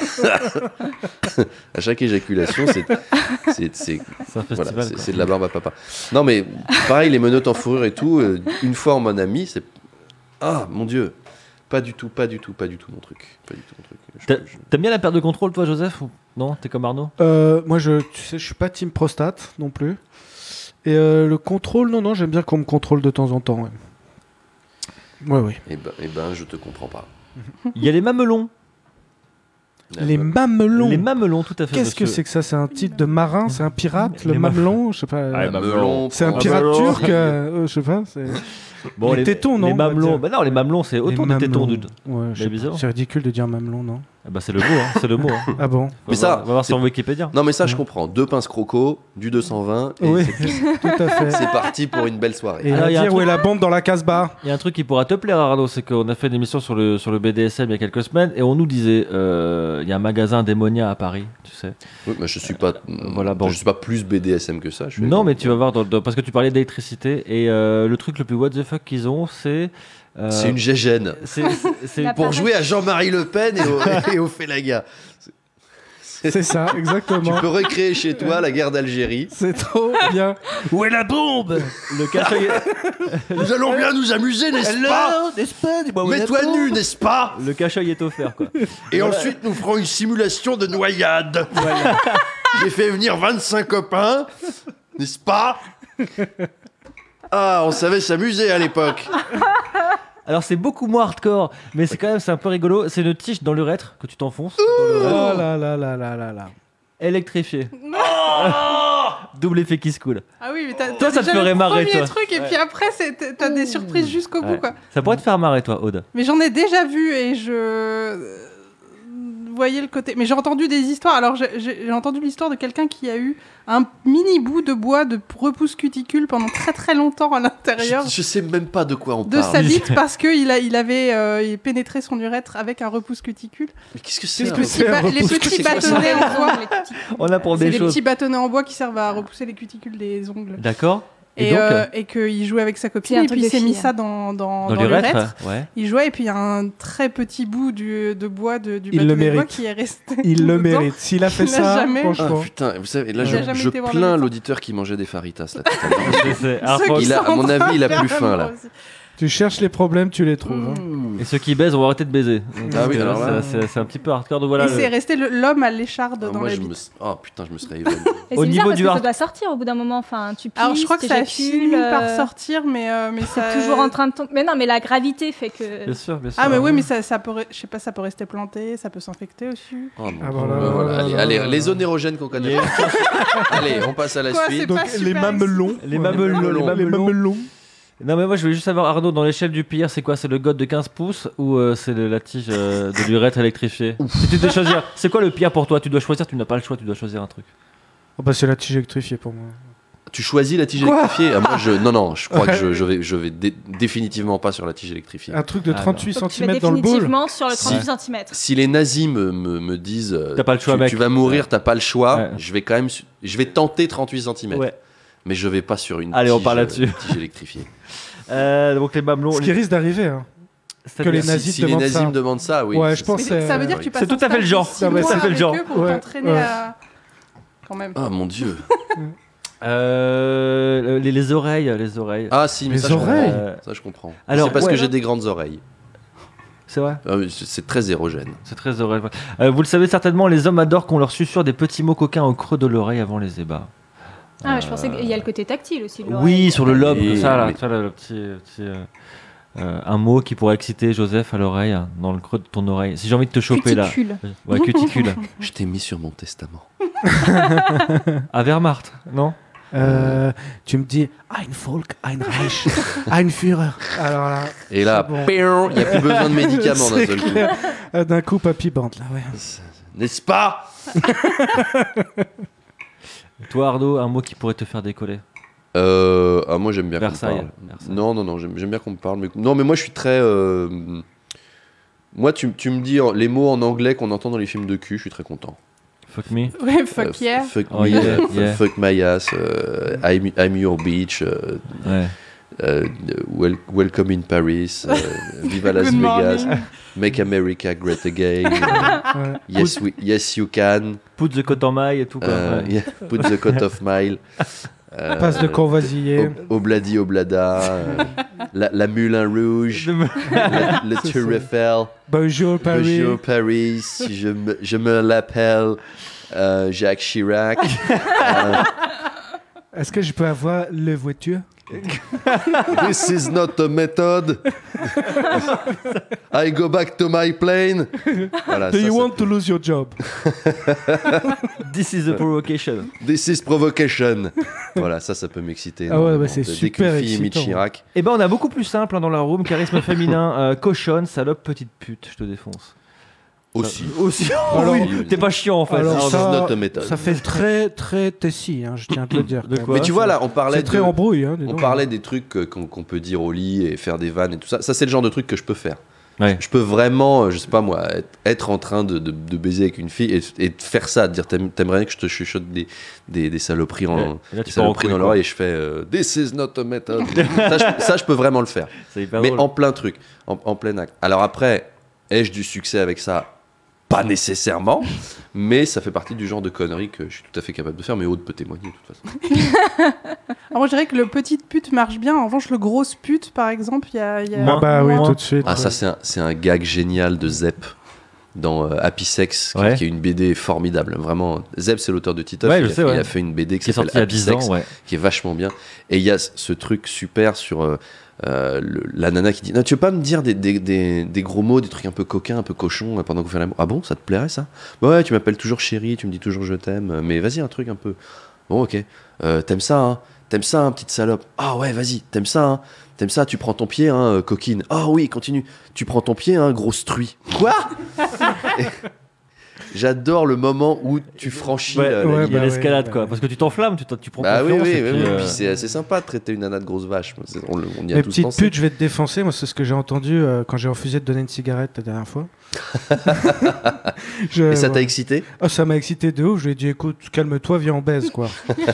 À chaque éjaculation, c'est c'est- c'est- C'est un voilà, festival. c'est- quoi. c'est de la barbe à papa. Non, mais pareil, les menottes en fourrure et tout, euh, une fois on m'en a mis, c'est Ah, mon Dieu. Pas du tout, pas du tout, pas du tout mon truc. Pas du tout mon truc. Je- T'a- je- T'aimes bien la perte de contrôle, toi, Joseph ou... Non, t'es comme Arnaud. Euh, moi, je, tu sais, je suis pas team prostate non plus. Et euh, le contrôle, non, non, j'aime bien qu'on me contrôle de temps en temps. Ouais, ouais. ouais. Eh ben, eh ben, je te comprends pas. Il y a les mamelons. Les mamelons. Les mamelons, tout à fait. Qu'est-ce que monsieur. c'est que ça? C'est un titre de marin? C'est un pirate? Les Le ma- mamelon? Je sais pas. Ah, les mamelons. Melon, C'est un prends- pirate mamelon. turc? euh, je sais pas. c'est- Bon, les tétons, non, Les on va mamelons. dire. Bah non, les mamelons, c'est autant Les de tétons, mamelons. dude. Ouais, je Mais sais pas. bizarre. C'est ridicule de dire mamelon, non? Ah bah c'est le mot, hein. C'est le mot. Hein. Ah bon? Faut Mais ça, voir- on va voir c'est- sur Wikipédia. Non, mais ça, je comprends. Deux pinces croco, du deux cent vingt, et Oui, c'est- tout à fait. c'est parti pour une belle soirée. Et Alors, à il y a un dire où truc- est la bombe dans la Casbah? Il y a un truc qui pourra te plaire, Arnaud, c'est qu'on a fait une émission sur le, sur le B D S M il y a quelques semaines et on nous disait euh, il y a un magasin Démonia à Paris, tu sais. Oui, mais je suis pas, voilà, bon. je suis pas plus B D S M que ça. Je suis Non, mais tu vas voir, dans, dans- parce que tu parlais d'électricité et euh, le truc le plus what the fuck qu'ils ont, c'est. euh, C'est une gégène. c'est- c'est- c'est- La Pour Pareil. jouer à Jean-Marie Le Pen et au, et au Félaga. C'est ça, Tu exactement. peux recréer chez toi la guerre d'Algérie. C'est trop bien. Où est la bombe? le café, Nous allons bien nous amuser, n'est-ce pas n'est-ce pas? Dis-moi où est la Mets-toi bombe. nu, n'est-ce pas le cache-œil est offert, quoi. Et ensuite, nous ferons une simulation de noyade. J'ai fait venir vingt-cinq copains, n'est-ce pas Ah, on savait s'amuser à l'époque. Alors c'est beaucoup moins hardcore, mais c'est quand même c'est un peu rigolo. C'est une tige dans l'urètre que tu t'enfonces. dans l'urètre. Oh là là là là là là. Électrifié. Double effet qui se coule. Ah oui, mais t'as, Toi, t'as ça te déjà ferait le marrer, premier toi. truc, et puis après, c'est, t'as- t'as des surprises jusqu'au bout, Ouais. quoi. Ça pourrait te faire marrer, toi, Aude. Mais j'en ai déjà vu, et je... Vous voyez le côté... Mais j'ai entendu des histoires. Alors, j'ai, j'ai j'ai entendu l'histoire de quelqu'un qui a eu un mini bout de bois de repousse cuticule pendant très très longtemps à l'intérieur Je, je sais même pas de quoi on de parle. sa bite parce qu'il a, il avait euh, il pénétré son urètre avec un repousse cuticule. Mais qu'est-ce que c'est Les un petits, c'est un ba- les repousse petits cuticule. bâtonnets en bois. On apprend C'est des des choses. petits bâtonnets en bois qui servent à repousser les cuticules des ongles. D'accord. Et, Et, donc, euh, et qu'il jouait avec sa C'est copine un et truc puis il de s'est mis fille, ça hein. dans, dans, dans dans l'urètre, l'urètre. ouais. Il jouait et puis il y a un très petit bout du, de bois de, du Il le bâtonnet de bois mérite. qui est resté. Il le dedans. mérite. S'il a fait Il l'a ça, jamais- Ah franchement. putain, vous savez, là Il je, a jamais je été voir plains le médecin. l'auditeur qui mangeait des faritas là. tout à l'heure. C'est- c'est- alors, Ceux faut- qui Il a- sont à mon en train avis, il a de faire plus faim, là. l'amour aussi. Tu cherches les problèmes, tu les trouves. hein. Mmh. Et ceux qui baisent, on va arrêter de baiser. Ah oui, C'est- alors là- c'est- c'est c'est un petit peu hardcore. Donc voilà. Et le- c'est resté le- l'homme à l'écharde Ah, dans moi, la je me... bite. Oh putain, je me serais évanoui. Et Au c'est bizarre niveau parce du que ça hard- doit sortir au bout d'un moment. Enfin, tu pisses, Alors je crois que ça t'éjacules, finit par euh, sortir, mais, euh, mais ça... Toujours en train de tomber. Mais non, mais la gravité fait que. Bien sûr, bien sûr. Ah mais oui, mais ça, ça peut, re- je sais pas, ça peut rester planté, ça peut s'infecter aussi. Oh, mon Ah, Dieu. voilà, Euh, voilà, voilà, allez, voilà, allez, voilà. les zones érogènes qu'on connaît. Allez, on passe à la Quoi, suite. c'est Donc pas les super mamelons. Les mamelons, les Les mamelons. mamelons. Non mais moi je voulais juste savoir Arnaud, dans l'échelle du pire, c'est quoi? C'est le god de quinze pouces ou euh, c'est le- la tige euh, de l'urètre électrifiée? Si tu dois choisir, c'est quoi le pire pour toi? Tu dois choisir, tu n'as pas le choix, tu dois choisir un truc. Oh bah c'est la tige électrifiée pour moi. Tu choisis la tige Quoi électrifiée ah, moi, je... Non, non, je crois que je, je vais, je vais dé- définitivement pas sur la tige électrifiée. Un truc de Ah, trente-huit Donc, tu vas centimètres dans le bowl. définitivement sur le Si. trente-huit centimètres. Si les nazis me, me, me disent euh, T'as pas le choix, tu, mec. tu vas mourir, t'as pas le choix, Ouais. je vais quand même su- je vais tenter trente-huit centimètres. Ouais. Mais je vais pas sur une Allez, on tige, parle là-dessus. euh, tige électrifiée. Euh, donc les mamelons. Ce qui risque d'arriver. Hein. c'est-à-dire- que les Si- nazis si te les demandent nazis ça. me demandent ça, oui. Ouais, c'est- je pense Mais c'est- ça veut dire que tu passes c'est tout un à fait le stage genre. de six Non, mais mois ça fait le avec genre. eux pour Ouais, t'entraîner ouais. à... Quand même. Ah mon dieu. Euh, les, les oreilles, les oreilles. Ah si, mais Les ça, je oreilles. comprends. Euh, Ça je comprends. alors, c'est parce ouais. que j'ai des grandes oreilles. C'est vrai. Ah oui, c'est c'est très érogène. C'est très oreille. Euh, vous le savez certainement, les hommes adorent qu'on leur susurre des petits mots coquins au creux de l'oreille avant les ébats. Ah, mais je pensais qu'il y a le côté tactile aussi. de Oui, l'oreille. sur le lobe, Oui, comme ça, là, oui. tu vois, là, le petit, petit, euh, euh, un mot qui pourrait exciter Joseph à l'oreille, hein, dans le creux de ton oreille. Si j'ai envie de te choper là, Cuticule. ouais, cuticule. Je t'ai mis sur mon testament. À Wehrmacht, non? Euh, tu me dis Ein Volk, ein Reich, ein Führer. Alors là, Et là, C'est bon. péon, il n'y a plus besoin de médicaments d'un c'est seul coup. clair. Euh, d'un coup, papy bande là, ouais. N'est-ce pas? Toi, Arnaud, un mot qui pourrait te faire décoller. Euh, ah, moi j'aime bien qu'on me Versailles. parle. Versailles. Non, non, non, j'aime j'aime bien qu'on me parle. Mais... Non, mais moi je suis très. euh, Moi, tu, tu me dis en- les mots en anglais qu'on entend dans les films de cul, je suis très content. Fuck me. Ouais, fuck Euh, yeah. Fuck Oh, me, yeah, euh, yeah. fuck my ass, euh, I'm, I'm your bitch, euh, Ouais. euh, wel- welcome in Paris, euh, viva Las Good Vegas, morning. make America great again, Ouais. yes, we, yes you can, Put the coat en maille et tout. Quoi. euh, ouais. yeah, put the coat of mile. euh, Passe de Courvoisier. Ob- Obladi Oblada, euh, la, la Moulin Rouge, De me- le, le C'est Tour ça. Eiffel, Bonjour Paris. Bonjour Paris, je me, je me l'appelle euh, Jacques Chirac. Euh, Est-ce que je peux avoir le voiture? This is not a method. I go back to my plane. Voilà, Do ça, you ça want fait- to lose your job? This is a provocation. This is provocation. Voilà, ça, ça peut m'exciter. Ah ouais, énormément. bah, c'est Dès super qu'une fille imite excitant. Chirac. Eh ben, on a beaucoup plus simple hein, dans la room. Charisme féminin, euh, cochonne, salope, petite pute. Je te défonce. Aussi. Euh, aussi. Alors- oui, t'es pas chiant en fait. Alors Alors, ça, this is not a method. ça fait très très Tessie, hein, je tiens à te le dire. De quand quoi même. Mais tu vois, là, on parlait C'est très de- embrouille. Hein, dis On donc. parlait des trucs euh, qu'on qu'on peut dire au lit et faire des vannes et tout ça. Ça, c'est le genre de truc que je peux faire. Ouais. Je peux vraiment, euh, je sais pas moi, être, être en train de, de- de baiser avec une fille et, et de faire ça, de dire t'aimes- t'aimerais que je te chuchote des, des, des saloperies, en, Ouais. Et là, des tu pars en saloperies couille, dans quoi. l'oreille et je fais euh, This is not a method. ça, je, ça, je peux vraiment le faire. C'est hyper Mais drôle. en plein truc, en, en plein acte. Alors après, ai-je du succès avec ça? Pas nécessairement, mais ça fait partie du genre de conneries que je suis tout à fait capable de faire, mais Aude peut témoigner de toute façon. Alors moi, je dirais que le petite pute marche bien. En revanche, le grosse pute, par exemple, il y a. il y a- Ah bah oui, Moins. tout de suite. Ah, ça, ouais. c'est un, c'est un gag génial de Zep dans euh, Happy Sex, qui, Ouais. qui est une B D formidable. Vraiment, Zep, c'est l'auteur de Titeuf. Ouais, il, je a sais, fait, ouais. il a fait une B D qui, Qui est s'appelle sorti à Happy dix Sex, ans, ouais. qui est vachement bien. Et il y a ce, ce truc super sur euh, euh, le- la nana qui dit non, tu veux pas me dire des, des, des, des gros mots, des trucs un peu coquins, un peu cochons euh, pendant que vous faites l'amour? Ah bon, ça te plairait ça? Bah ouais, tu m'appelles toujours chérie, tu me dis toujours je t'aime, mais vas-y, un truc un peu. Bon, ok. Euh, t'aimes ça, hein? T'aimes ça, hein, petite salope? Ah ouais, vas-y, t'aimes ça, hein? T'aimes ça, tu prends ton pied, hein, euh, coquine? Ah oui, continue. Tu prends ton pied, hein, grosse truie. Quoi? Et j'adore le moment où tu franchis Ouais, la, la ouais, Il y ligne. a bah l'escalade ouais, quoi. ouais. Parce que tu t'enflammes, tu, t'en- tu prends Bah oui, confiance. oui, et oui, puis, oui. euh, Puis c'est assez sympa de traiter une nana de grosse vache. C'est- On, le- on y a Les tous petites pensé. putes, je vais te défoncer. Moi, c'est ce que j'ai entendu euh, quand j'ai refusé de donner une cigarette la dernière fois. Je- Et ça t'a ouais. excité? Ah, ça m'a excité de ouf. Je lui ai dit, écoute, calme-toi, viens, on baise, quoi.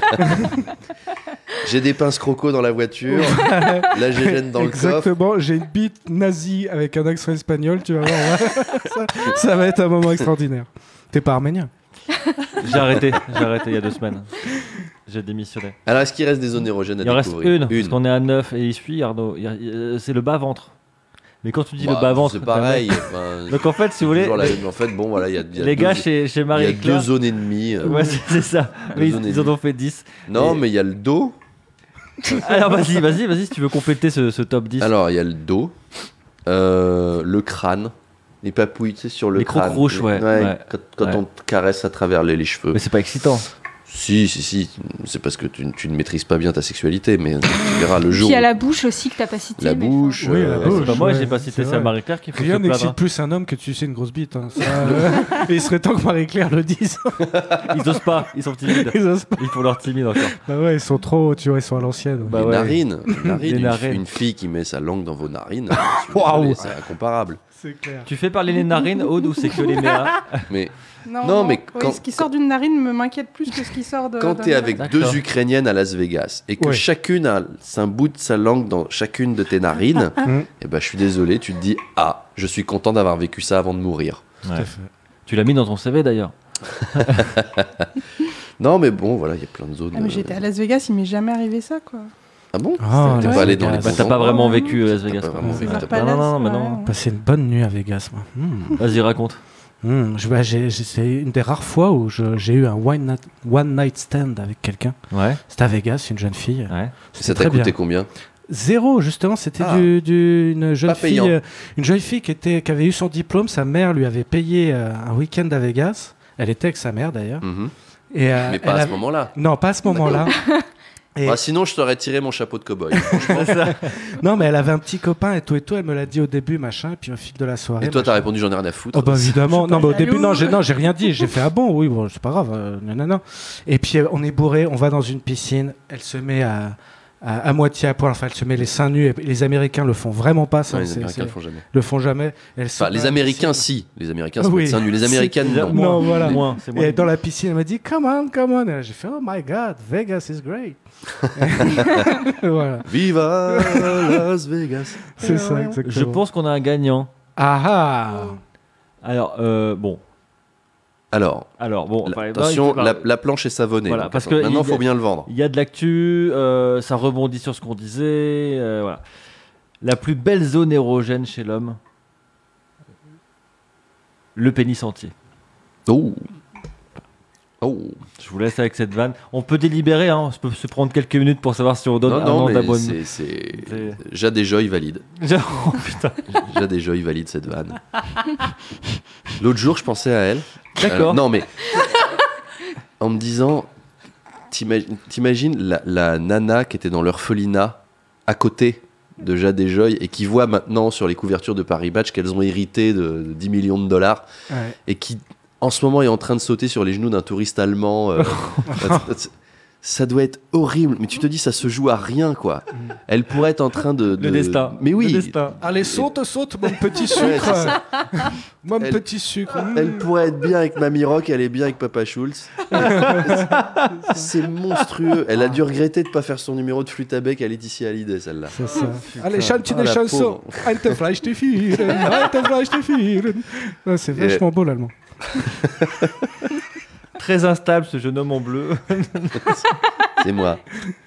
J'ai des pinces croco dans la voiture, là j'ai gêne dans le coffre. Exactement. J'ai une bite nazie avec un accent espagnol, tu vas voir. ouais. ça, ça va être un moment extraordinaire. T'es pas arménien? J'ai arrêté, j'ai arrêté il y a deux semaines. J'ai démissionné. Alors est-ce qu'il reste des zones érogènes à Il en reste découvrir? une, parce qu'on est à neuf et il suit Arnaud. Il y a- il y a- C'est le bas-ventre. Mais quand tu dis Bah, le bas-ventre. c'est pareil. enfin, Donc en fait, si vous voulez, toujours la- En fait, bon voilà, il y a, il y a les deux, gars chez, chez il y a Marie-Claire. deux zones et demie. euh. Ouais, c'est c'est ça. Mais zones ils, et ils en demie. ont fait dix. Non, Et- mais il y a le dos. Alors vas-y, vas-y, vas-y, si tu veux compléter ce, ce top dix. Alors il y a le dos, euh, le crâne, les papouilles, tu sais, sur le Les crâne. crocs-rouches, ouais, ouais. Quand, quand Ouais. on te caresse à travers les, les cheveux. Mais c'est pas excitant. Si, si, si. C'est parce que tu, tu ne maîtrises pas bien ta sexualité, mais tu verras le Puis jour. il y a où- la bouche aussi que t'as pas cité. La mais bouche. Oui, la euh, bouche. C'est pas moi, ouais, j'ai pas c'est cité ça vrai. à Marie-Claire qu'il faut Rien se plaindre. n'excite plus un homme que tu sais une grosse bite. Hein. Ça, euh, il serait temps que Marie-Claire le dise. Ils osent pas, ils sont timides. Ils osent pas. Il faut leur timide encore. Bah ouais, ils sont trop, tu vois, ils sont à l'ancienne. Bah les ouais. narines. Les narines. Les Une, narines. une fille qui met sa langue dans vos narines. je suis Waouh. désolé, c'est incomparable. C'est clair. Tu fais parler les narines, Aude, ou c'est que les méas? Mais Non, Non, mais oui, quand- ce qui sort d'une narine me m'inquiète plus que ce qui sort de. quand d'un t'es avec D'accord. deux Ukrainiennes à Las Vegas et que Ouais. chacune a un bout de sa langue dans chacune de tes narines, Mm. et ben je suis désolé, tu te dis ah, je suis content d'avoir vécu ça avant de mourir. Tout à fait. Tu l'as mis dans ton C V d'ailleurs. Non, mais bon, voilà, il y a plein de zones. Ah, mais euh, j'étais à Las Vegas, il m'est jamais arrivé ça, quoi. Ah bon Ah, T'es Las pas allé dans Vegas. les Bah, bons t'as pas endroits. vraiment vécu euh, Las T'as Vegas. pas quoi. vraiment vécu, Caesar t'as pas- Non, non, non, Palace, mais ouais. non. Passé une bonne nuit à Vegas, moi. Mm. Vas-y, raconte. Mm. Je- bah, j'ai- j'ai- c'est une des rares fois où je- j'ai eu un one night, one night stand avec quelqu'un. Ouais, C'était à Vegas, une jeune fille. ouais. C'était Ça t'a très coûté bien. combien? Zéro, justement, c'était Ah. du, du- une jeune Pas fille, payant. euh, une jeune fille qui était, qui avait eu son diplôme. Sa mère lui avait payé euh, un week-end à Vegas. Elle était avec sa mère d'ailleurs. Mhm. Et euh, Mais pas elle à a- ce moment-là. Non, pas à ce moment-là. Et- Ah, sinon, je t'aurais tiré mon chapeau de cow-boy. Non, mais elle avait un petit copain et tout et tout. Elle me l'a dit au début, machin. Et puis au fil de la soirée. Et toi, t'as machin. répondu, j'en ai rien à foutre. Oh bah évidemment. Je suis Non, pas mais au début, jaloux. non, j'ai non, j'ai rien dit. J'ai fait ah bon, oui, bon, c'est pas grave. euh, non, non, non. Et puis euh, on est bourré, on va dans une piscine. Elle se met à, à, à moitié à poil. Enfin, elle se met les seins nus. Et les Américains le font vraiment pas. Ça, Ouais, les c'est- Américains c'est- le font jamais. le font jamais. Elle se Enfin, met les à la Américains, piscine. si. Les Américains, ça peut Oui. être seins nus. Les Américaines, Si. non. Non, voilà. Moins, c'est moins. Et dans la piscine, elle m'a dit come on, come on. Et là, j'ai fait oh my god, Vegas is great. Voilà, Viva Las Vegas. c'est ça ouais. exactement. Je pense qu'on a un gagnant. Ah ah. Alors, euh, bon. Alors, Alors, bon, la- enfin, attention, bah, la, la planche est savonnée. Voilà, donc parce attends, que maintenant, il y il a- faut bien le vendre. il y a de l'actu, euh, ça rebondit sur ce qu'on disait. euh, voilà. La plus belle zone érogène chez l'homme, le pénis entier. Oh. Oh. Je vous laisse avec cette vanne. On peut délibérer, hein, on peut se prendre quelques minutes pour savoir si on donne Non, un non, an mais d'abonnement. c'est, c'est... C'est- Jade et Joy valide. oh putain. Jade et Joy valide cette vanne. L'autre jour, je pensais à elle. D'accord. Euh, non, mais en me disant, t'imagines, t'imagines la, la nana qui était dans l'orphelinat à côté de Jade et Joy et qui voit maintenant sur les couvertures de Paris Match qu'elles ont hérité de, de dix millions de dollars Ouais. et qui, en ce moment, est en train de sauter sur les genoux d'un touriste allemand. euh, ça doit être horrible, mais tu te dis, ça se joue à rien, quoi. Elle pourrait être en train de. de- Le destin. Mais oui. Le destin. Allez, saute, saute, mon petit Ouais, sucre. c'est ça. Mon Elle- petit sucre. Mmh. Elle pourrait être bien avec Mamie Rock, elle est bien avec Papa Schultz. C'est monstrueux. Elle a dû regretter de ne pas faire son numéro de flûte à bec à Laetitia Hallyday, celle-là. C'est ça. Allez, chante Ah, une la chanson. Alte Fleisch die Vieren, Alte Fleisch die Vieren. Ouais, c'est vachement beau l'allemand. Très instable, ce jeune homme en bleu. C'est moi.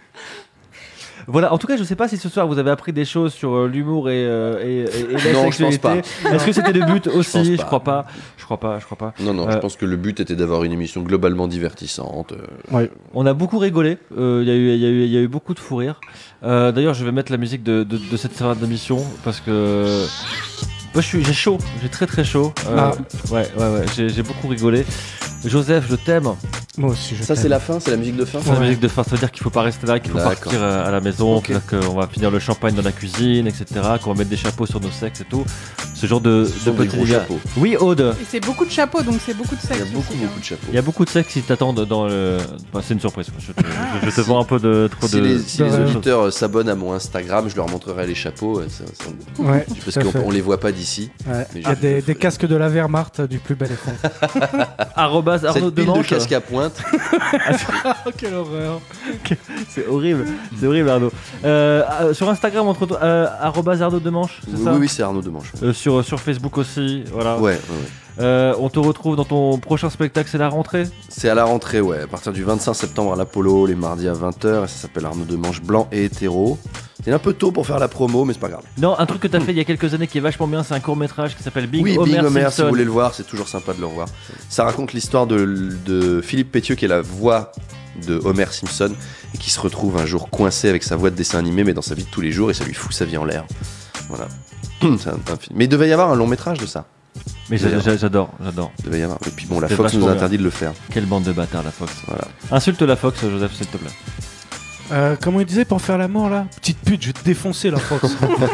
Voilà, en tout cas, je sais pas si ce soir vous avez appris des choses sur euh, l'humour et, euh, et, et- et la Non, je pense sexualité. Est-ce que c'était le but aussi? pense Je, pas. crois pas. Je crois pas. Je crois pas. Non, non, Euh, je pense que le but était d'avoir une émission globalement divertissante. euh, On a beaucoup rigolé. Euh, Il y, a eu- il y, a eu- il y a eu beaucoup de fou rire. Euh, D'ailleurs, je vais mettre la musique de, de, de cette série d'émission parce que moi, je suis, j'ai chaud. J'ai très très chaud. Euh, Ah. Ouais, ouais, ouais. J'ai j'ai beaucoup rigolé. Joseph, je t'aime. Moi aussi, je Ça, t'aime. c'est la fin, c'est la musique de fin. C'est la Ouais. musique de fin, ça veut dire qu'il faut pas rester là, qu'il faut D'accord. partir euh, à la maison, Ok. c'est-à-dire qu'on va finir le champagne dans la cuisine, et cetera, qu'on va mettre des chapeaux sur nos sexes et tout. Ce genre de, Ce de sont des petits gros gars. chapeaux. Oui, Aude, Et c'est beaucoup de chapeaux, donc c'est beaucoup de Il sexe. y a beaucoup, aussi, beaucoup hein. de chapeaux. il y a beaucoup de sexes qui t'attendent dans le. Enfin, c'est une surprise. Je te, je- je te vends un peu de trop Si de. les, si de- les de- auditeurs euh, s'abonnent à mon Instagram, je leur montrerai les chapeaux. euh, ça- ça- Ouais, parce tout à fait. qu'on on les voit pas d'ici. Ouais. Mais Il y a je- des, je- des casques de la Wehrmacht du plus bel effort. Arrobase Arnaud Cette pile de Demanche. casque à pointe. Oh, quelle horreur. C'est horrible, c'est horrible Arnaud. Euh, euh, sur Instagram, entre euh, arrobase Arnaud Demanche, c'est Oui, ça oui, oui, c'est Arnaud Demanche. Euh, sur, sur Facebook aussi, voilà. Ouais, ouais, ouais. Euh, on te retrouve dans ton prochain spectacle, c'est la rentrée. C'est à la rentrée, ouais. À partir du vingt-cinq septembre à l'Apollo, les mardis à vingt heures. Et ça s'appelle Arnaud Demanche blanc et hétéro. C'est un peu tôt pour faire la promo, mais c'est pas grave. Non, un truc que t'as fait il y a quelques années qui est vachement bien, c'est un court métrage qui s'appelle Big oui, Homer Big Homer, si Simpson. vous voulez le voir, c'est toujours sympa de le revoir. Ça raconte l'histoire de, de Philippe Pétieux, qui est la voix de Homer Simpson, et qui se retrouve un jour coincé avec sa voix de dessin animé, mais dans sa vie de tous les jours, et ça lui fout sa vie en l'air. Voilà. C'est un- un film. Mais il devait y avoir un long métrage de ça. Mais j'a- j'a- j'adore, j'adore. Il devait y avoir. Et puis bon, la C'est Fox nous vachement a bien. interdit de le faire. Quelle bande de bâtards la Fox. Voilà. Insulte la Fox, Joseph, s'il te plaît. Euh, comment il disait pour faire l'amour là? Petite pute, je vais te défoncer la Fox.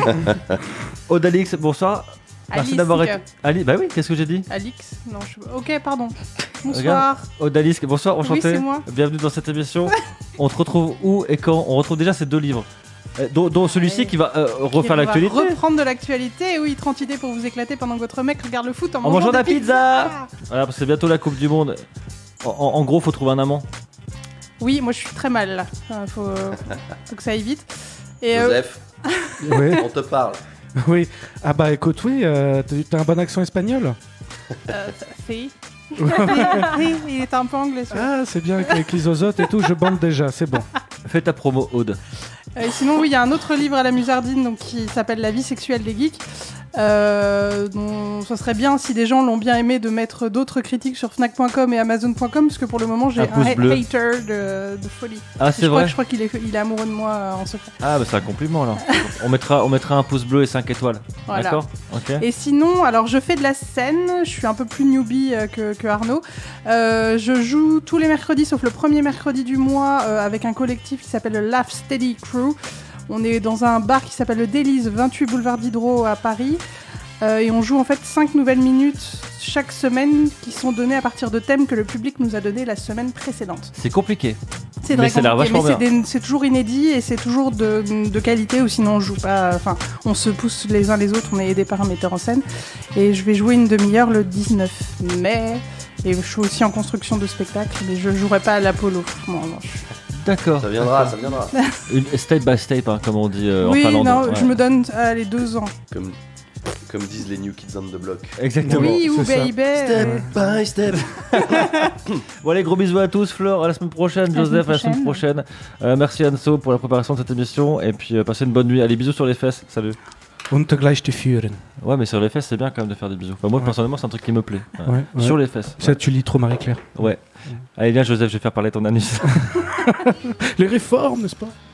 Odalix, bonsoir. Merci Alice, d'avoir euh, été. Ali, bah oui, qu'est-ce que j'ai dit? Alix Non, je... Ok, pardon. Bonsoir. Odalix, bonsoir, enchanté. Oui, c'est moi. Bienvenue dans cette émission. On te retrouve où et quand? On retrouve déjà ces deux livres. Euh, dont, dont celui-ci Ouais. qui va euh, refaire Qui va l'actualité. Reprendre de l'actualité. Oui, trente idées pour vous éclater pendant que votre mec regarde le foot en, En mangeant de la des pizza. pizzas. Voilà, parce que c'est bientôt la Coupe du Monde. En, en- en gros, faut trouver un amant. Oui, moi je suis très mal là. Enfin, faut... faut que ça aille vite. Et euh, Joseph, Oui, on te parle. oui. Ah bah écoute, oui, euh, t'as t'as un bon accent espagnol. euh, si. Oui, il est un peu anglais. celui-là. Ah, c'est bien avec les osotes et tout, je bande déjà, c'est bon. Fais ta promo, Aude. Euh, sinon, oui, il y a un autre livre à la Musardine donc, qui s'appelle La vie sexuelle des geeks. Euh, dont ce serait bien si des gens l'ont bien aimé de mettre d'autres critiques sur Fnac point com et Amazon point com parce que pour le moment j'ai Un un, pouce ha- bleu. hater de, de folie. Ah, Et c'est je crois, vrai. que- je crois qu'il est, il est amoureux de moi euh, en secret. Ah, bah c'est un compliment là. on, mettra, on mettra un pouce bleu et cinq étoiles. Voilà. D'accord. Ok. Et sinon, alors je fais de la scène, je suis un peu plus newbie euh, que, que Arnaud. Euh, je joue tous les mercredis, sauf le premier mercredi du mois, euh, avec un collectif qui s'appelle le Laugh Steady Crew. On est dans un bar qui s'appelle le Délice, vingt-huit boulevard Diderot à Paris. Euh, et on joue en fait cinq nouvelles minutes chaque semaine qui sont données à partir de thèmes que le public nous a donnés la semaine précédente. C'est compliqué. C'est Mais très ça a l'air compliqué, mais vachement c'est des- c'est toujours inédit et c'est toujours de, de qualité ou sinon on joue pas. Enfin, on se pousse les uns les autres, on est aidé par un metteur en scène. Et je vais jouer une demi-heure le dix-neuf mai. Et je suis aussi en construction de spectacle, mais je jouerai pas à l'Apollo. Bon, non, je- D'accord. Ça viendra, ça viendra. Une step by step, hein, comme on dit euh, oui, en finlandais. non, Ouais. je me donne allez, deux ans. Comme, Comme disent les New Kids on the Block. Exactement. Oui, ou c'est ça. Baby. euh, by step. Bon allez, gros bisous à tous. Flore, à la semaine prochaine. À la Joseph, semaine à la semaine prochaine. Euh, merci Anso pour la préparation de cette émission. Et puis euh, passez une bonne nuit. Allez, bisous sur les fesses. Salut. Und gleich die Führen. Ouais, mais sur les fesses, c'est bien quand même de faire des bisous. Enfin, moi, Ouais. personnellement, c'est un truc qui me plaît. Ouais. Ouais, ouais. Sur les fesses. Ça, tu lis trop Marie-Claire. Ouais. Allez, viens, Joseph, je vais faire parler ton anus. Les réformes, n'est-ce pas?